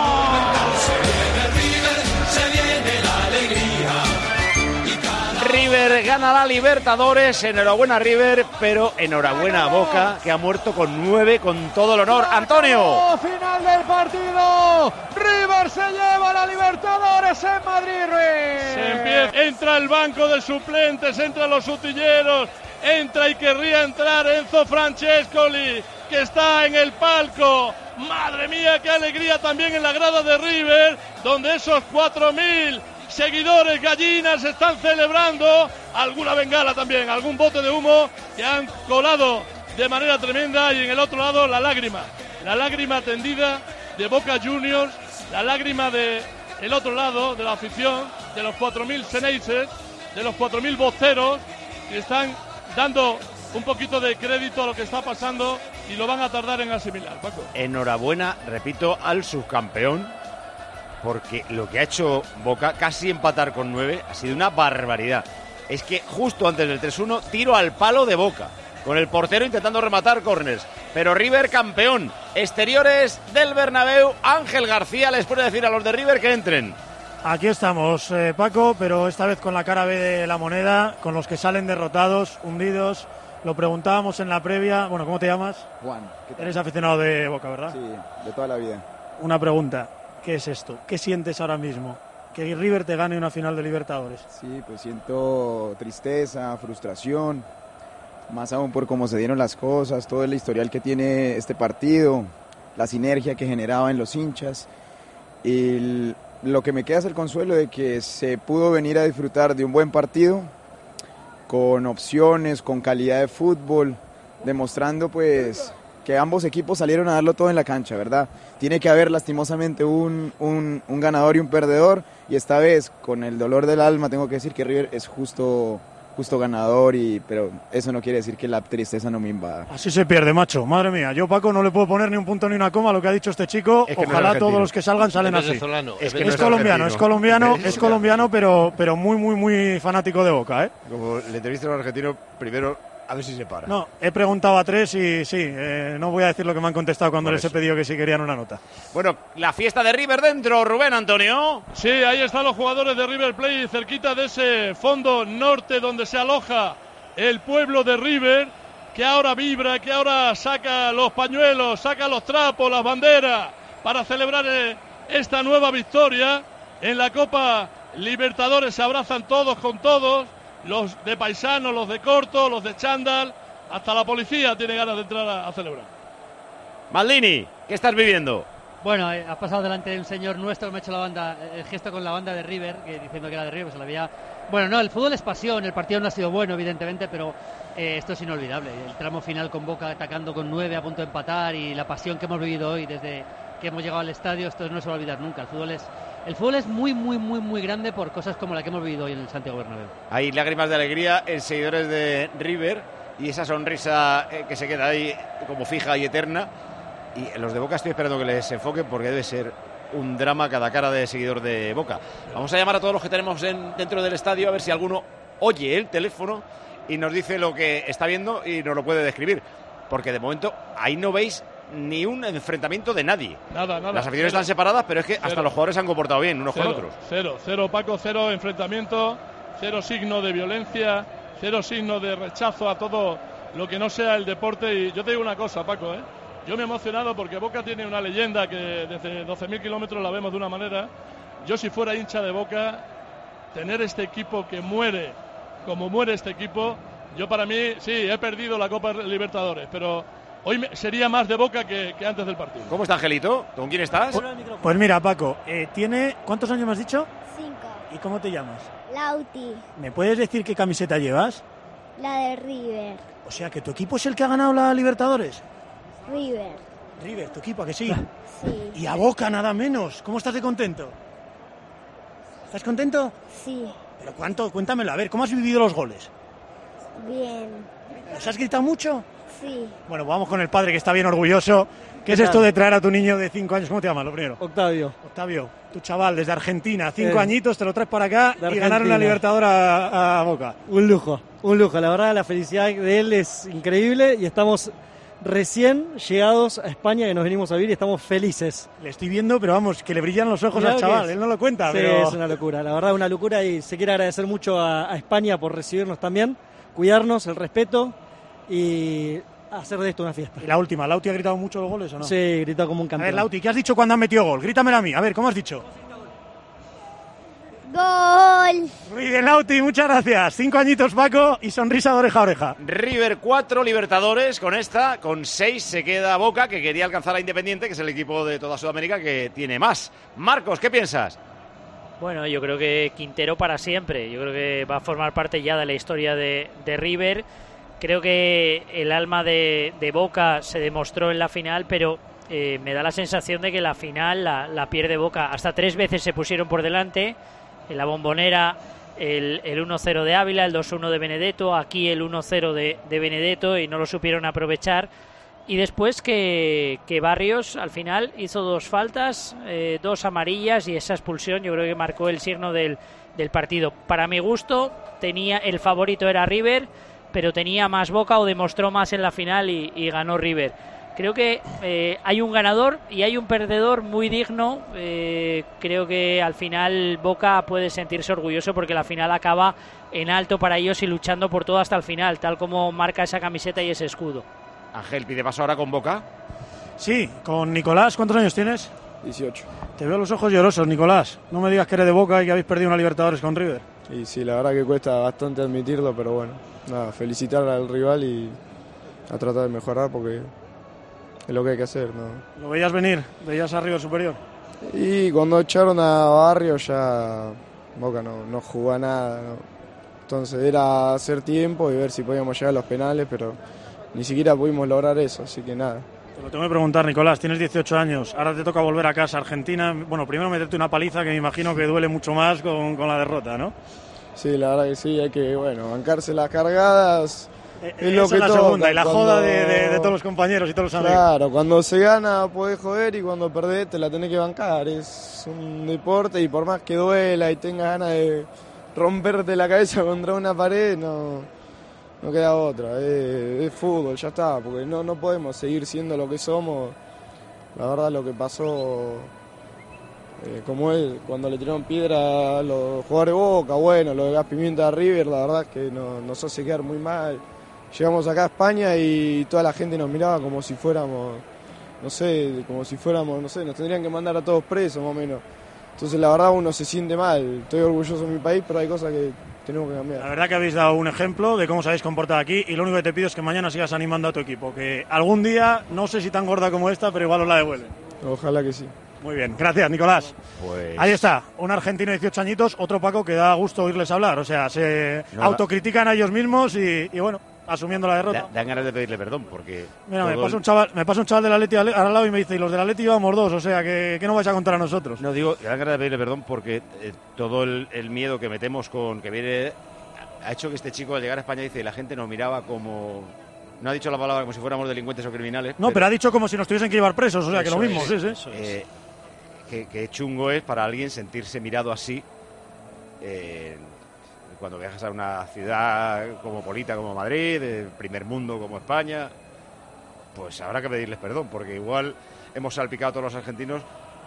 Se viene la alegría. River gana la Libertadores, enhorabuena River, pero enhorabuena a Boca, que ha muerto con 9 con todo el honor. ¡Antonio! Final del partido, River se lleva la Libertadores en Madrid. Entra el banco de suplentes, entra los utilleros, entra y querría entrar Enzo Francescoli, que está en el palco. Madre mía, qué alegría también en la grada de River, donde esos 4.000 seguidores gallinas están celebrando, alguna bengala también, algún bote de humo que han colado de manera tremenda, y en el otro lado la lágrima tendida de Boca Juniors, la lágrima de el otro lado de la afición, de los 4.000 Ceneices, de los 4.000 voceros que están dando un poquito de crédito a lo que está pasando y lo van a tardar en asimilar, Paco. Enhorabuena, repito, al subcampeón, porque lo que ha hecho Boca, casi empatar con 9, ha sido una barbaridad. Es que justo antes del 3-1, tiro al palo de Boca, con el portero intentando rematar córners. Pero River campeón. Exteriores del Bernabéu. Ángel García les puede decir a los de River que entren. Aquí estamos, Paco, pero esta vez con la cara B de la moneda, con los que salen derrotados, hundidos. Lo preguntábamos en la previa. Bueno, ¿cómo te llamas? Juan. ¿Qué tal? Eres aficionado de Boca, ¿verdad? Sí, de toda la vida. Una pregunta. ¿Qué es esto? ¿Qué sientes ahora mismo? Que River te gane una final de Libertadores. Sí, pues siento tristeza, frustración, más aún por cómo se dieron las cosas, todo el historial que tiene este partido, la sinergia que generaba en los hinchas. Y lo que me queda es el consuelo de que se pudo venir a disfrutar de un buen partido, con opciones, con calidad de fútbol, demostrando pues que ambos equipos salieron a darlo todo en la cancha, ¿verdad? Tiene que haber lastimosamente un ganador y un perdedor, y esta vez, con el dolor del alma, tengo que decir que River es justo ganador, pero eso no quiere decir que la tristeza no me invada. Así se pierde, macho. Madre mía, yo, Paco, no le puedo poner ni un punto ni una coma a lo que ha dicho este chico. Es que ojalá todos los que salgan salen así. Es colombiano, pero muy, muy, muy fanático de Boca, ¿eh? Como le entrevista a un argentino, primero a ver si se para. No, he preguntado a 3 y sí, no voy a decir lo que me han contestado cuando les he pedido que sí querían una nota. Bueno, la fiesta de River dentro, Rubén, Antonio. Sí, ahí están los jugadores de River Plate, cerquita de ese fondo norte donde se aloja el pueblo de River, que ahora vibra, que ahora saca los pañuelos, saca los trapos, las banderas, para celebrar esta nueva victoria en la Copa Libertadores. Se abrazan todos con todos. Los de paisano, los de corto, los de chándal, hasta la policía tiene ganas de entrar a celebrar. Maldini, ¿qué estás viviendo? Bueno, ha pasado delante de un señor nuestro, me ha hecho el gesto con la banda de River, diciendo que era de River, pues se la había... Bueno, no, el fútbol es pasión, el partido no ha sido bueno, evidentemente, pero esto es inolvidable. El tramo final con Boca atacando con 9, a punto de empatar, y la pasión que hemos vivido hoy desde que hemos llegado al estadio, esto no se va a olvidar nunca. El fútbol es muy, muy, muy, muy grande por cosas como la que hemos vivido hoy en el Santiago Bernabéu. Hay lágrimas de alegría en seguidores de River y esa sonrisa que se queda ahí como fija y eterna. Y los de Boca estoy esperando que les enfoquen porque debe ser un drama cada cara de seguidor de Boca. Vamos a llamar a todos los que tenemos dentro del estadio a ver si alguno oye el teléfono y nos dice lo que está viendo y nos lo puede describir. Porque de momento ahí no veis ni un enfrentamiento de nadie. Nada. Las aficiones están separadas, pero es que hasta los jugadores se han comportado bien unos con otros. Cero, Paco, cero enfrentamiento, cero signo de violencia, cero signo de rechazo a todo lo que no sea el deporte. Y yo te digo una cosa, Paco, yo me he emocionado porque Boca tiene una leyenda que desde 12.000 kilómetros la vemos de una manera. Yo, si fuera hincha de Boca, tener este equipo que muere como muere este equipo, yo para mí, sí, he perdido la Copa Libertadores, pero hoy sería más de Boca que antes del partido. ¿Cómo está, Angelito? ¿Con quién estás? Pues mira, Paco, ¿cuántos años me has dicho? 5. ¿Y cómo te llamas? Lauti. ¿Me puedes decir qué camiseta llevas? La de River. O sea, que tu equipo es el que ha ganado la Libertadores. River, tu equipo, ¿a que sí? Sí. Y a Boca nada menos. ¿Cómo estás de contento? ¿Estás contento? Sí. ¿Pero cuánto? Cuéntamelo. A ver, ¿cómo has vivido los goles? Bien. ¿Los has gritado mucho? Sí. Bueno, vamos con el padre, que está bien orgulloso. ¿Qué es esto de traer a tu niño de 5 años? ¿Cómo te llamas, lo primero? Octavio, tu chaval, desde Argentina, 5 añitos, te lo traes para acá y ganaron la Argentina. Libertadores a Boca. un lujo. La verdad, la felicidad de él es increíble y estamos recién llegados a España, que nos venimos a vivir y estamos felices. Le estoy viendo, pero vamos, que le brillan los ojos al chaval, él no lo cuenta. Sí, pero... es una locura, la verdad, una locura, y se quiere agradecer mucho a España por recibirnos también, cuidarnos, el respeto y hacer de esto una fiesta. Y la última, ¿Lauti ha gritado mucho los goles o no? Sí, gritó como un campeón. A ver, Lauti, ¿qué has dicho cuando han metido gol? Grítamelo a mí, a ver, ¿cómo has dicho? ¡Gol! Muy bien, Lauti, muchas gracias. 5 añitos, Paco, y sonrisa de oreja a oreja. River 4, Libertadores con 6 se queda Boca, que quería alcanzar a Independiente, que es el equipo de toda Sudamérica que tiene más. Marcos, ¿qué piensas? Bueno, yo creo que Quintero para siempre. Yo creo que va a formar parte ya de la historia de River. Creo que el alma de Boca se demostró en la final, pero me da la sensación de que la final la pierde Boca. Hasta 3 veces se pusieron por delante. En la Bombonera el 1-0 de Ávila, el 2-1 de Benedetto, aquí el 1-0 de Benedetto, y no lo supieron aprovechar. Y después que Barrios al final hizo 2 faltas, 2 amarillas, y esa expulsión yo creo que marcó el signo del partido. Para mi gusto, el favorito era River, pero tenía más Boca, o demostró más en la final, y ganó River. Creo que hay un ganador y hay un perdedor muy digno. Creo que al final Boca puede sentirse orgulloso, porque la final acaba en alto para ellos y luchando por todo hasta el final, tal como marca esa camiseta y ese escudo. Ángel, ¿pide paso ahora con Boca? Sí, con Nicolás. ¿Cuántos años tienes? 18. Te veo los ojos llorosos, Nicolás. No me digas que eres de Boca y que habéis perdido una Libertadores con River. Y sí, la verdad que cuesta bastante admitirlo, pero bueno, nada, felicitar al rival y a tratar de mejorar, porque es lo que hay que hacer, ¿no? ¿Lo veías venir? ¿Veías a River superior? Y cuando echaron a Barrio ya Boca no jugó a nada, ¿no? Entonces era hacer tiempo y ver si podíamos llegar a los penales, pero ni siquiera pudimos lograr eso, así que nada. Te lo tengo que preguntar, Nicolás, tienes 18 años, ahora te toca volver a casa, Argentina. Bueno, primero meterte una paliza que me imagino que duele mucho más con la derrota, ¿no? Sí, la verdad que sí, hay que, bancarse las cargadas. Es lo que la toca, segunda, y la joda de todos los compañeros y todos los amigos. Claro, cuando se gana podés joder, y cuando perdés te la tenés que bancar. Es un deporte, y por más que duela y tengas ganas de romperte la cabeza contra una pared, no queda otra. Es fútbol, ya está, porque no podemos seguir siendo lo que somos. La verdad, lo que pasó, como es, cuando le tiraron piedra a los jugadores de Boca, bueno, lo de Gas Pimienta de River, la verdad es que nos hace quedar muy mal. Llegamos acá a España y toda la gente nos miraba como si fuéramos, nos tendrían que mandar a todos presos, más o menos. Entonces, la verdad, uno se siente mal. Estoy orgulloso de mi país, pero hay cosas que tenemos que cambiar. La verdad que habéis dado un ejemplo de cómo os habéis comportado aquí, y lo único que te pido es que mañana sigas animando a tu equipo, que algún día, no sé si tan gorda como esta, pero igual os la devuelven. Ojalá que sí. Muy bien, gracias, Nicolás. Pues... Ahí está, un argentino de 18 añitos, otro Paco que da gusto oírles hablar. O sea, se autocritican a ellos mismos y bueno, asumiendo la derrota. Dan ganas de pedirle perdón, porque... Mira, me pasa un chaval del Atleti al lado y me dice, y los del Atleti llevamos 2, o sea, que no vais a contar a nosotros. No, digo, dan ganas de pedirle perdón porque todo el miedo que metemos con que viene ha hecho que este chico, al llegar a España, dice, la gente nos miraba como... No ha dicho la palabra como si fuéramos delincuentes o criminales. No, pero ha dicho como si nos tuviesen que llevar presos, o sea, que lo mismo, sí. Que chungo es para alguien sentirse mirado así cuando viajas a una ciudad cosmopolita como Madrid, de primer mundo como España. Pues habrá que pedirles perdón, porque igual hemos salpicado a todos los argentinos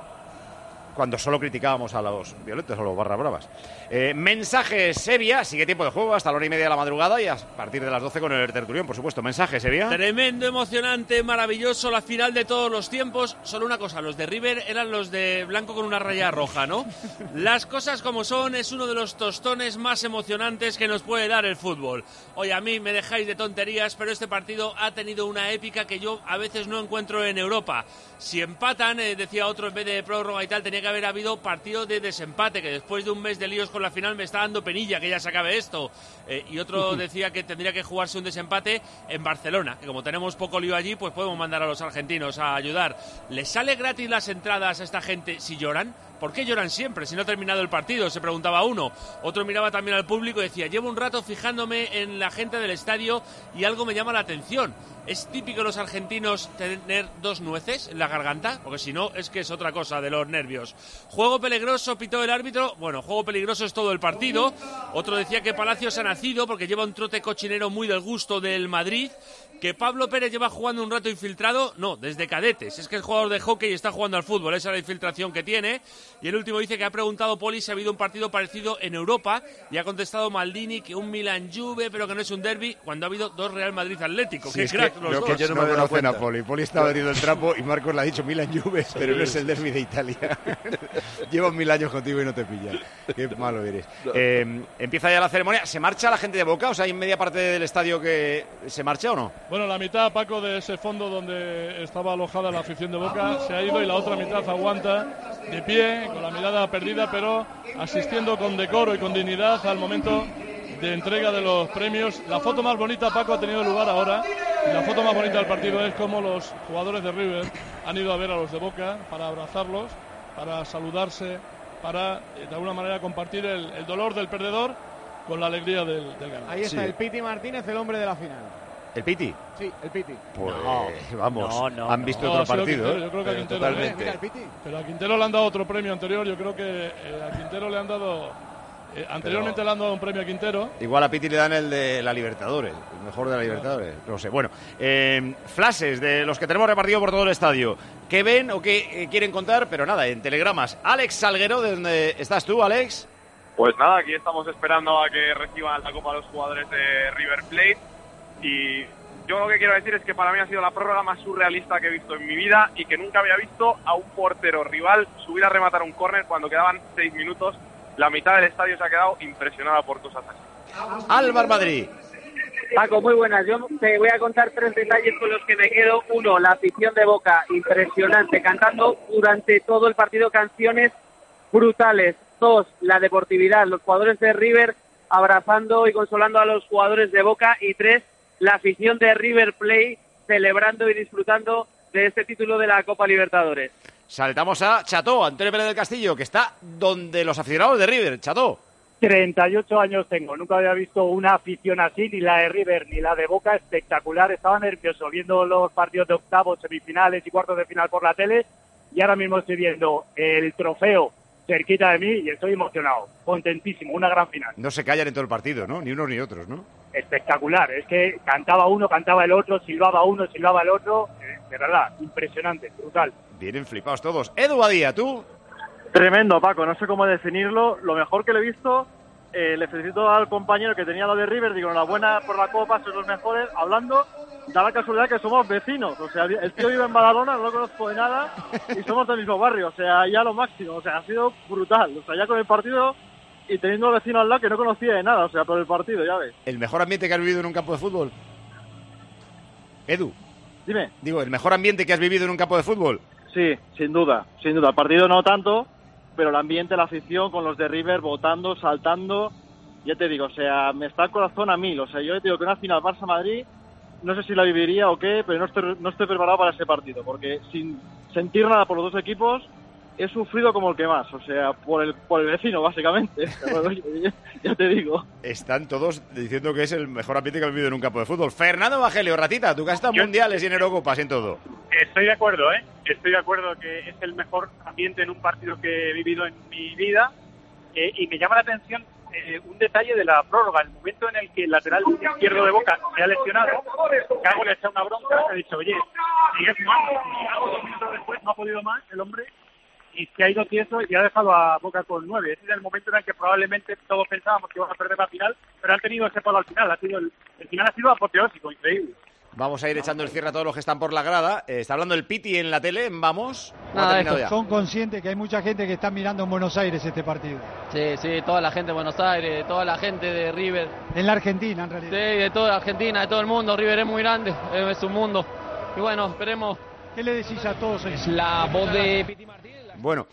cuando solo criticábamos a los violentos, a los barra bravas. Mensajes, Sevilla, sigue tiempo de juego hasta la 1:30 de la madrugada y a partir de las 12 con el tertulión, por supuesto. Mensajes, Sevilla. Tremendo, emocionante, maravilloso, la final de todos los tiempos. Solo una cosa, los de River eran los de blanco con una raya roja, ¿no? Las cosas como son, es uno de los tostones más emocionantes que nos puede dar el fútbol. Oye, a mí me dejáis de tonterías, pero este partido ha tenido una épica que yo a veces no encuentro en Europa. Si empatan, decía otro, en vez de prórroga y tal, tenía que haber habido partido de desempate, que después de un mes de líos con la final me está dando penilla que ya se acabe esto. Y otro decía que tendría que jugarse un desempate en Barcelona, que como tenemos poco lío allí, pues podemos mandar a los argentinos a ayudar. ¿Les sale gratis las entradas a esta gente si lloran? ¿Por qué lloran siempre si no ha terminado el partido?, se preguntaba uno. Otro miraba también al público y decía, llevo un rato fijándome en la gente del estadio y algo me llama la atención. ¿Es típico los argentinos tener 2 nueces en la garganta? Porque si no, es que es otra cosa de los nervios. Juego peligroso, pitó el árbitro. Bueno, juego peligroso es todo el partido. Otro decía que Palacios ha nacido porque lleva un trote cochinero muy del gusto del Madrid. Que Pablo Pérez lleva jugando un rato infiltrado. No, desde cadetes. Es que es jugador de hockey y está jugando al fútbol. Esa es la infiltración que tiene. Y el último dice que ha preguntado Poli si ha habido un partido parecido en Europa. Y ha contestado Maldini que un Milan-Juve, pero que no es un derbi, cuando ha habido 2 Real Madrid-Atlético. Sí, lo que yo no me conocen a Poli. Poli está vendiendo el trapo y Marcos le ha dicho Milan-Juve, pero no es el derbi de Italia. Llevo 1000 años contigo y no te pillas. Qué malo eres. Empieza ya la ceremonia. ¿Se marcha la gente de Boca? O sea, ¿hay media parte del estadio que se marcha o no? Bueno, la mitad, Paco, de ese fondo donde estaba alojada la afición de Boca se ha ido y la otra mitad aguanta de pie, con la mirada perdida, pero asistiendo con decoro y con dignidad al momento de entrega de los premios. La foto más bonita, Paco, ha tenido lugar ahora. Y la foto más bonita del partido es como los jugadores de River han ido a ver a los de Boca para abrazarlos, para saludarse para de alguna manera compartir el dolor del perdedor con la alegría del ganador. Ahí está el Piti Martínez, el hombre de la final. ¿El Piti? Sí, el Piti. Pues vamos, han visto otro partido. Quintero, yo creo que a Quintero, mira el Piti. Pero a Quintero le han dado otro premio anterior. Yo creo que a Quintero le han dado... anteriormente le han dado un premio a Quintero. Igual a Piti le dan el de la Libertadores, el mejor de la Libertadores. No sé. Bueno, flashes de los que tenemos repartido por todo el estadio. ¿Qué ven o qué quieren contar? Pero nada, en telegramas. Alex Salguero, ¿de dónde estás tú, Alex? Pues nada, aquí estamos esperando a que reciban la Copa los jugadores de River Plate. Y yo lo que quiero decir es que para mí ha sido la prórroga más surrealista que he visto en mi vida y que nunca había visto a un portero rival subir a rematar un córner cuando quedaban 6 minutos. La mitad del estadio se ha quedado impresionada por cosas así. Álvaro Madrid. Paco, muy buenas. Yo te voy a contar 3 detalles con los que me quedo. 1, la afición de Boca, impresionante, cantando durante todo el partido canciones brutales. 2, la deportividad, los jugadores de River abrazando y consolando a los jugadores de Boca. Y 3, la afición de River Plate celebrando y disfrutando de este título de la Copa Libertadores. Saltamos a Cható, Antonio Pérez del Castillo, que está donde los aficionados de River. Cható. 38 años tengo, nunca había visto una afición así, ni la de River ni la de Boca, espectacular. Estaba nervioso viendo los partidos de octavos, semifinales y cuartos de final por la tele, y ahora mismo estoy viendo el trofeo cerquita de mí y estoy emocionado, contentísimo, una gran final. No se callan en todo el partido, ¿no? Ni unos ni otros, ¿no? Espectacular, es que cantaba uno, cantaba el otro, silbaba uno, silbaba el otro, de verdad, impresionante, brutal. Vienen flipados todos. Edu Badía, ¿tú? Tremendo, Paco, no sé cómo definirlo. Lo mejor que le he visto, le felicito al compañero que tenía lo de River, digo, enhorabuena por la Copa, sois los mejores, hablando, da la casualidad que somos vecinos, o sea, el tío vive en Badalona, no lo conozco de nada, y somos del mismo barrio, o sea, ya lo máximo, o sea, ha sido brutal, o sea, ya con el partido y teniendo al vecino al lado que no conocía de nada, o sea, por el partido, ya ves. ¿El mejor ambiente que has vivido en un campo de fútbol? Edu. Dime. Digo, ¿el mejor ambiente que has vivido en un campo de fútbol? Sí, sin duda, el partido no tanto, pero el ambiente, la afición con los de River votando, saltando, ya te digo, o sea, me está el corazón a 1000, o sea, yo te digo que una final Barça-Madrid, no sé si la viviría o qué, pero no estoy preparado para ese partido, porque sin sentir nada por los dos equipos, he sufrido como el que más, o sea, por el vecino, básicamente, ya te digo. Están todos diciendo que es el mejor ambiente que han vivido en un campo de fútbol. Fernando Evangelio, Ratita, tú que has estado en mundiales y en Eurocopas y en todo. Estoy de acuerdo, estoy de acuerdo que es el mejor ambiente en un partido que he vivido en mi vida, y me llama la atención un detalle de la prórroga, el momento en el que el lateral izquierdo de Boca se ha lesionado. Cago le echa una bronca, ha dicho, oye, sigue jugando, y algo 2 minutos después no ha podido más el hombre, y se ha ido tieso y ha dejado a Boca con 9. Ese es el momento en el que probablemente todos pensábamos que iban a perder la final, pero han tenido ese palo al final. El final ha sido apoteósico, increíble. Vamos a ir echando el cierre a todos los que están por la grada. Está hablando el Piti en la tele, en Vamos. Nada, son conscientes que hay mucha gente que está mirando en Buenos Aires este partido. Sí, toda la gente de Buenos Aires, toda la gente de River. En la Argentina, en realidad. Sí, de toda la Argentina, de todo el mundo. River es muy grande, es un mundo. Y bueno, esperemos. ¿Qué le decís a todos? Es la voz de Piti Martínez. Bueno,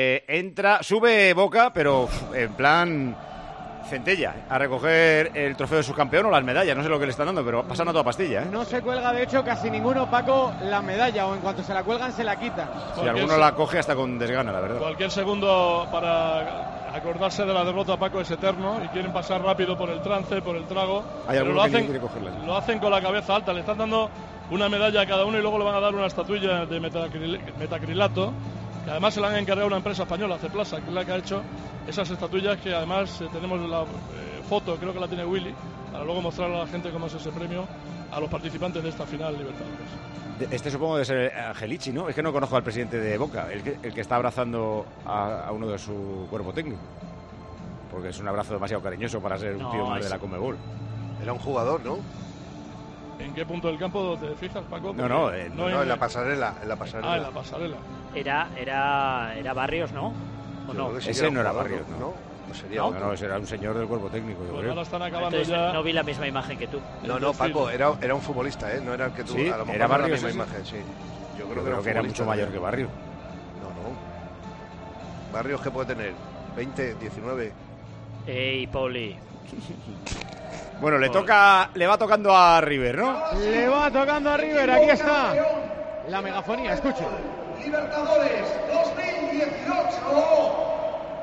sube Boca, pero en plan centella, a recoger el trofeo de subcampeón o las medallas, no sé lo que le están dando, pero pasan a toda pastilla, No se cuelga, de hecho, casi ninguno, Paco, la medalla, o en cuanto se la cuelgan, se la quitan. Si alguno la coge hasta con desgana, la verdad. Cualquier segundo para acordarse de la derrota, Paco, es eterno, y quieren pasar rápido por el trance, por el trago. Hay pero lo hacen con la cabeza alta, le están dando una medalla a cada uno y luego le van a dar una estatuilla de metacrilato, que además se la han encargado a una empresa española, Ceplasa, que es la que ha hecho esas estatuillas, que además tenemos la foto, creo que la tiene Willy, para luego mostrar a la gente cómo es ese premio a los participantes de esta final Libertadores. Este supongo de ser Angelici, ¿no? Es que no conozco al presidente de Boca, el que está abrazando a uno de su cuerpo técnico, porque es un abrazo demasiado cariñoso para ser un tío más de la Conmebol. Era un jugador, ¿no? ¿En qué punto del campo te fijas, Paco? No, en la pasarela. Ah, en la pasarela. Era Barrios, ¿no? ¿O no? Ese no era Barrios, ¿no? No, ese era un señor del cuerpo técnico. Pues ahora están acabando. Entonces, ya. No vi la misma imagen que tú. No, Paco, era un futbolista, no era el que tú. Sí, a lo mejor era Barrios, la misma imagen, sí. Yo creo que era mucho mayor que Barrios. No. Barrios, ¿qué puede tener? 20, 19. Ey, Pauli. Bueno, le va tocando a River, ¿no? Le va tocando a River, aquí está la megafonía, escuche. Libertadores 2018.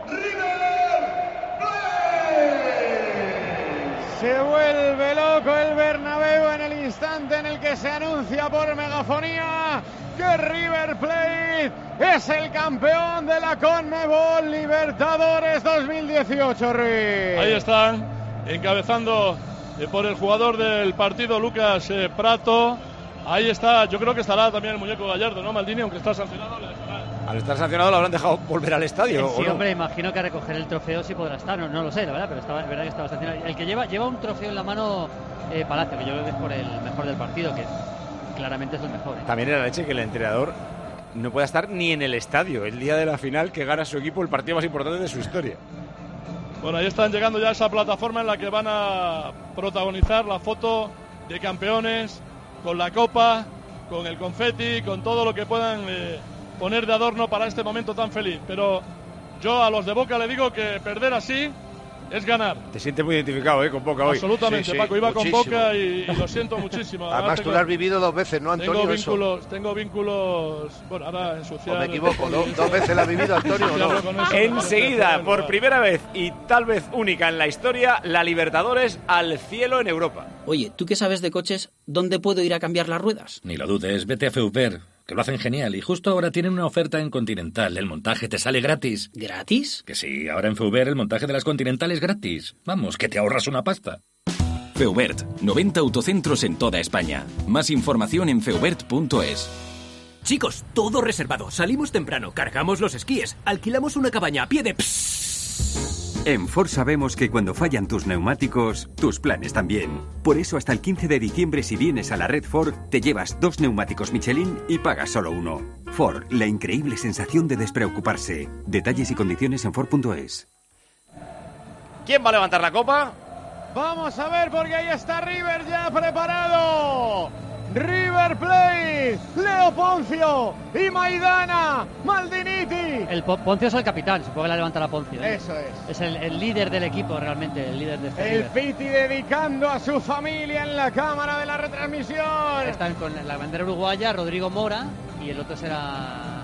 Se vuelve loco el Bernabéu en el instante en el que se anuncia por megafonía que River Plate es el campeón de la CONMEBOL Libertadores 2018, Ruiz. Ahí están, encabezando por el jugador del partido, Lucas Prato. Ahí está, yo creo que estará también el muñeco Gallardo, ¿no, Maldini? Aunque está sancionado, le dejará. Al estar sancionado lo habrán dejado volver al estadio. Sí, ¿o no? hombre, imagino que a recoger el trofeo sí podrá estar, no lo sé, la verdad, pero es verdad que estaba sancionado. El que lleva un trofeo en la mano, Palacio, que yo creo que es por el mejor del partido, que claramente es el mejor. También era la leche que el entrenador no pueda estar ni en el estadio el día de la final que gana su equipo el partido más importante de su historia. Bueno, ahí están llegando ya a esa plataforma en la que van a protagonizar la foto de campeones con la copa, con el confeti, con todo lo que puedan poner de adorno para este momento tan feliz. Pero yo a los de Boca le digo que perder así es ganar. Te sientes muy identificado, con Boca hoy. Absolutamente, sí, Paco, iba muchísimo. Con Boca y lo siento muchísimo. Además tú lo has vivido 2 veces, ¿no, Antonio? Tengo vínculos, bueno, ahora ensuciar. ¿O me equivoco? ¿2 veces lo has vivido, Antonio, o no? Enseguida, por primera vez y tal vez única en la historia, la Libertadores al cielo en Europa. Oye, ¿tú qué sabes de coches? ¿Dónde puedo ir a cambiar las ruedas? Ni lo dudes, vete a Feuper, que lo hacen genial, y justo ahora tienen una oferta en Continental. El montaje te sale gratis. ¿Gratis? Que sí, ahora en Feuber el montaje de las Continental es gratis. Vamos, que te ahorras una pasta. Feubert, 90 autocentros en toda España. Más información en feubert.es. Chicos, todo reservado. Salimos temprano, cargamos los esquíes, alquilamos una cabaña a pie de... En Ford sabemos que cuando fallan tus neumáticos, tus planes también. Por eso hasta el 15 de diciembre, si vienes a la red Ford, te llevas 2 neumáticos Michelin y pagas solo 1. Ford, la increíble sensación de despreocuparse. Detalles y condiciones en Ford.es. ¿Quién va a levantar la copa? Vamos a ver, porque ahí está River ya preparado. River Plate, Leo Poncio y Maidana Maldiniti. El Poncio es el capitán, supongo que la levantará Poncio. Eso es. Es el líder del equipo realmente, el líder de este El Piti dedicando a su familia en la cámara de la retransmisión. Están con la bandera uruguaya, Rodrigo Mora, y el otro será...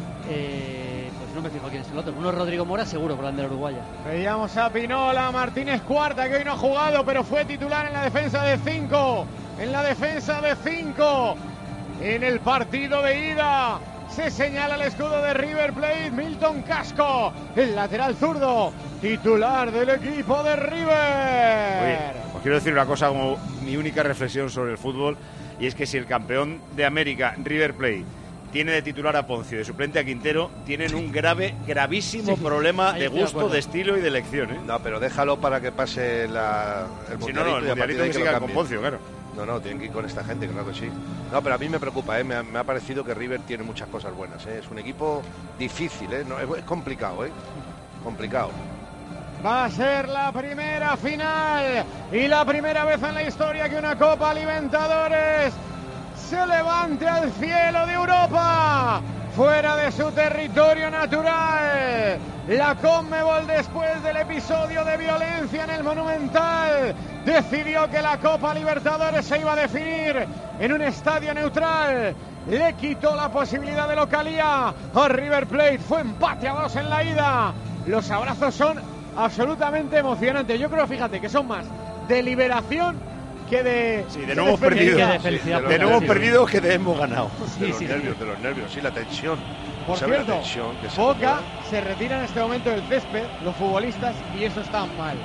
pues no me fijo quién es el otro. Uno es Rodrigo Mora, seguro, por la bandera uruguaya. Veíamos a Pinola, Martínez Cuarta, que hoy no ha jugado, pero fue titular en la defensa de 5. En la defensa de 5. En el partido de ida se señala el escudo de River Plate. Milton Casco, el lateral zurdo, titular del equipo de River. Oye, os quiero decir una cosa como mi única reflexión sobre el fútbol, y es que si el campeón de América, River Plate, tiene de titular a Poncio y de suplente a Quintero, tienen un gravísimo problema de gusto, de estilo y de elección, ¿eh? No, pero déjalo para que pase el mundialito. Si no, el mundialito que siga con Poncio, claro. No, tienen que ir con esta gente, claro que sí. No, pero a mí me preocupa, me ha parecido que River tiene muchas cosas buenas, Es un equipo difícil, No, es complicado, Complicado. Va a ser la primera final y la primera vez en la historia que una Copa Libertadores se levante al cielo de Europa, fuera de su territorio natural. La CONMEBOL, después del episodio de violencia en el Monumental, decidió que la Copa Libertadores se iba a definir en un estadio neutral. Le quitó la posibilidad de localía a River Plate. Fue empate a 2 en la ida. Los abrazos son absolutamente emocionantes. Yo creo, fíjate, que son más de liberación que de... Sí, de nuevo perdido. De nuevo perdido que de hemos ganado. De los nervios, sí, la tensión. Por cierto, Boca se retira en este momento del césped, los futbolistas, y eso está mal.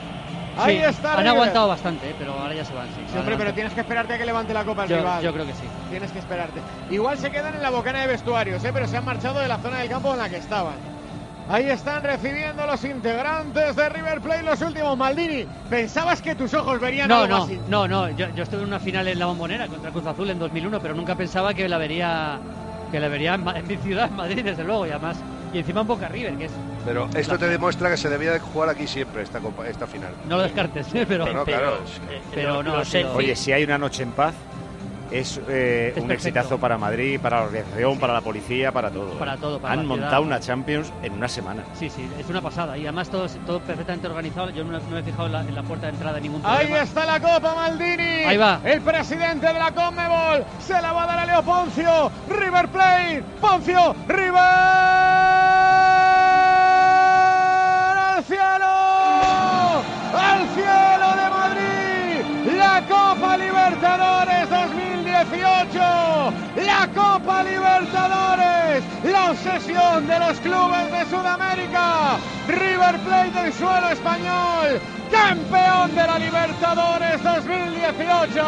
Ahí está Han aguantado bastante, pero ahora ya se van. Sí, hombre, pero tienes que esperarte a que levante la copa el rival. Yo creo que sí. Tienes que esperarte. Igual se quedan en la bocana de vestuarios, pero se han marchado de la zona del campo en la que estaban. Ahí están recibiendo los integrantes de River Plate los últimos. Maldini, ¿pensabas que tus ojos verían algo así? No. Yo estuve en una final en la Bombonera contra Cruz Azul en 2001, pero nunca pensaba que la vería en mi ciudad, en Madrid, desde luego, y además, y encima en Boca River, que es... Pero esto te demuestra que se debía de jugar aquí siempre esta final. No lo descartes, pero no, claro. Pero no. Oye, si hay una noche en paz, es un exitazo para Madrid, para la organización, para la policía, para todo. Para todo. Han montado una Champions en una semana. Sí, es una pasada. Y además todo perfectamente organizado. Yo no me he fijado en la puerta de entrada de ningún problema. Ahí está la Copa, Maldini. Ahí va. El presidente de la CONMEBOL se la va a dar a Leo Poncio. River Plate, Poncio, River. 2018, la Copa Libertadores, la obsesión de los clubes de Sudamérica. River Plate en suelo español, campeón de la Libertadores 2018.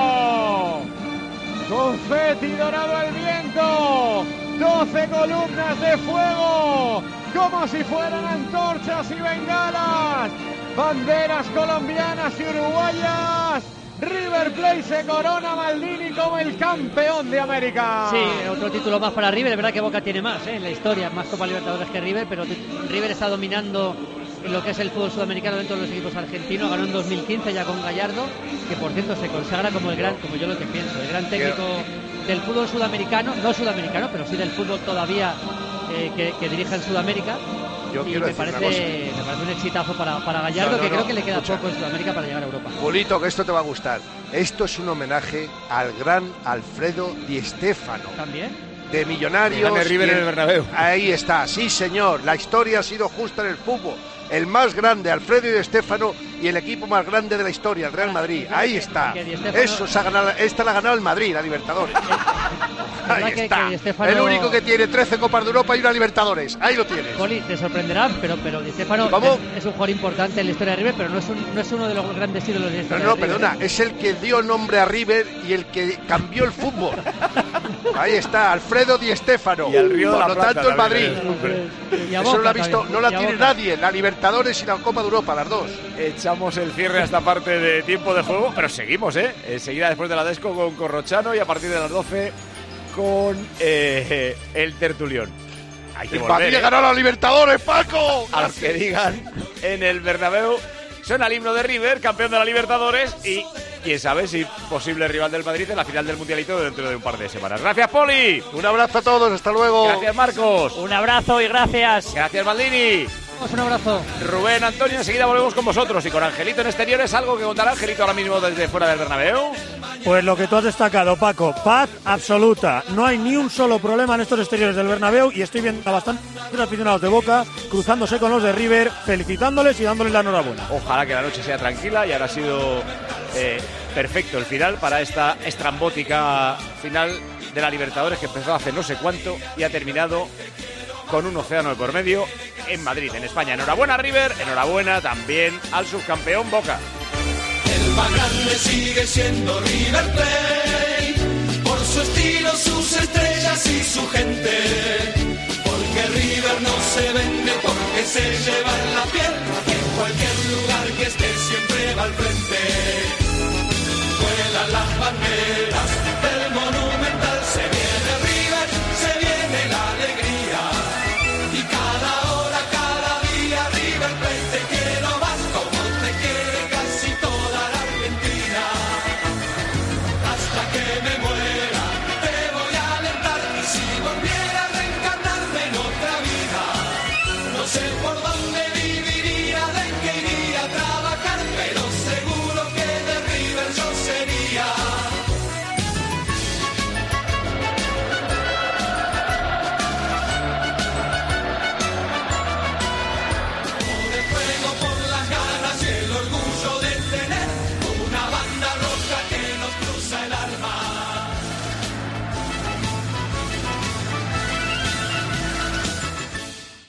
Confeti dorado al viento, 12 columnas de fuego, como si fueran antorchas y bengalas, banderas colombianas y uruguayas. River Plate se corona Maldini como el campeón de América. Sí, otro título más para River. Es verdad que Boca tiene más en la historia, más Copa Libertadores que River, pero River está dominando en lo que es el fútbol sudamericano dentro de los equipos argentinos. Ganó en 2015 ya con Gallardo, que por cierto se consagra como el gran, como yo lo que pienso, el gran técnico del fútbol sudamericano, no sudamericano, pero sí del fútbol todavía que dirige en Sudamérica. Y me parece un exitazo para Gallardo, que creo que le queda poco en Sudamérica para llegar a Europa. Julito, que esto te va a gustar. Esto es un homenaje al gran Alfredo Di Stéfano. ¿También? De Millonarios. De River en el Bernabéu. Ahí está, sí señor. La historia ha sido justa en el fútbol. El más grande, Alfredo Di Stéfano, y el equipo más grande de la historia, el Real Madrid. Ahí está. Eso se ha ganado, esta la ha ganado el Madrid, la Libertadores. Ahí está. El único que tiene 13 Copas de Europa y una Libertadores. Ahí lo tienes. Poli, te sorprenderán, pero Di Stéfano es un jugador importante en la historia de River, pero no es uno de los grandes ídolos de la historia. No, perdona, es el que dio nombre a River y el que cambió el fútbol. Ahí está, Alfredo Di Stéfano. Y al Río de la Por lo Plata tanto, el Madrid. Eso no lo ha visto, no la tiene nadie. La Libertadores y la Copa de Europa, las dos. Echamos el cierre a esta parte de tiempo de juego, pero seguimos, enseguida después de la Desco con Corrochano y a partir de las 12 con el tertulión. Hay que el volver, Madrid ganó a la Libertadores, Paco. A los que digan en el Bernabéu suena el himno de River, campeón de la Libertadores, y quién sabe si posible rival del Madrid en la final del Mundialito dentro de un par de semanas. Gracias, Poli. Un abrazo a todos, hasta luego. Gracias, Marcos. Un abrazo y gracias. Gracias, Maldini. Un abrazo. Rubén, Antonio, enseguida volvemos con vosotros y con Angelito en exteriores. ¿Algo que contará Angelito ahora mismo desde fuera del Bernabéu? Pues lo que tú has destacado, Paco, paz absoluta. No hay ni un solo problema en estos exteriores del Bernabéu y estoy viendo a bastantes aficionados de Boca cruzándose con los de River, felicitándoles y dándoles la enhorabuena. Ojalá que la noche sea tranquila y ahora ha sido perfecto el final para esta estrambótica final de la Libertadores que empezó hace no sé cuánto y ha terminado con un océano de por medio en Madrid, en España. Enhorabuena, River, enhorabuena también al subcampeón Boca. El más grande sigue siendo River Plate, por su estilo, sus estrellas y su gente. Porque River no se vende, porque se lleva en la piel, en cualquier lugar que esté siempre va al frente.